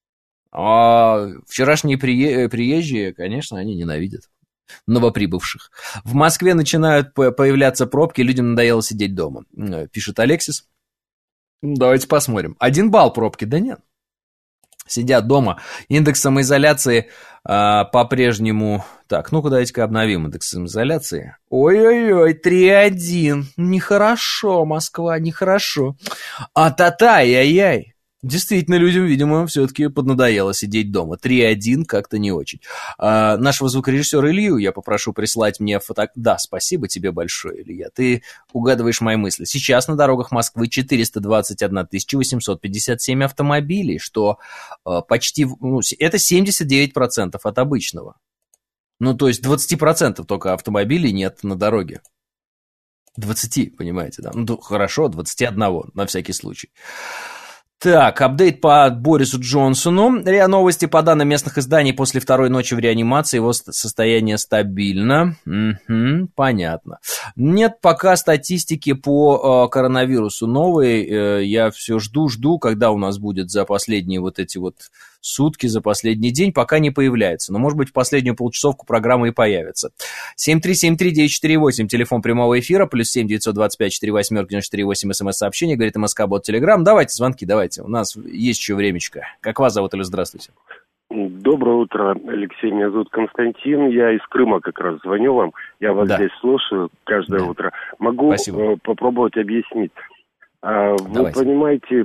А вчерашние прие- приезжие, конечно, они ненавидят новоприбывших. В Москве начинают появляться пробки, людям надоело сидеть дома, пишет Алексис. Давайте посмотрим. Один балл пробки, да нет. Сидят дома. Индекс самоизоляции а, по-прежнему... Так, ну-ка давайте-ка обновим индекс самоизоляции. Ой-ой-ой, три один. Нехорошо, Москва, нехорошо. А-та-та, ай-яй-яй. Действительно, людям, видимо, все-таки поднадоело сидеть дома. три один как-то не очень. А, нашего звукорежиссера Илью я попрошу прислать мне фото... Да, спасибо тебе большое, Илья. Ты угадываешь мои мысли. Сейчас на дорогах Москвы четыреста двадцать одна тысяча восемьсот пятьдесят семь автомобилей, что а, почти... Ну, это семьдесят девять процентов от обычного. Ну, то есть двадцать процентов только автомобилей нет на дороге. двадцать, понимаете, да? Ну, хорошо, двадцать один, на всякий случай. Так, апдейт по Борису Джонсону. РИА Новости. По данным местных изданий, после второй ночи в реанимации его состояние стабильно. Угу, понятно. Нет пока статистики по э, коронавирусу новой. Э, я все жду-жду, когда у нас будет за последние вот эти вот сутки, за последний день, пока не появляется. Но, может быть, в последнюю полчасовку программа и появится. семь три семь три девять четыре восемь, телефон прямого эфира, плюс семь девятьсот двадцать пять четыре восемь девяносто четыре восемь, смс-сообщение, говорит МСК-бот Телеграм. Давайте звонки, давайте. У нас есть еще времечко. Как вас зовут, или здравствуйте? Доброе утро, Алексей. Меня зовут Константин. Я из Крыма как раз звоню вам. Я вас да. здесь слушаю каждое да. утро. Могу Спасибо. попробовать объяснить. Вы Давайте. понимаете...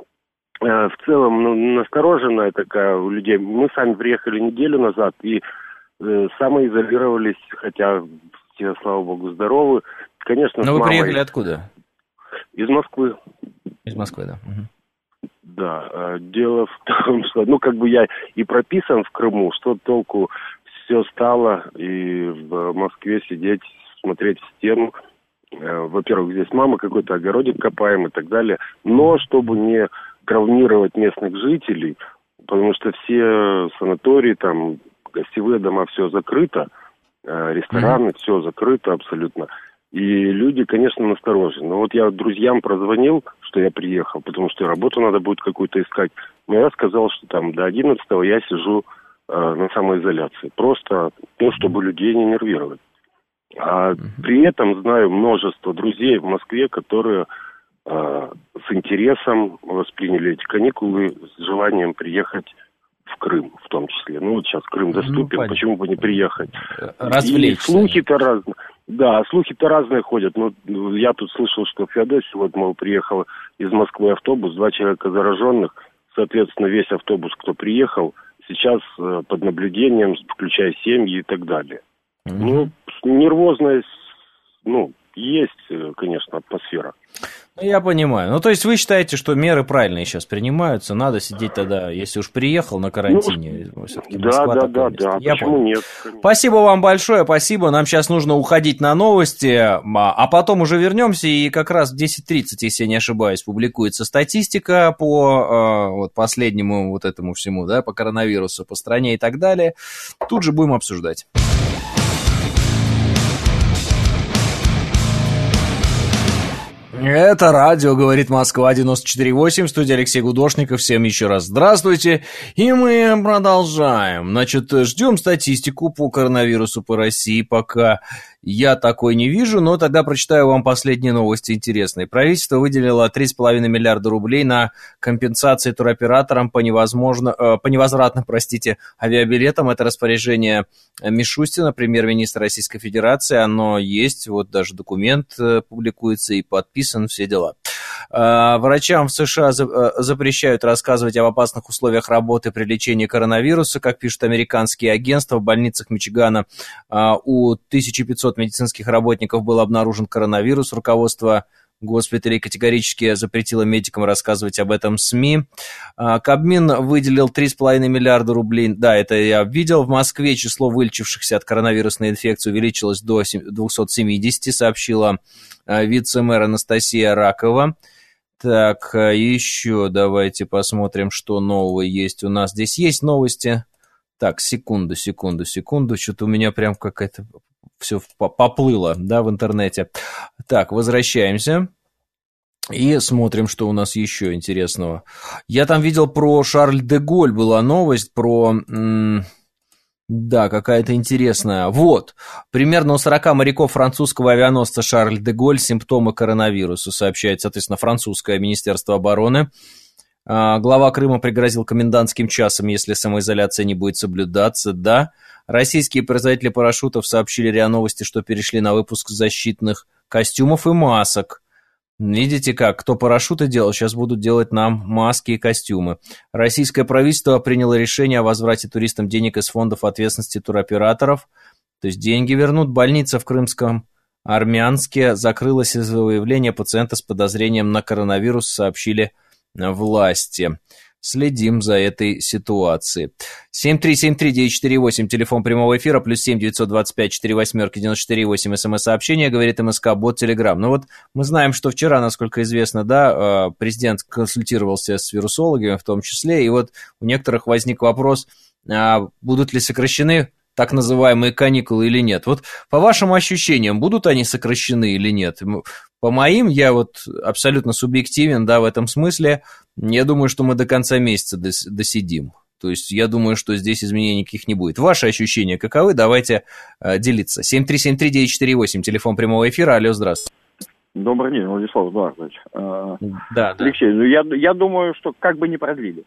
В целом, ну, настороженная такая у людей. Мы сами приехали неделю назад и э, самоизолировались, хотя все, слава богу, здоровы. Конечно, Но вы мамой... приехали откуда? Из Москвы. Из Москвы, да. Угу. Да. Э, дело в том, что, ну, как бы я и прописан в Крыму, что толку все стало, и в Москве сидеть, смотреть в стену. Э, во-первых, здесь мама какой-то огородик копаем и так далее. Но чтобы не... травмировать местных жителей, потому что все санатории, там, гостевые дома, все закрыто, рестораны, mm-hmm. все закрыто абсолютно. И люди, конечно, насторожены. Но вот я друзьям прозвонил, что я приехал, потому что работу надо будет какую-то искать. Но я сказал, что там до одиннадцатого я сижу э, на самоизоляции. Просто, ну, чтобы людей не нервировать. А mm-hmm. при этом знаю множество друзей в Москве, которые э, с интересом восприняли эти каникулы, с желанием приехать в Крым, в том числе. Ну, вот сейчас Крым доступен, ну, почему бы не приехать? Развлечься. И слухи-то разные. Да, слухи-то разные ходят. Ну, я тут слышал, что в Феодосии, вот, мол, приехал из Москвы автобус, два человека зараженных, соответственно, весь автобус, кто приехал, сейчас э, под наблюдением, включая семьи и так далее. Mm-hmm. Ну, нервозность, ну, есть, конечно, атмосфера. Ну, я понимаю. Ну, то есть вы считаете, что меры правильные сейчас принимаются, надо сидеть тогда, если уж приехал на карантине. Ну, да, да, да, да, я почему понял. Нет? Спасибо вам большое, спасибо. Нам сейчас нужно уходить на новости, а потом уже вернемся, и как раз в десять тридцать, если я не ошибаюсь, публикуется статистика по вот, последнему вот этому всему, да, по коронавирусу, по стране и так далее. Тут же будем обсуждать. Это радио «Говорит Москва», девяносто четыре восемь, в студии Алексей Гудошников. Всем еще раз здравствуйте. И мы продолжаем. Значит, ждем статистику по коронавирусу по России. Пока я такой не вижу, но тогда прочитаю вам последние новости интересные. Правительство выделило три с половиной миллиарда рублей на компенсации туроператорам по, невозможно, э, по невозвратным, простите, авиабилетам. Это распоряжение Мишустина, премьер-министра Российской Федерации. Оно есть, вот даже документ э, публикуется и подписан, все дела. Э, врачам в США за, э, запрещают рассказывать об опасных условиях работы при лечении коронавируса. Как пишут американские агентства, в больницах Мичигана э, у тысяча пятьсот медицинских работников был обнаружен коронавирус. Руководство госпиталей категорически запретило медикам рассказывать об этом СМИ. Кабмин выделил три с половиной миллиарда рублей. Да, это я видел. В Москве число вылечившихся от коронавирусной инфекции увеличилось до двухсот семидесяти, сообщила вице-мэр Анастасия Ракова. Так, еще давайте посмотрим, что нового есть у нас. Здесь есть новости. Так, секунду, секунду, секунду. Что-то у меня прям какая-то... все поплыло, да, в интернете. Так, возвращаемся и смотрим, что у нас еще интересного. Я там видел про Шарль де Голль, была новость про... М- да, какая-то интересная. Вот, примерно у сорока моряков французского авианосца Шарль де Голль симптомы коронавируса, сообщает, соответственно, французское министерство обороны. Глава Крыма пригрозил комендантским часом, если самоизоляция не будет соблюдаться, да. Российские производители парашютов сообщили РИА Новости, что перешли на выпуск защитных костюмов и масок. Видите как, кто парашюты делал, сейчас будут делать нам маски и костюмы. Российское правительство приняло решение о возврате туристам денег из фондов ответственности туроператоров. То есть деньги вернут. Больница в Крымском Армянске закрылась из-за выявления пациента с подозрением на коронавирус, сообщили власти. Следим за этой ситуацией. семь три семь три девять четыре восемь, телефон прямого эфира, плюс семь девятьсот двадцать пять четыре восемь девяносто четыре восемь, смс-сообщение, говорит МСК, бот, Телеграм. Ну вот мы знаем, что вчера, насколько известно, да, президент консультировался с вирусологами в том числе, и вот у некоторых возник вопрос, будут ли сокращены так называемые каникулы или нет. Вот по вашим ощущениям, будут они сокращены или нет? По моим, я вот абсолютно субъективен, да, в этом смысле. Я думаю, что мы до конца месяца досидим. То есть я думаю, что здесь изменений никаких не будет. Ваши ощущения каковы? Давайте э, делиться. семь три семь три девять четыре восемь, телефон прямого эфира. Алло, здравствуйте. Добрый день, Владислав Эдуардович. Да, да. Алексей, ну я, я думаю, что как бы не продлили.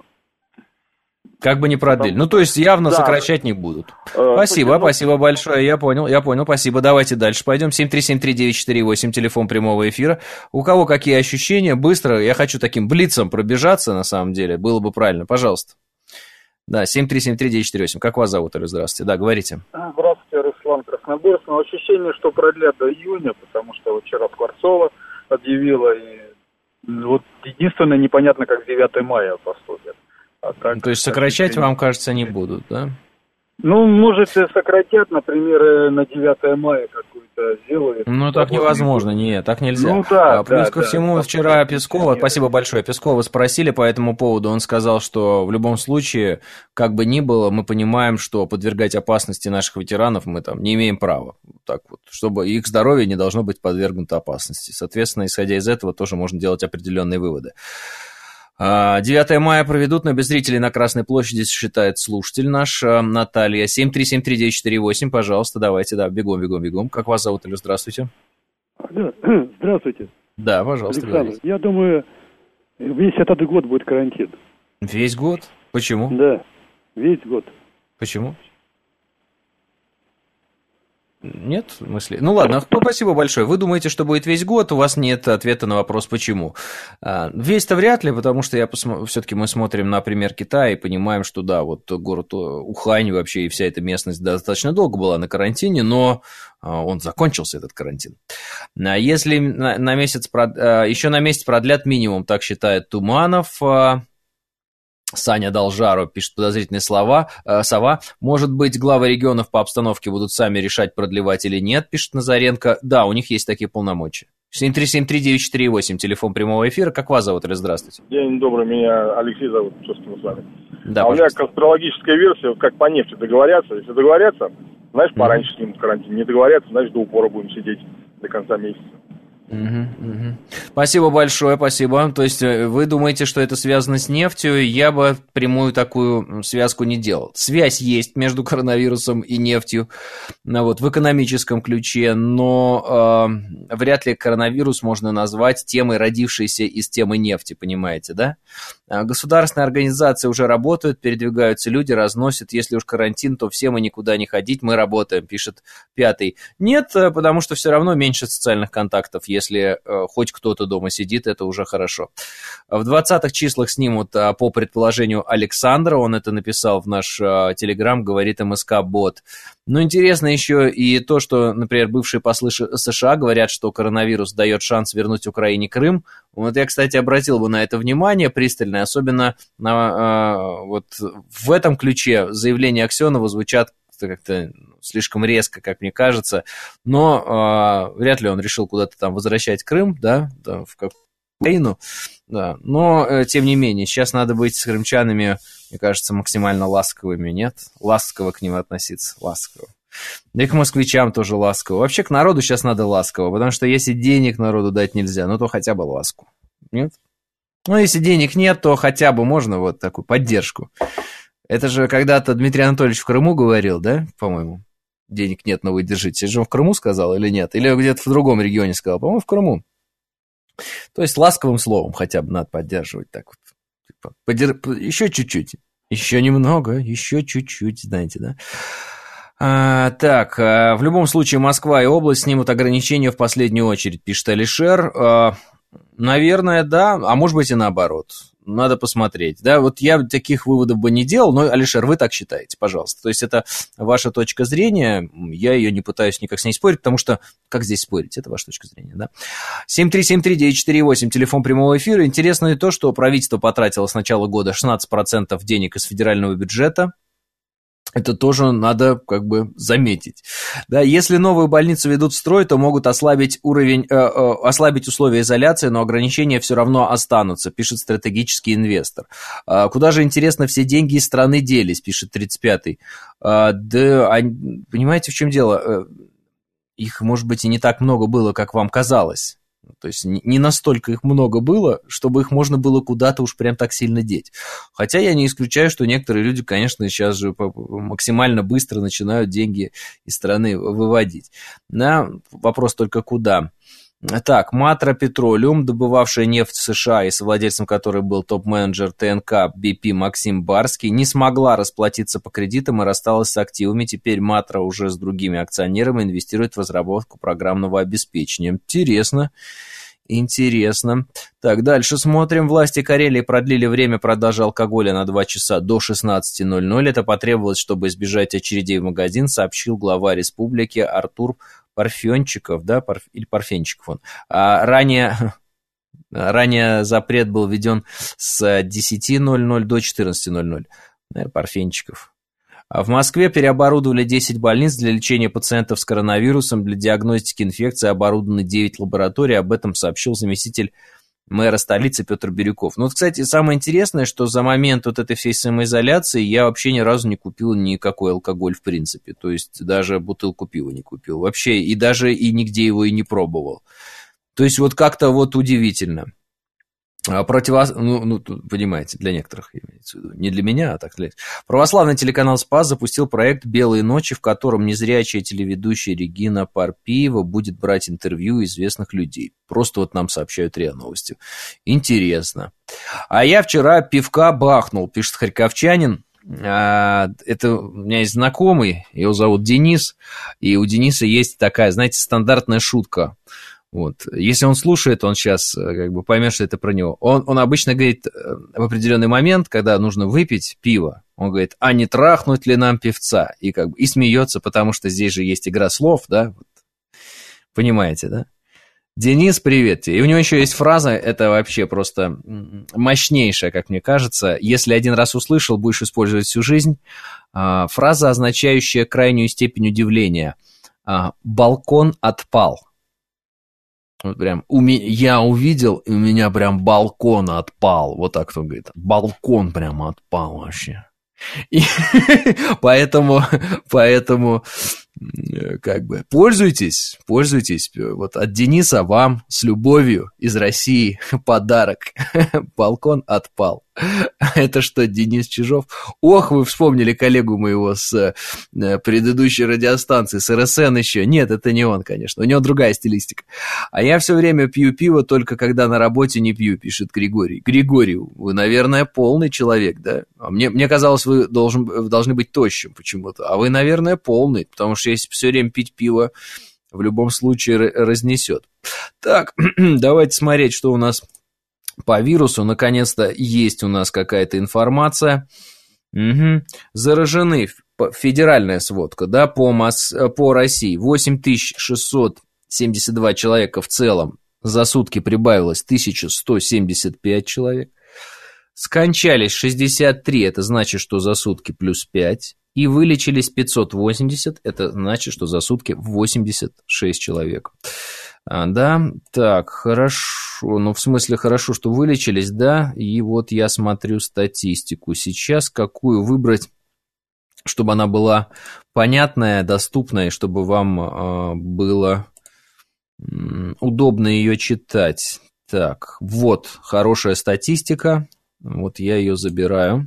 Как бы не продлили. Ну, то есть явно да. сокращать не будут. Э, спасибо, спасибо ну... большое, я понял, я понял, спасибо. Давайте дальше пойдем. семь три семь три девять четыре восемь, телефон прямого эфира. У кого какие ощущения? Быстро, я хочу таким блицом пробежаться, на самом деле, было бы правильно. Пожалуйста. Да, семь три семь три девять четыре восемь. Как вас зовут, Алло, здравствуйте. Да, говорите. Здравствуйте, Руслан Красногорск. Но ощущение, что продлят до июня, потому что вот вчера Скворцова объявила, и вот единственное непонятно, как девятого мая поступят. А так, то есть сокращать, вам кажется, не будут, да? Ну, может, сократят, например, на девятого мая какую-то это сделает. Ну, так невозможно, нет, так нельзя. Ну, да, а, плюс да, ко да, всему, да, вчера да, Пескова, да, спасибо большое, Пескова спросили по этому поводу, он сказал, что в любом случае, как бы ни было, мы понимаем, что подвергать опасности наших ветеранов мы там не имеем права. Так вот, чтобы их здоровье не должно быть подвергнуто опасности. Соответственно, исходя из этого, тоже можно делать определенные выводы. девятое мая проведут, но без зрителей на Красной площади, считает слушатель наш, Наталья. семь три семь три девять четыре восемь, пожалуйста, давайте, да, бегом, бегом, бегом. Как вас зовут, Илюш? Здравствуйте. Здравствуйте. Да, пожалуйста, Александр, говорите. я думаю, весь этот год будет карантин. Весь год? Почему? Да, весь год. Почему? Нет мысли? Ну ладно, спасибо большое. Вы думаете, что будет весь год, у вас нет ответа на вопрос, почему. Весь-то вряд ли, потому что я посмо... все-таки мы смотрим на пример Китая и понимаем, что да, вот город Ухань вообще и вся эта местность достаточно долго была на карантине, но он закончился, этот карантин. Если на месяц, еще на месяц продлят минимум, так считает Туманов. Саня Должару пишет подозрительные слова. Э, сова. Может быть, главы регионов по обстановке будут сами решать, продлевать или нет, пишет Назаренко. Да, у них есть такие полномочия. семь три семь три девять четыре восемь, телефон прямого эфира. Как вас зовут, или здравствуйте? День добрый, меня Алексей зовут, собственно, с вами. Да, а пожалуйста. у меня конспирологическая версия, как по нефти договорятся. Если договорятся, значит, пораньше mm-hmm. снимут карантин. Не договорятся, значит, до упора будем сидеть до конца месяца. Угу, угу. Спасибо большое, спасибо. То есть вы думаете, что это связано с нефтью? Я бы прямую такую связку не делал. Связь есть между коронавирусом и нефтью, вот, в экономическом ключе, но э, вряд ли коронавирус можно назвать темой, родившейся из темы нефти, понимаете, да? Государственные организации уже работают, передвигаются люди, разносят. Если уж карантин, то все мы никуда не ходить, мы работаем, пишет Пятый. Нет, потому что все равно меньше социальных контактов. Если э, хоть кто-то дома сидит, это уже хорошо. В двадцатых числах снимут, э, по предположению Александра, он это написал в наш э, телеграм, говорит МСК-бот. Но интересно еще и то, что, например, бывшие послы США говорят, что коронавирус дает шанс вернуть Украине Крым. Вот я, кстати, обратил бы на это внимание пристальное, особенно на, э, вот в этом ключе заявления Аксенова звучат как-то слишком резко, как мне кажется, но э, вряд ли он решил куда-то там возвращать Крым, да, да в какую Украину, да, но э, тем не менее, сейчас надо быть с крымчанами, мне кажется, максимально ласковыми, нет? Ласково к ним относиться, ласково. Да и к москвичам тоже ласково. Вообще к народу сейчас надо ласково, потому что если денег народу дать нельзя, ну то хотя бы ласку, нет? Ну если денег нет, то хотя бы можно вот такую поддержку. Это же когда-то Дмитрий Анатольевич в Крыму говорил, да, по-моему? Денег нет, но вы держите. Это же он в Крыму сказал или нет? Или где-то в другом регионе сказал? По-моему, в Крыму. То есть ласковым словом хотя бы надо поддерживать. Так вот. Типа, подер... Еще чуть-чуть. Еще немного, еще чуть-чуть, знаете, да? А, так, а, в любом случае Москва и область снимут ограничения в последнюю очередь, пишет Алишер. А, наверное, да, а может быть и наоборот. Надо посмотреть, да, вот я таких выводов бы не делал, но, Алишер, вы так считаете, пожалуйста, то есть это ваша точка зрения, я ее не пытаюсь никак с ней спорить, потому что, как здесь спорить, это ваша точка зрения, да. семь три семь три девять четыре восемь, телефон прямого эфира, интересно и то, что правительство потратило с начала года шестнадцать процентов денег из федерального бюджета. Это тоже надо как бы заметить. Да, если новую больницу ведут в строй, то могут ослабить уровень, э, э, ослабить условия изоляции, но ограничения все равно останутся, пишет стратегический инвестор. А куда же, интересно, все деньги из страны делись, пишет тридцать пятый. А, да, а, понимаете, в чем дело? Их, может быть, и не так много было, как вам казалось. То есть не настолько их много было, чтобы их можно было куда-то уж прям так сильно деть. Хотя я не исключаю, что некоторые люди, конечно, сейчас же максимально быстро начинают деньги из страны выводить. Да, вопрос только куда. Так, Матра Петролиум, добывавшая нефть в США и совладельцем которой был топ-менеджер ТНК би пи Максим Барский, не смогла расплатиться по кредитам и рассталась с активами. Теперь Матра уже с другими акционерами инвестирует в разработку программного обеспечения. Интересно. Интересно. Так, дальше смотрим. Власти Карелии продлили время продажи алкоголя на два часа до шестнадцати ноль-ноль. Это потребовалось, чтобы избежать очередей в магазин, сообщил глава республики Артур Парфенчиков, да, Парф... или Парфенчиков он. А ранее, ранее запрет был введен с десяти ноль-ноль до четырнадцати ноль-ноль. Наверное, Парфенчиков. В Москве переоборудовали десять больниц для лечения пациентов с коронавирусом. Для диагностики инфекции оборудованы девять лабораторий. Об этом сообщил заместитель мэра столицы Петр Бирюков. Ну вот, кстати, самое интересное, что за момент вот этой всей самоизоляции я вообще ни разу не купил никакой алкоголь в принципе. То есть даже бутылку пива не купил. Вообще и даже и нигде его и не пробовал. То есть вот как-то вот удивительно. Противос... Ну, ну, понимаете, для некоторых, имеется в виду. Не для меня, а так для... Православный телеканал «Спас» запустил проект «Белые ночи», в котором незрячая телеведущая Регина Парпиева будет брать интервью известных людей. Просто вот нам сообщают РИА Новости. Интересно. А я вчера пивка бахнул, пишет харьковчанин. Это у меня есть знакомый, его зовут Денис, и у Дениса есть такая, знаете, стандартная шутка. Вот. Если он слушает, он сейчас как бы поймет, что это про него. Он, он обычно говорит в определенный момент, когда нужно выпить пиво, он говорит, а не трахнуть ли нам певца? И, как бы, и смеется, потому что здесь же есть игра слов, да? Вот. Понимаете, да? Денис, привет тебе. И у него еще есть фраза, это вообще просто мощнейшая, как мне кажется. Если один раз услышал, будешь использовать всю жизнь. Фраза, означающая крайнюю степень удивления. Балкон отпал. Вот прям, у меня, я увидел, и у меня прям балкон отпал. Вот так кто говорит. Балкон прям отпал вообще. И поэтому, поэтому, как бы, пользуйтесь, пользуйтесь. Вот от Дениса вам с любовью из России подарок. Балкон отпал. Это что, Денис Чижов? Ох, вы вспомнили коллегу моего с предыдущей радиостанции, с эр эс эн еще. Нет, это не он, конечно. У него другая стилистика. А я все время пью пиво, только когда на работе не пью, пишет Григорий. Григорий, вы, наверное, полный человек, да? А мне, мне казалось, вы должен, должны быть тощим почему-то. А вы, наверное, полный, потому что если все время пить пиво, в любом случае разнесет. Так, давайте смотреть, что у нас по вирусу. Наконец-то есть у нас какая-то информация. Угу. Заражены, федеральная сводка, да, по, Мос... по России восемь тысяч шестьсот семьдесят два человека в целом. За сутки прибавилось тысяча сто семьдесят пять человек. Скончались шестьдесят три, это значит, что за сутки плюс пять. И вылечились пятьсот восемьдесят, это значит, что за сутки восемьдесят шесть человек. А, да, так, хорошо, ну в смысле хорошо, что вылечились, да, и вот я смотрю статистику сейчас, какую выбрать, чтобы она была понятная, доступная, чтобы вам э, было э, удобно ее читать. Так, вот хорошая статистика, вот я ее забираю.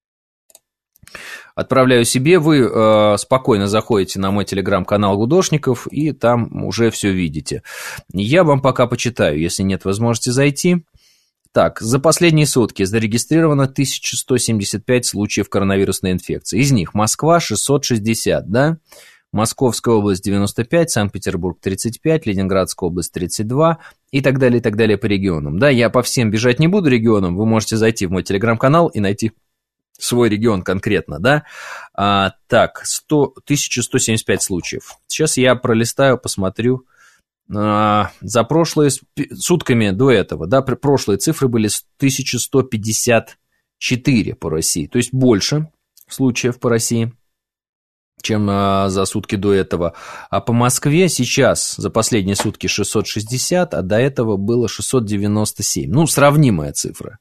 Отправляю себе, вы э, спокойно заходите на мой телеграм-канал Гудошников и там уже все видите. Я вам пока почитаю, если нет возможности зайти. Так, за последние сутки зарегистрировано тысяча сто семьдесят пять случаев коронавирусной инфекции. Из них Москва шестьсот шестьдесят, да? Московская область девяносто пять, Санкт-Петербург тридцать пять, Ленинградская область тридцать два и так далее, и так далее по регионам. Да, я по всем бежать не буду регионам, вы можете зайти в мой телеграм-канал и найти свой регион конкретно, да. А, так, сто, тысяча сто семьдесят пять случаев. Сейчас я пролистаю, посмотрю. А, за прошлые, сутками до этого, да, прошлые цифры были тысяча сто пятьдесят четыре по России. То есть больше случаев по России, чем а, за сутки до этого. А по Москве сейчас за последние сутки шестьсот шестьдесят, а до этого было шестьсот девяносто семь. Ну, сравнимая цифра.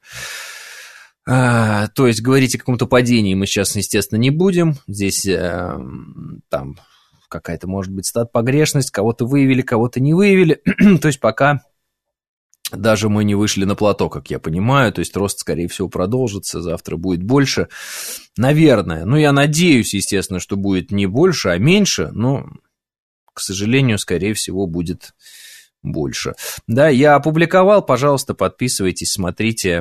А, то есть говорить о каком-то падении мы сейчас, естественно, не будем. Здесь э, там какая-то, может быть, стат-погрешность, кого-то выявили, кого-то не выявили. То есть пока даже мы не вышли на плато, как я понимаю. То есть рост, скорее всего, продолжится, завтра будет больше. Наверное. Ну, я надеюсь, естественно, что будет не больше, а меньше. Но, к сожалению, скорее всего, будет больше. Да, я опубликовал, пожалуйста, подписывайтесь, смотрите,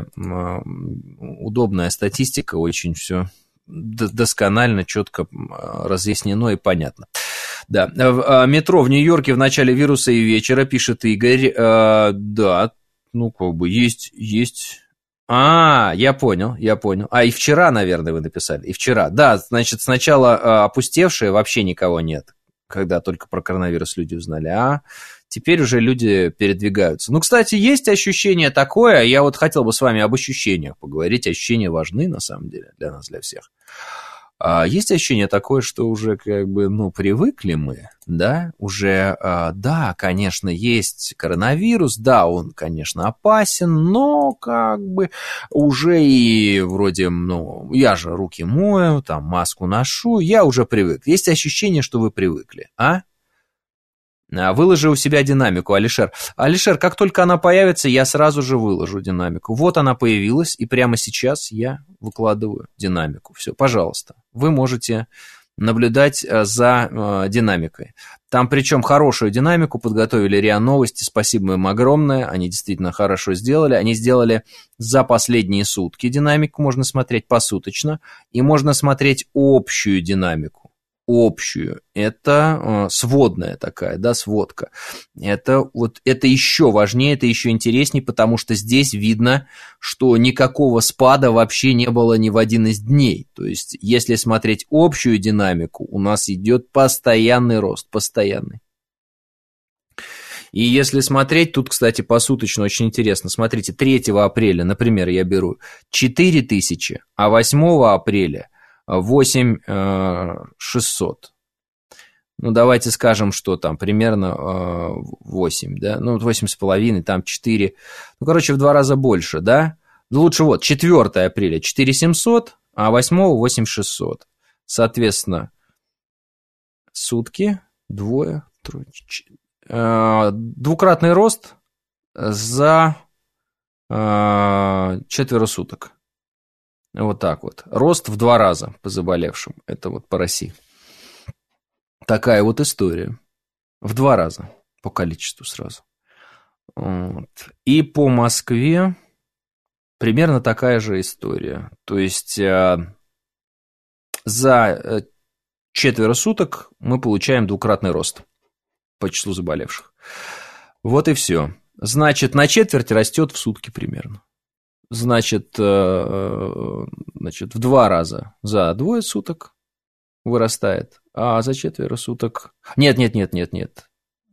удобная статистика, очень все досконально, четко разъяснено и понятно. Да, метро в Нью-Йорке в начале вируса и вечера, пишет Игорь, да, ну, как бы, есть, есть... А, я понял, я понял. А, и вчера, наверное, вы написали, и вчера. Да, значит, сначала опустевшие, вообще никого нет, когда только про коронавирус люди узнали, а теперь уже люди передвигаются. Ну, кстати, есть ощущение такое, я вот хотел бы с вами об ощущениях поговорить, ощущения важны, на самом деле, для нас, для всех. А есть ощущение такое, что уже как бы, ну, привыкли мы, да, уже, а, да, конечно, есть коронавирус, да, он, конечно, опасен, но как бы уже и вроде, ну, я же руки мою, там, маску ношу, я уже привык. Есть ощущение, что вы привыкли, а? Выложи у себя динамику, Алишер. Алишер, как только она появится, я сразу же выложу динамику. Вот она появилась, и прямо сейчас я выкладываю динамику. Все, пожалуйста. Вы можете наблюдать за э, динамикой. Там причем хорошую динамику подготовили РИА Новости. Спасибо им огромное. Они действительно хорошо сделали. Они сделали за последние сутки динамику. Можно смотреть посуточно. И можно смотреть общую динамику. Общую, это э, сводная такая, да, сводка. Это вот это еще важнее, это еще интереснее, потому что здесь видно, что никакого спада вообще не было ни в один из дней. То есть, если смотреть общую динамику, у нас идет постоянный рост, постоянный. И если смотреть, тут, кстати, посуточно очень интересно. Смотрите, третьего апреля, например, я беру четыре тысячи, а восьмого апреля восемь тысяч шестьсот. Ну, давайте скажем, что там примерно восемь, да? Ну, восемь с половиной, там четыре. Ну, короче, в два раза больше, да? Ну, лучше вот, четвёртого апреля четыре тысячи семьсот, а восьмого восемь тысяч шестьсот. Соответственно, сутки, двое, трое, четыре. Двукратный рост за четверо суток. Вот так вот. Рост в два раза по заболевшим. Это вот по России. Такая вот история. В два раза по количеству сразу. Вот. И по Москве примерно такая же история. То есть э, за четверо суток мы получаем двукратный рост по числу заболевших. Вот и все. Значит, на четверть растет в сутки примерно. Значит, значит, в два раза за двое суток вырастает, а за четверо суток... Нет, нет, нет, нет, нет.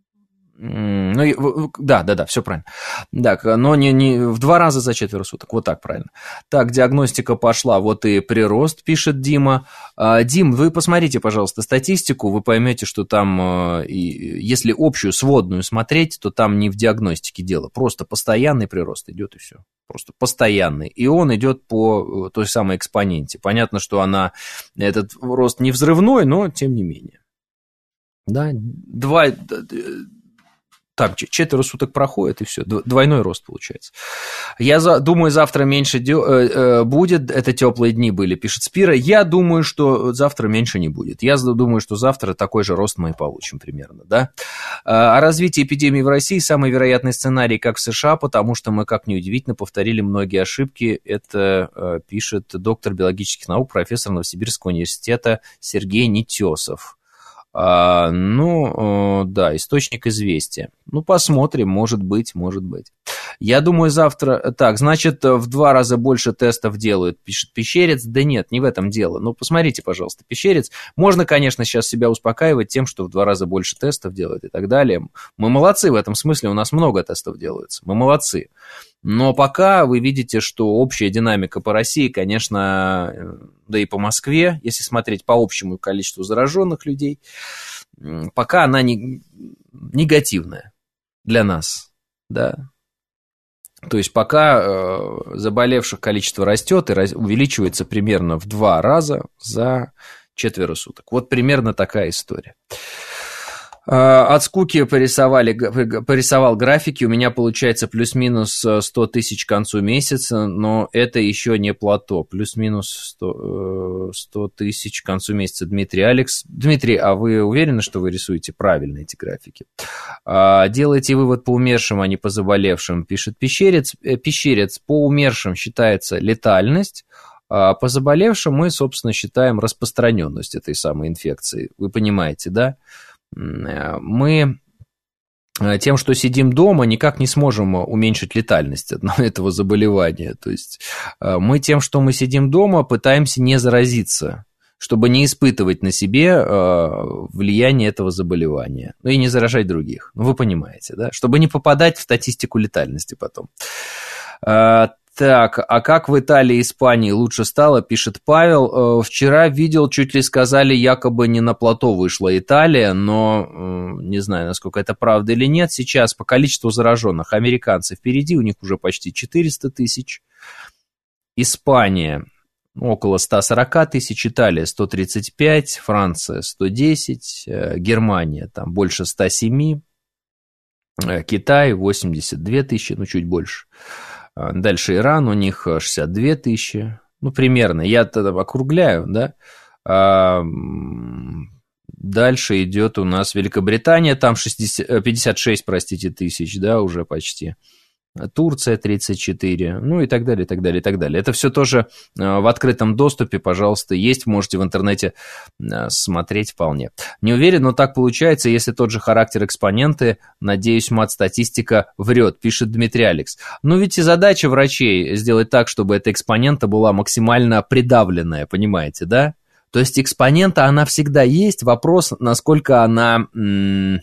Ну, да, да, да, все правильно. Так, но не, не в два раза за четверо суток, вот так правильно. Так, диагностика пошла, вот и прирост, пишет Дима. Дим, вы посмотрите, пожалуйста, статистику, вы поймете, что там, если общую сводную смотреть, то там не в диагностике дело, просто постоянный прирост идет и все. Просто постоянный. И он идет по той самой экспоненте. Понятно, что она, этот рост не взрывной, но тем не менее. Да, два... Там четверо суток проходит, и все, двойной рост получается. Я за, думаю, завтра меньше де, э, э, будет, это теплые дни были, пишет Спира. Я думаю, что завтра меньше не будет. Я думаю, что завтра такой же рост мы и получим примерно, да. О развитии эпидемии в России самый вероятный сценарий, как в США, потому что мы, как ни удивительно, повторили многие ошибки. Это э, пишет доктор биологических наук, профессор Новосибирского университета Сергей Нетесов. А, ну, да, источник известия. Ну, посмотрим, может быть, может быть. Я думаю, завтра... Так, значит, в два раза больше тестов делают, пишет Пещерец. Да нет, не в этом дело. Ну, посмотрите, пожалуйста, Пещерец. Можно, конечно, сейчас себя успокаивать тем, что в два раза больше тестов делают и так далее. Мы молодцы в этом смысле, у нас много тестов делается. Мы молодцы. Но пока вы видите, что общая динамика по России, конечно, да и по Москве, если смотреть по общему количеству зараженных людей, пока она не, негативная для нас, да. То есть пока э, заболевших количество растет и раз, увеличивается примерно в два раза за четверо суток. Вот примерно такая история. От скуки порисовали, порисовал графики, у меня получается плюс-минус сто тысяч к концу месяца, но это еще не плато, плюс-минус сто тысяч к концу месяца. Дмитрий, Алекс, Дмитрий, а вы уверены, что вы рисуете правильно эти графики? Делайте вывод по умершим, а не по заболевшим, пишет Пещерец. Пещерец, по умершим считается летальность, а по заболевшим мы, собственно, считаем распространенность этой самой инфекции, вы понимаете, да? Мы тем, что сидим дома, никак не сможем уменьшить летальность этого заболевания. То есть мы тем, что мы сидим дома, пытаемся не заразиться, чтобы не испытывать на себе влияние этого заболевания, ну и не заражать других. Ну, вы понимаете, да? Чтобы не попадать в статистику летальности потом. Так, а как в Италии и Испании лучше стало, пишет Павел. Вчера видел, чуть ли сказали, якобы не на плато вышла Италия, но не знаю, насколько это правда или нет. Сейчас по количеству зараженных американцы впереди, у них уже почти четыреста тысяч. Испания около сто сорок тысяч, Италия сто тридцать пять, Франция сто десять, Германия там больше ста семи, Китай восемьдесят две тысячи, ну чуть больше. Дальше Иран, у них шестьдесят две тысячи, ну, примерно, я тогда округляю, да. А дальше идет у нас Великобритания, там шестьдесят, пятьдесят шесть, простите, тысяч, да, уже почти. Турция тридцать четыре, ну и так далее, и так далее, и так далее. Это все тоже в открытом доступе, пожалуйста, есть, можете в интернете смотреть вполне. Не уверен, но так получается, если тот же характер экспоненты, надеюсь, мат-статистика врет, пишет Дмитрий Алекс. Ну ведь и задача врачей сделать так, чтобы эта экспонента была максимально придавленная, понимаете, да? То есть экспонента, она всегда есть, вопрос, насколько она... М-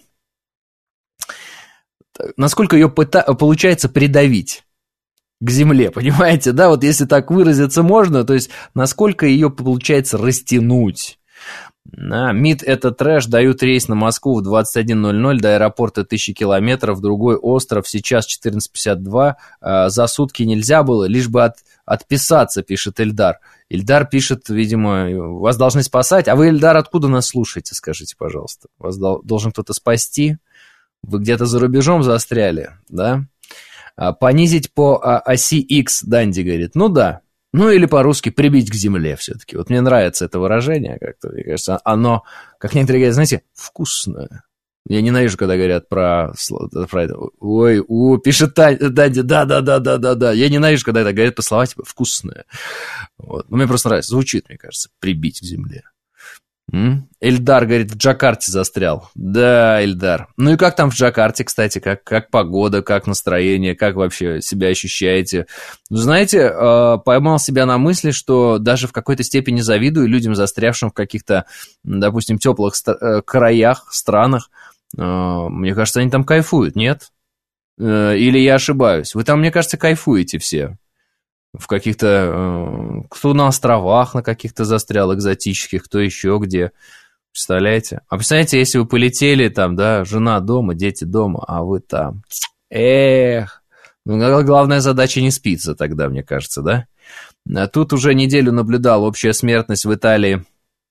насколько ее пыта- получается придавить к земле, понимаете, да, вот если так выразиться можно, то есть насколько ее получается растянуть. Да, МИД это трэш, дают рейс на Москву в двадцать один ноль ноль, до аэропорта тысячи километров, другой остров, сейчас четырнадцать пятьдесят два, э, за сутки нельзя было, лишь бы от, отписаться, пишет Эльдар. Эльдар пишет, видимо, вас должны спасать, а вы, Эльдар, откуда нас слушаете, скажите, пожалуйста, вас дол- должен кто-то спасти? Вы где-то за рубежом застряли, да? А, понизить по а, оси X, Данди говорит. Ну да. Ну или по-русски прибить к земле все-таки. Вот мне нравится это выражение как-то. Мне кажется, оно, как некоторые говорят, знаете, вкусное. Я ненавижу, когда говорят про, про это. Ой, у, пишет Данди, да-да-да-да-да-да. Я ненавижу, когда это говорят по слова типа вкусное. Вот. Но мне просто нравится. Звучит, мне кажется, прибить к земле. М? Эльдар говорит, в Джакарте застрял. Да, Эльдар. Ну и как там в Джакарте, кстати, как, как погода, как настроение, как вообще себя ощущаете? Ну, знаете, э, поймал себя на мысли, что даже в какой-то степени завидую людям, застрявшим в каких-то, допустим, теплых ст- краях, странах. Э, мне кажется, они там кайфуют, нет? Э, или я ошибаюсь? Вы там, мне кажется, кайфуете все. В каких-то... Кто на островах на каких-то застрял экзотических, кто еще где. Представляете? А представляете, если вы полетели там, да, жена дома, дети дома, а вы там... Эх! Ну, главная задача не спится тогда, мне кажется, да? А тут уже неделю наблюдал общая смертность в Италии.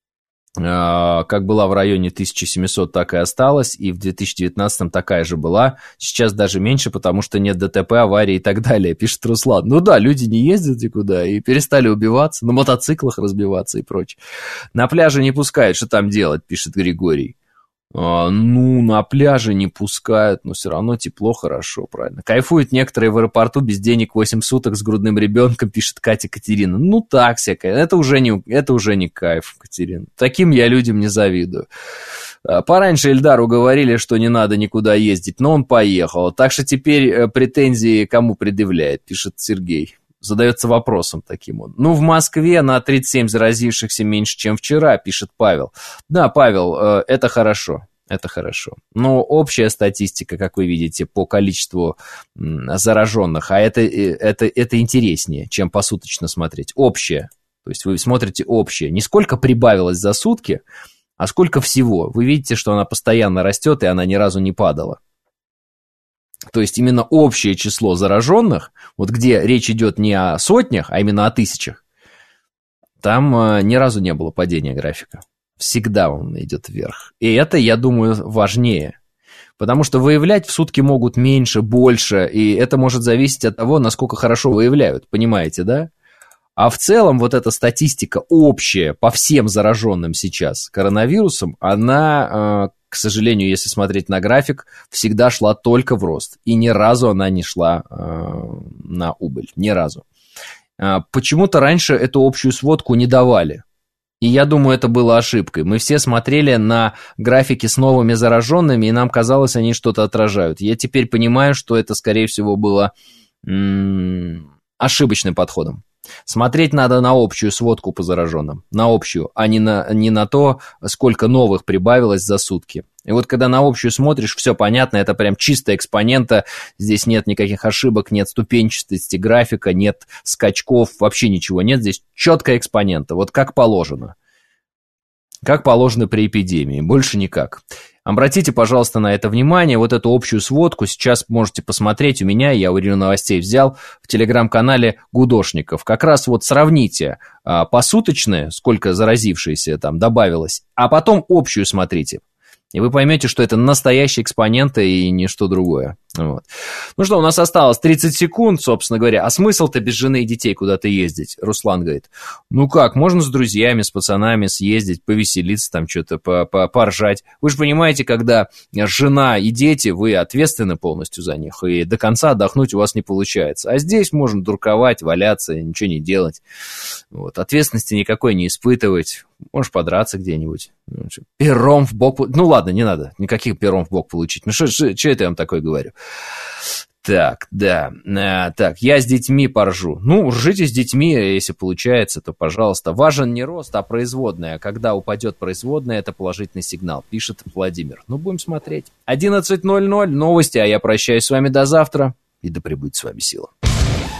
Как была в районе тысяча семьсот, так и осталась, и в две тысячи девятнадцатом такая же была, сейчас даже меньше, потому что нет ДТП, аварий и так далее, пишет Руслан. Ну да, люди не ездят никуда и перестали убиваться, на мотоциклах разбиваться и прочее. На пляже не пускают, что там делать, пишет Григорий. А, ну, на пляже не пускают, но все равно тепло, хорошо, правильно. Кайфуют некоторые в аэропорту без денег восемь суток с грудным ребенком, пишет Катя Катерина. Ну, так всякое, это уже не, это уже не кайф, Катерина. Таким я людям не завидую. Пораньше Эльдару говорили, что не надо никуда ездить, но он поехал. Так что теперь претензии кому предъявляет, пишет Сергей. Задается вопросом таким он. Ну, в Москве на тридцать семь заразившихся меньше, чем вчера, пишет Павел. Да, Павел, это хорошо, это хорошо. Но общая статистика, как вы видите, по количеству зараженных, а это, это, это интереснее, чем посуточно смотреть. Общая, то есть вы смотрите общее. Не сколько прибавилось за сутки, а сколько всего. Вы видите, что она постоянно растет, и она ни разу не падала. То есть именно общее число зараженных, вот где речь идет не о сотнях, а именно о тысячах, там э, ни разу не было падения графика. Всегда он идет вверх. И это, я думаю, важнее. Потому что выявлять в сутки могут меньше, больше, и это может зависеть от того, насколько хорошо выявляют. Понимаете, да? А в целом вот эта статистика общая по всем зараженным сейчас коронавирусом, она... Э, к сожалению, если смотреть на график, всегда шла только в рост. И ни разу она не шла э, на убыль. Ни разу. Э, почему-то раньше эту общую сводку не давали. И я думаю, это было ошибкой. Мы все смотрели на графики с новыми зараженными, и нам казалось, они что-то отражают. Я теперь понимаю, что это, скорее всего, было м- ошибочным подходом. Смотреть надо на общую сводку по зараженным, на общую, а не на, не на то, сколько новых прибавилось за сутки. И вот когда на общую смотришь, все понятно, это прям чистая экспонента, здесь нет никаких ошибок, нет ступенчатости графика, нет скачков, вообще ничего нет, здесь четкая экспонента, вот как положено. Как положено при эпидемии, больше никак. Обратите, пожалуйста, на это внимание, вот эту общую сводку сейчас можете посмотреть у меня, я у Ирины Новостей взял в телеграм-канале Гудошников. Как раз вот сравните а, посуточное, сколько заразившиеся там добавилось, а потом общую смотрите. И вы поймете, что это настоящие экспоненты и ничто другое. Вот. Ну что, у нас осталось тридцать секунд, собственно говоря. А смысл-то без жены и детей куда-то ездить? Руслан говорит, ну как, можно с друзьями, с пацанами съездить, повеселиться, там что-то поржать. Вы же понимаете, когда жена и дети, вы ответственны полностью за них, и до конца отдохнуть у вас не получается. А здесь можно дурковать, валяться, ничего не делать. Вот. Ответственности никакой не испытывать. Можешь подраться где-нибудь. Пером в бок. Ну ладно, не надо никаких пером в бок получить. Ну что это я вам такое говорю? Так, да. А, так, я с детьми поржу. Ну, ржите с детьми, если получается, то пожалуйста. Важен не рост, а производная. Когда упадет производная, это положительный сигнал, пишет Владимир. Ну, будем смотреть. одиннадцать ноль ноль, новости, а я прощаюсь с вами до завтра. И да пребудет с вами сила.